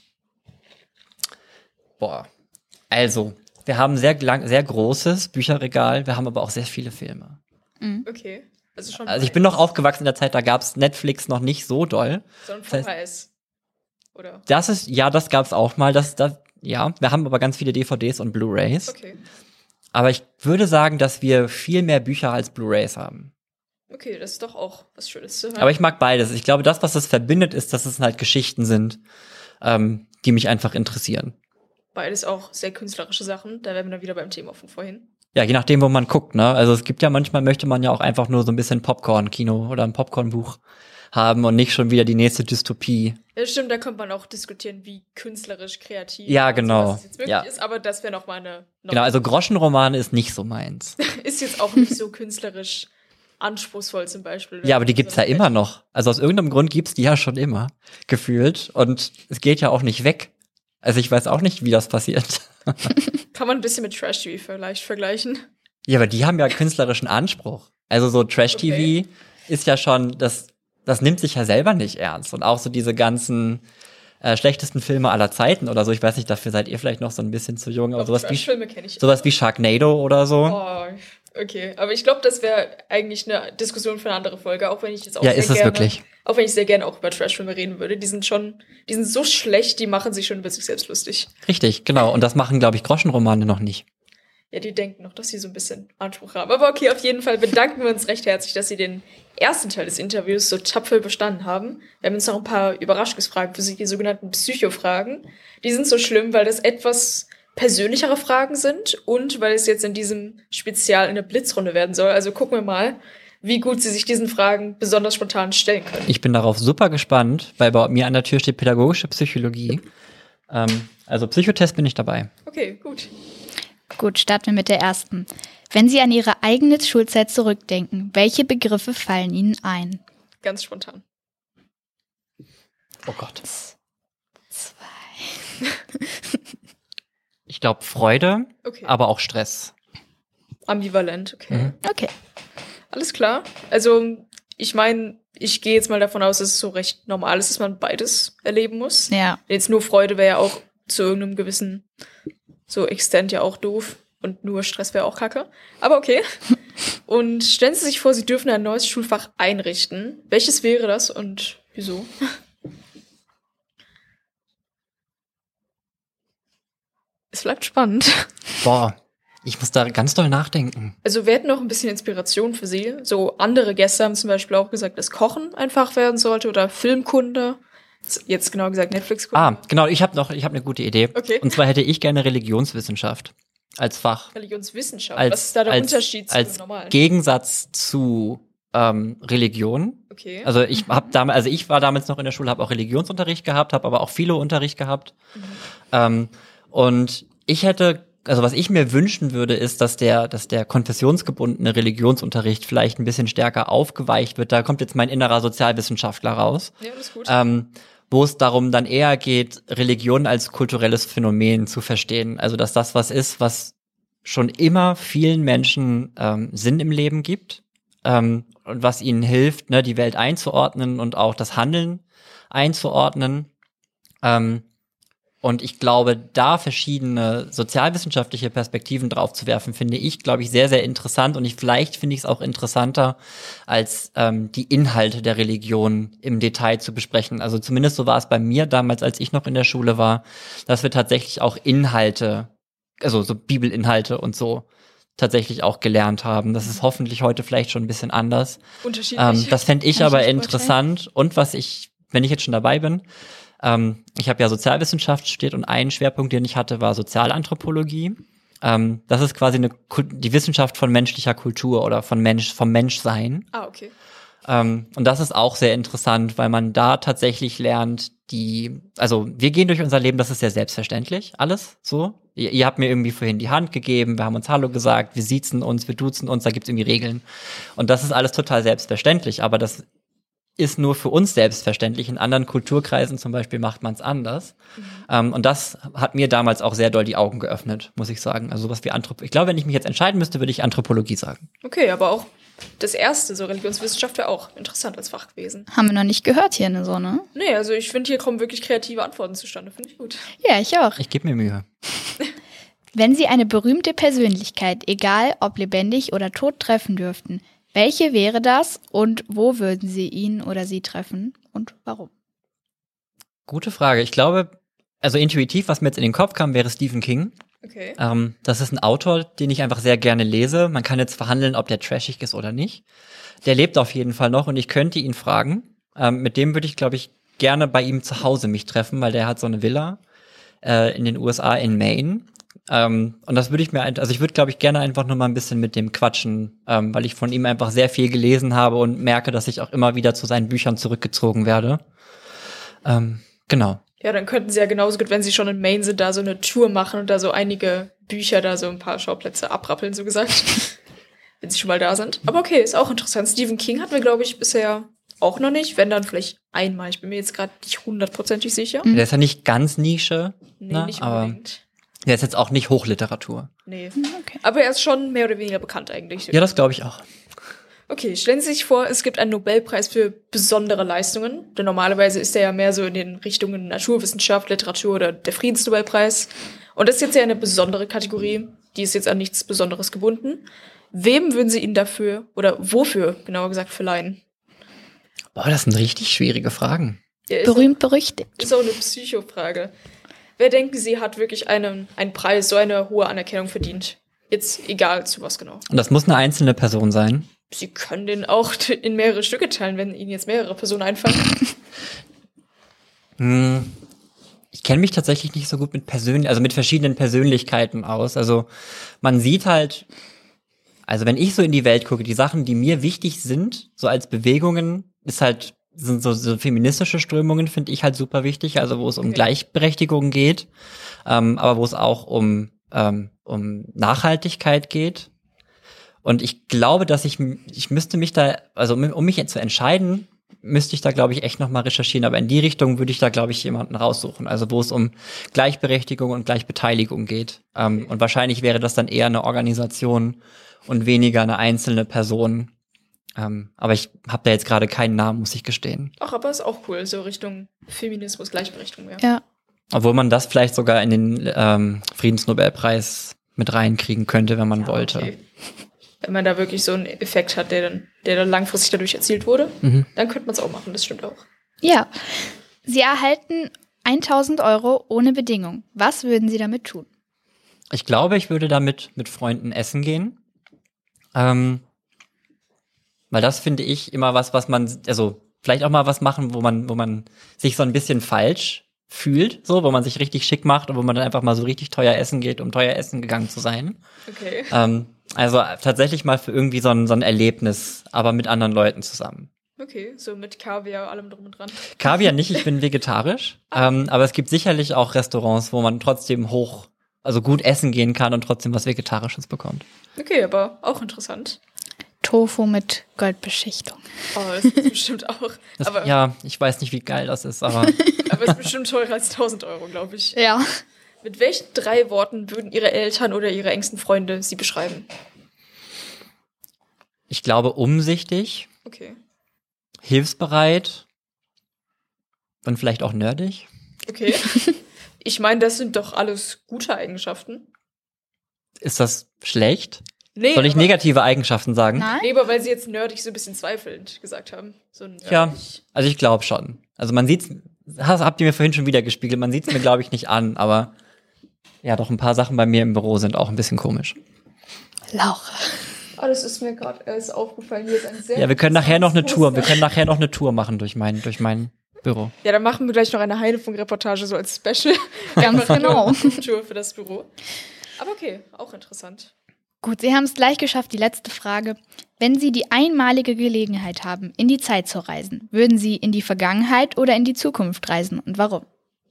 Speaker 4: boah, also wir haben sehr lang, sehr großes Bücherregal, wir haben aber auch sehr viele Filme.
Speaker 2: Mhm. Okay. Also, schon
Speaker 4: also ich bin noch aufgewachsen in der Zeit, da gab's Netflix noch nicht so doll.
Speaker 2: Sondern V H S. Oder?
Speaker 4: Das ist, ja, das gab's auch mal. Das, das, ja, wir haben aber ganz viele D V Ds und Blu-Rays.
Speaker 2: Okay.
Speaker 4: Aber ich würde sagen, dass wir viel mehr Bücher als Blu-Rays haben.
Speaker 2: Okay, das ist doch auch was Schönes zu hören.
Speaker 4: Aber ich mag beides. Ich glaube, das, was es verbindet, ist, dass es halt Geschichten sind, ähm, die mich einfach interessieren.
Speaker 2: Beides auch sehr künstlerische Sachen. Da wären wir dann wieder beim Thema von vorhin.
Speaker 4: Ja, je nachdem, wo man guckt, ne? Also es gibt ja manchmal, möchte man ja auch einfach nur so ein bisschen Popcorn-Kino oder ein Popcorn-Buch haben und nicht schon wieder die nächste Dystopie.
Speaker 2: Ja, stimmt, da könnte man auch diskutieren, wie künstlerisch, kreativ.
Speaker 4: Ja, genau.
Speaker 2: So, was es jetzt wirklich
Speaker 4: ja.
Speaker 2: ist, aber das wäre noch mal eine... Noch
Speaker 4: genau, also Groschenromane ist nicht so meins.
Speaker 2: Ist jetzt auch nicht so künstlerisch anspruchsvoll zum Beispiel.
Speaker 4: Ja, aber die gibt's ja immer noch. Also aus irgendeinem Grund gibt's die ja schon immer, gefühlt. Und es geht ja auch nicht weg. Also ich weiß auch nicht, wie das passiert.
Speaker 2: Kann man ein bisschen mit Trash-T V vielleicht vergleichen.
Speaker 4: Ja, aber die haben ja künstlerischen Anspruch. Also so Trash-T V okay. ist ja schon, das, das nimmt sich ja selber nicht ernst. Und auch so diese ganzen äh, schlechtesten Filme aller Zeiten oder so. Ich weiß nicht, dafür seid ihr vielleicht noch so ein bisschen zu jung. Aber sowas wie, sowas wie Sharknado oder so.
Speaker 2: Oh, okay. Aber ich glaube, das wäre eigentlich eine Diskussion für eine andere Folge. Auch wenn ich jetzt auch
Speaker 4: ja,
Speaker 2: sehr
Speaker 4: ist es
Speaker 2: gerne,
Speaker 4: wirklich.
Speaker 2: Auch wenn ich sehr gerne auch über Trashfilme reden würde. Die sind schon, die sind so schlecht, die machen sich schon über sich selbst lustig.
Speaker 4: Richtig, genau. Und das machen, glaube ich, Groschenromane noch nicht.
Speaker 2: Ja, die denken noch, dass sie so ein bisschen Anspruch haben. Aber okay, auf jeden Fall bedanken wir uns recht herzlich, dass Sie den ersten Teil des Interviews so tapfer bestanden haben. Wir haben uns noch ein paar Überraschungsfragen für Sie, die sogenannten Psychofragen. Die sind so schlimm, weil das etwas persönlichere Fragen sind und weil es jetzt in diesem Spezial in der Blitzrunde werden soll. Also gucken wir mal, wie gut Sie sich diesen Fragen besonders spontan stellen können.
Speaker 4: Ich bin darauf super gespannt, weil bei mir an der Tür steht pädagogische Psychologie. Ähm, also Psychotest bin ich dabei.
Speaker 2: Okay, gut.
Speaker 3: Gut, starten wir mit der ersten. Wenn Sie an Ihre eigene Schulzeit zurückdenken, welche Begriffe fallen Ihnen ein?
Speaker 2: Ganz spontan.
Speaker 4: Oh Gott.
Speaker 3: Zwei.
Speaker 4: Ich glaube Freude,
Speaker 2: okay.
Speaker 4: aber auch Stress.
Speaker 2: Ambivalent, okay.
Speaker 3: Mhm. Okay.
Speaker 2: Alles klar. Also ich meine, ich gehe jetzt mal davon aus, dass es so recht normal ist, dass man beides erleben muss.
Speaker 3: Ja.
Speaker 2: Jetzt nur Freude wäre ja auch zu irgendeinem gewissen so Extent ja auch doof und nur Stress wäre auch kacke. Aber okay. Und stellen Sie sich vor, Sie dürfen ein neues Schulfach einrichten. Welches wäre das und wieso? Es bleibt spannend.
Speaker 4: Boah, ich muss da ganz doll nachdenken.
Speaker 2: Also wir hätten noch ein bisschen Inspiration für Sie. So andere Gäste haben zum Beispiel auch gesagt, dass Kochen ein Fach werden sollte oder Filmkunde. Jetzt genau gesagt Netflix-Kunde.
Speaker 4: Ah, genau, ich habe noch, ich habe eine gute Idee.
Speaker 2: Okay.
Speaker 4: Und zwar hätte ich gerne Religionswissenschaft als Fach.
Speaker 2: Religionswissenschaft?
Speaker 4: Als,
Speaker 2: Was ist da der
Speaker 4: als,
Speaker 2: Unterschied
Speaker 4: als
Speaker 2: zu normalen?
Speaker 4: Gegensatz zu ähm, Religion.
Speaker 2: Okay.
Speaker 4: Also ich habe damals, also ich war damals noch in der Schule, habe auch Religionsunterricht gehabt, habe aber auch Philo-Unterricht gehabt. Mhm. Ähm, und ich hätte, also was ich mir wünschen würde, ist, dass der, dass der konfessionsgebundene Religionsunterricht vielleicht ein bisschen stärker aufgeweicht wird. Da kommt jetzt mein innerer Sozialwissenschaftler raus.
Speaker 2: Ja, das ist gut.
Speaker 4: Ähm, wo es darum dann eher geht, Religion als kulturelles Phänomen zu verstehen. Also dass das was ist, was schon immer vielen Menschen ähm, Sinn im Leben gibt ähm, und was ihnen hilft, ne, die Welt einzuordnen und auch das Handeln einzuordnen. Ähm, Und ich glaube, da verschiedene sozialwissenschaftliche Perspektiven drauf zu werfen, finde ich, glaube ich, sehr, sehr interessant. Und ich, vielleicht finde ich es auch interessanter, als ähm, die Inhalte der Religion im Detail zu besprechen. Also zumindest so war es bei mir damals, als ich noch in der Schule war, dass wir tatsächlich auch Inhalte, also so Bibelinhalte und so, tatsächlich auch gelernt haben. Das ist hoffentlich heute vielleicht schon ein bisschen anders.
Speaker 2: Unterschiedlich.
Speaker 4: Ähm, das fände ich
Speaker 3: Kann ich
Speaker 4: aber
Speaker 3: nicht
Speaker 4: interessant. Und was ich, wenn ich jetzt schon dabei bin, ähm, ich habe ja Sozialwissenschaft studiert und ein Schwerpunkt, den ich hatte, war Sozialanthropologie. Ähm, das ist quasi eine Kul- die Wissenschaft von menschlicher Kultur oder von Mensch, vom Menschsein.
Speaker 2: Ah, okay.
Speaker 4: Ähm, und das ist auch sehr interessant, weil man da tatsächlich lernt, die, also wir gehen durch unser Leben, das ist ja selbstverständlich, alles so. Ihr, ihr habt mir irgendwie vorhin die Hand gegeben, wir haben uns Hallo gesagt, wir siezen uns, wir duzen uns, da gibt's irgendwie Regeln. Und das ist alles total selbstverständlich, aber das ist nur für uns selbstverständlich. In anderen Kulturkreisen zum Beispiel macht man es anders. Mhm. Ähm, und das hat mir damals auch sehr doll die Augen geöffnet, muss ich sagen. Also sowas wie Anthropologie. Ich glaube, wenn ich mich jetzt entscheiden müsste, würde ich Anthropologie sagen.
Speaker 2: Okay, aber auch das erste, so Religionswissenschaft, wäre auch interessant als Fach gewesen.
Speaker 3: Haben wir noch nicht gehört hier, ne, so, ne?
Speaker 2: Nee, also ich finde, hier kommen wirklich kreative Antworten zustande. Finde ich gut.
Speaker 3: Ja, ich auch.
Speaker 4: Ich gebe mir Mühe.
Speaker 3: Wenn Sie eine berühmte Persönlichkeit, egal ob lebendig oder tot, treffen dürften, welche wäre das und wo würden Sie ihn oder sie treffen und warum?
Speaker 4: Gute Frage. Ich glaube, also intuitiv, was mir jetzt in den Kopf kam, wäre Stephen King.
Speaker 2: Okay.
Speaker 4: Ähm, das ist ein Autor, den ich einfach sehr gerne lese. Man kann jetzt verhandeln, ob der trashig ist oder nicht. Der lebt auf jeden Fall noch und ich könnte ihn fragen. Ähm, mit dem würde ich, glaube ich, gerne bei ihm zu Hause mich treffen, weil der hat so eine Villa äh, in den U S A in Maine. Ähm, und das würde ich mir, also ich würde, glaube ich, gerne einfach nur mal ein bisschen mit dem quatschen, ähm, weil ich von ihm einfach sehr viel gelesen habe und merke, dass ich auch immer wieder zu seinen Büchern zurückgezogen werde. Ähm, genau.
Speaker 2: Ja, dann könnten sie ja genauso gut, wenn sie schon in Maine sind, da so eine Tour machen und da so einige Bücher, da so ein paar Schauplätze abrappeln, so gesagt. Wenn sie schon mal da sind. Aber okay, ist auch interessant. Stephen King hatten wir, glaube ich, bisher auch noch nicht. Wenn dann vielleicht einmal. Ich bin mir jetzt gerade nicht hundertprozentig sicher.
Speaker 4: Der ist ja nicht ganz Nische,
Speaker 2: Nee,
Speaker 4: ne?
Speaker 2: nicht
Speaker 4: Aber
Speaker 2: unbedingt.
Speaker 4: der ist jetzt auch nicht Hochliteratur.
Speaker 2: Nee.
Speaker 3: Okay.
Speaker 2: Aber er ist schon mehr oder weniger bekannt eigentlich.
Speaker 4: Ja, das glaube ich auch.
Speaker 2: Okay, stellen Sie sich vor, es gibt einen Nobelpreis für besondere Leistungen. Denn normalerweise ist er ja mehr so in den Richtungen Naturwissenschaft, Literatur oder der Friedensnobelpreis. Und das ist jetzt ja eine besondere Kategorie. Die ist jetzt an nichts Besonderes gebunden. Wem würden Sie ihn dafür, oder wofür, genauer gesagt, verleihen?
Speaker 4: Boah, das sind richtig schwierige Fragen.
Speaker 2: Ja, ist
Speaker 3: Berühmt, berüchtigt.
Speaker 2: Auch, ist auch eine Psychofrage. Wer denken Sie, hat wirklich einen, einen Preis, so eine hohe Anerkennung verdient? Jetzt egal zu was genau.
Speaker 4: Und das muss eine einzelne Person sein.
Speaker 2: Sie können den auch in mehrere Stücke teilen, wenn Ihnen jetzt mehrere Personen einfallen.
Speaker 4: Hm. Ich kenne mich tatsächlich nicht so gut mit Persön- also mit verschiedenen Persönlichkeiten aus. Also man sieht halt, also wenn ich so in die Welt gucke, die Sachen, die mir wichtig sind, so als Bewegungen, ist halt, sind so, so feministische Strömungen, finde ich halt super wichtig, also wo es um
Speaker 2: Okay.
Speaker 4: Gleichberechtigung geht, ähm, aber wo es auch um, ähm, um Nachhaltigkeit geht. Und ich glaube, dass ich, ich müsste mich da, also um, um mich jetzt zu entscheiden, müsste ich da, glaube ich, echt noch mal recherchieren. Aber in die Richtung würde ich da, glaube ich, jemanden raussuchen. Also wo es um Gleichberechtigung und Gleichbeteiligung geht. Ähm, und wahrscheinlich wäre das dann eher eine Organisation und weniger eine einzelne Person. Ähm, aber ich habe da jetzt gerade keinen Namen, muss ich gestehen.
Speaker 2: Ach, aber ist auch cool, so Richtung Feminismus, Gleichberechtigung. Ja.
Speaker 3: Ja.
Speaker 4: Obwohl man das vielleicht sogar in den ähm, Friedensnobelpreis mit reinkriegen könnte, wenn man
Speaker 2: Ja,
Speaker 4: wollte.
Speaker 2: okay. Wenn man da wirklich so einen Effekt hat, der dann, der dann langfristig dadurch erzielt wurde,
Speaker 4: Mhm.
Speaker 2: dann könnte man es auch machen, das stimmt auch.
Speaker 3: Ja. Sie erhalten tausend Euro ohne Bedingung. Was würden Sie damit tun?
Speaker 4: Ich glaube, ich würde damit mit Freunden essen gehen. Ähm, weil das finde ich immer was, was man, also vielleicht auch mal was machen, wo man, wo man sich so ein bisschen falsch fühlt, so, wo man sich richtig schick macht und wo man dann einfach mal so richtig teuer essen geht, um teuer essen gegangen zu sein.
Speaker 2: Okay.
Speaker 4: Ähm, also tatsächlich mal für irgendwie so ein, so ein Erlebnis, aber mit anderen Leuten zusammen.
Speaker 2: Okay, so mit Kaviar, allem drum und dran.
Speaker 4: Kaviar nicht, ich bin vegetarisch, ähm, aber es gibt sicherlich auch Restaurants, wo man trotzdem hoch, also gut essen gehen kann und trotzdem was Vegetarisches bekommt.
Speaker 2: Okay, aber auch interessant.
Speaker 3: Tofu mit Goldbeschichtung.
Speaker 2: Oh, das ist bestimmt auch.
Speaker 4: Das,
Speaker 2: Aber,
Speaker 4: ja, ich weiß nicht, wie geil das ist, aber
Speaker 2: aber es ist bestimmt teurer als tausend Euro, glaube ich.
Speaker 3: Ja.
Speaker 2: Mit welchen drei Worten würden Ihre Eltern oder Ihre engsten Freunde Sie beschreiben?
Speaker 4: ich glaube umsichtig,
Speaker 2: Okay.
Speaker 4: hilfsbereit und vielleicht auch nerdig.
Speaker 2: Okay. Ich meine, das sind doch alles gute Eigenschaften.
Speaker 4: Ist das schlecht?
Speaker 2: Nee,
Speaker 4: Soll ich
Speaker 2: aber,
Speaker 4: negative Eigenschaften sagen?
Speaker 3: Nein?
Speaker 2: nee, aber weil sie jetzt nerdig so ein bisschen zweifelnd gesagt haben. So nerdig.
Speaker 4: Ja, also ich glaube schon. Also man sieht's, das habt ihr mir vorhin schon wieder gespiegelt, man sieht's mir, glaube ich, nicht an, aber ja, doch ein paar Sachen bei mir im Büro sind auch ein bisschen komisch.
Speaker 3: Laura.
Speaker 2: Ah, das ist mir gerade erst aufgefallen. Hier ist ein sehr
Speaker 4: Ja, wir können nachher noch eine
Speaker 2: interessantes
Speaker 4: Tour, wir
Speaker 2: Muster.
Speaker 4: können nachher noch eine Tour machen durch mein, durch mein Büro.
Speaker 2: Ja, dann machen wir gleich noch eine Heinefunk-Reportage so als Special.
Speaker 3: Ganz genau.
Speaker 2: Tour für das Büro. Aber okay, auch interessant.
Speaker 3: Gut, Sie haben es gleich geschafft, die letzte Frage. Wenn Sie die einmalige Gelegenheit haben, in die Zeit zu reisen, würden Sie in die Vergangenheit oder in die Zukunft reisen und warum?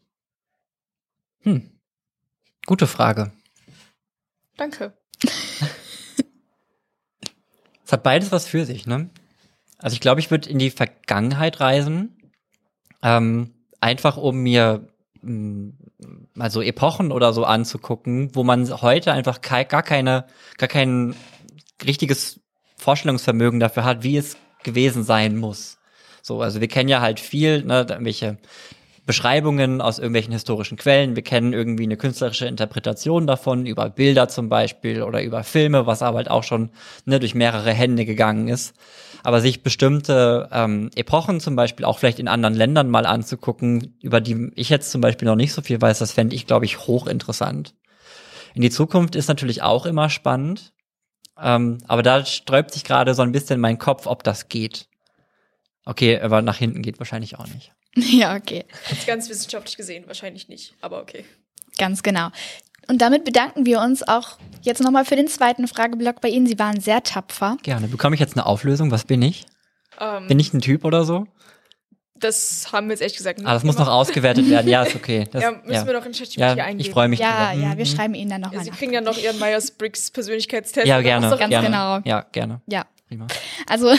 Speaker 4: Hm. Gute Frage.
Speaker 2: Danke.
Speaker 4: Es hat beides was für sich, ne? Also ich glaube, ich würde in die Vergangenheit reisen, ähm, einfach um mir mh, mal so Epochen oder so anzugucken, wo man heute einfach kei- gar keine, gar kein richtiges Vorstellungsvermögen dafür hat, wie es gewesen sein muss. So, also wir kennen ja halt viel, ne, irgendwelche Beschreibungen aus irgendwelchen historischen Quellen. Wir kennen irgendwie eine künstlerische Interpretation davon, über Bilder zum Beispiel oder über Filme, was aber halt auch schon ne, durch mehrere Hände gegangen ist. Aber sich bestimmte ähm, Epochen zum Beispiel auch vielleicht in anderen Ländern mal anzugucken, über die ich jetzt zum Beispiel noch nicht so viel weiß, das fände ich, glaube ich, hochinteressant. In die Zukunft ist natürlich auch immer spannend, ähm, aber da sträubt sich gerade so ein bisschen mein Kopf, ob das geht. Okay, aber nach hinten geht wahrscheinlich auch nicht.
Speaker 3: Ja, okay.
Speaker 2: Jetzt ganz wissenschaftlich gesehen wahrscheinlich nicht, aber okay.
Speaker 3: Ganz genau. Und damit bedanken wir uns auch jetzt nochmal für den zweiten Frageblock bei Ihnen. Sie waren sehr tapfer.
Speaker 4: Gerne. Bekomme ich jetzt eine Auflösung? Was bin ich?
Speaker 2: Ähm,
Speaker 4: Bin ich ein Typ oder so?
Speaker 2: Das haben wir jetzt ehrlich gesagt nicht
Speaker 4: Ah, das muss noch
Speaker 2: gemacht.
Speaker 4: ausgewertet werden. Ja, ist okay. Das,
Speaker 2: Ja, müssen wir noch in ChatGPT
Speaker 4: ja,
Speaker 2: eingeben.
Speaker 4: ich freue mich
Speaker 3: Ja,
Speaker 4: drüber.
Speaker 3: ja,
Speaker 4: Mhm.
Speaker 3: wir schreiben Ihnen dann
Speaker 2: Ja,
Speaker 3: nochmal
Speaker 2: Sie
Speaker 3: nach.
Speaker 2: kriegen ja noch Ihren Myers-Briggs Persönlichkeitstest.
Speaker 4: Ja,
Speaker 2: oder
Speaker 4: gerne.
Speaker 2: was auch
Speaker 3: Ganz
Speaker 2: immer.
Speaker 4: gerne.
Speaker 3: genau.
Speaker 4: Ja, gerne.
Speaker 3: Ja,
Speaker 4: Prima.
Speaker 3: also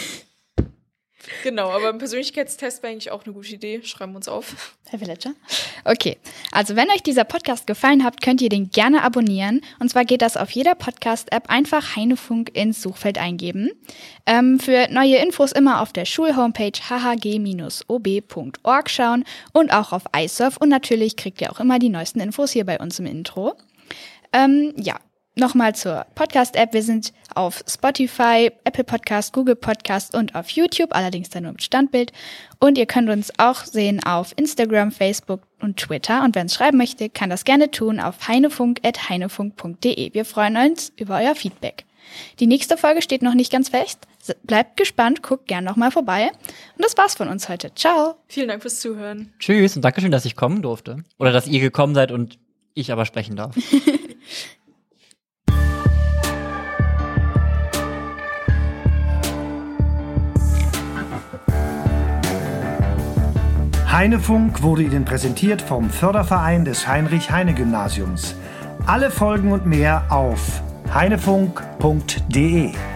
Speaker 2: Genau, aber ein Persönlichkeitstest wäre eigentlich auch eine gute Idee. Schreiben wir uns auf.
Speaker 3: Herr Villager. Okay, also wenn euch dieser Podcast gefallen hat, könnt ihr den gerne abonnieren. Und zwar geht das auf jeder Podcast-App, einfach Heinefunk ins Suchfeld eingeben. Ähm, für neue Infos immer auf der Schulhomepage h h g Bindestrich o b Punkt org schauen und auch auf iSurf. Und natürlich kriegt ihr auch immer die neuesten Infos hier bei uns im Intro. Ähm, ja. Nochmal zur Podcast-App. Wir sind auf Spotify, Apple Podcast, Google Podcast und auf YouTube, allerdings dann nur mit Standbild. Und ihr könnt uns auch sehen auf Instagram, Facebook und Twitter. Und wer uns schreiben möchte, kann das gerne tun auf heinefunk at heinefunk punkt de. Wir freuen uns über euer Feedback. Die nächste Folge steht noch nicht ganz fest. Bleibt gespannt, guckt gern nochmal vorbei. Und das war's von uns heute. Ciao!
Speaker 2: Vielen Dank fürs Zuhören.
Speaker 4: Tschüss und Dankeschön, dass ich kommen durfte. Oder dass ihr gekommen seid und ich aber sprechen darf.
Speaker 1: Heinefunk wurde Ihnen präsentiert vom Förderverein des Heinrich-Heine-Gymnasiums. Alle Folgen und mehr auf heinefunk punkt de.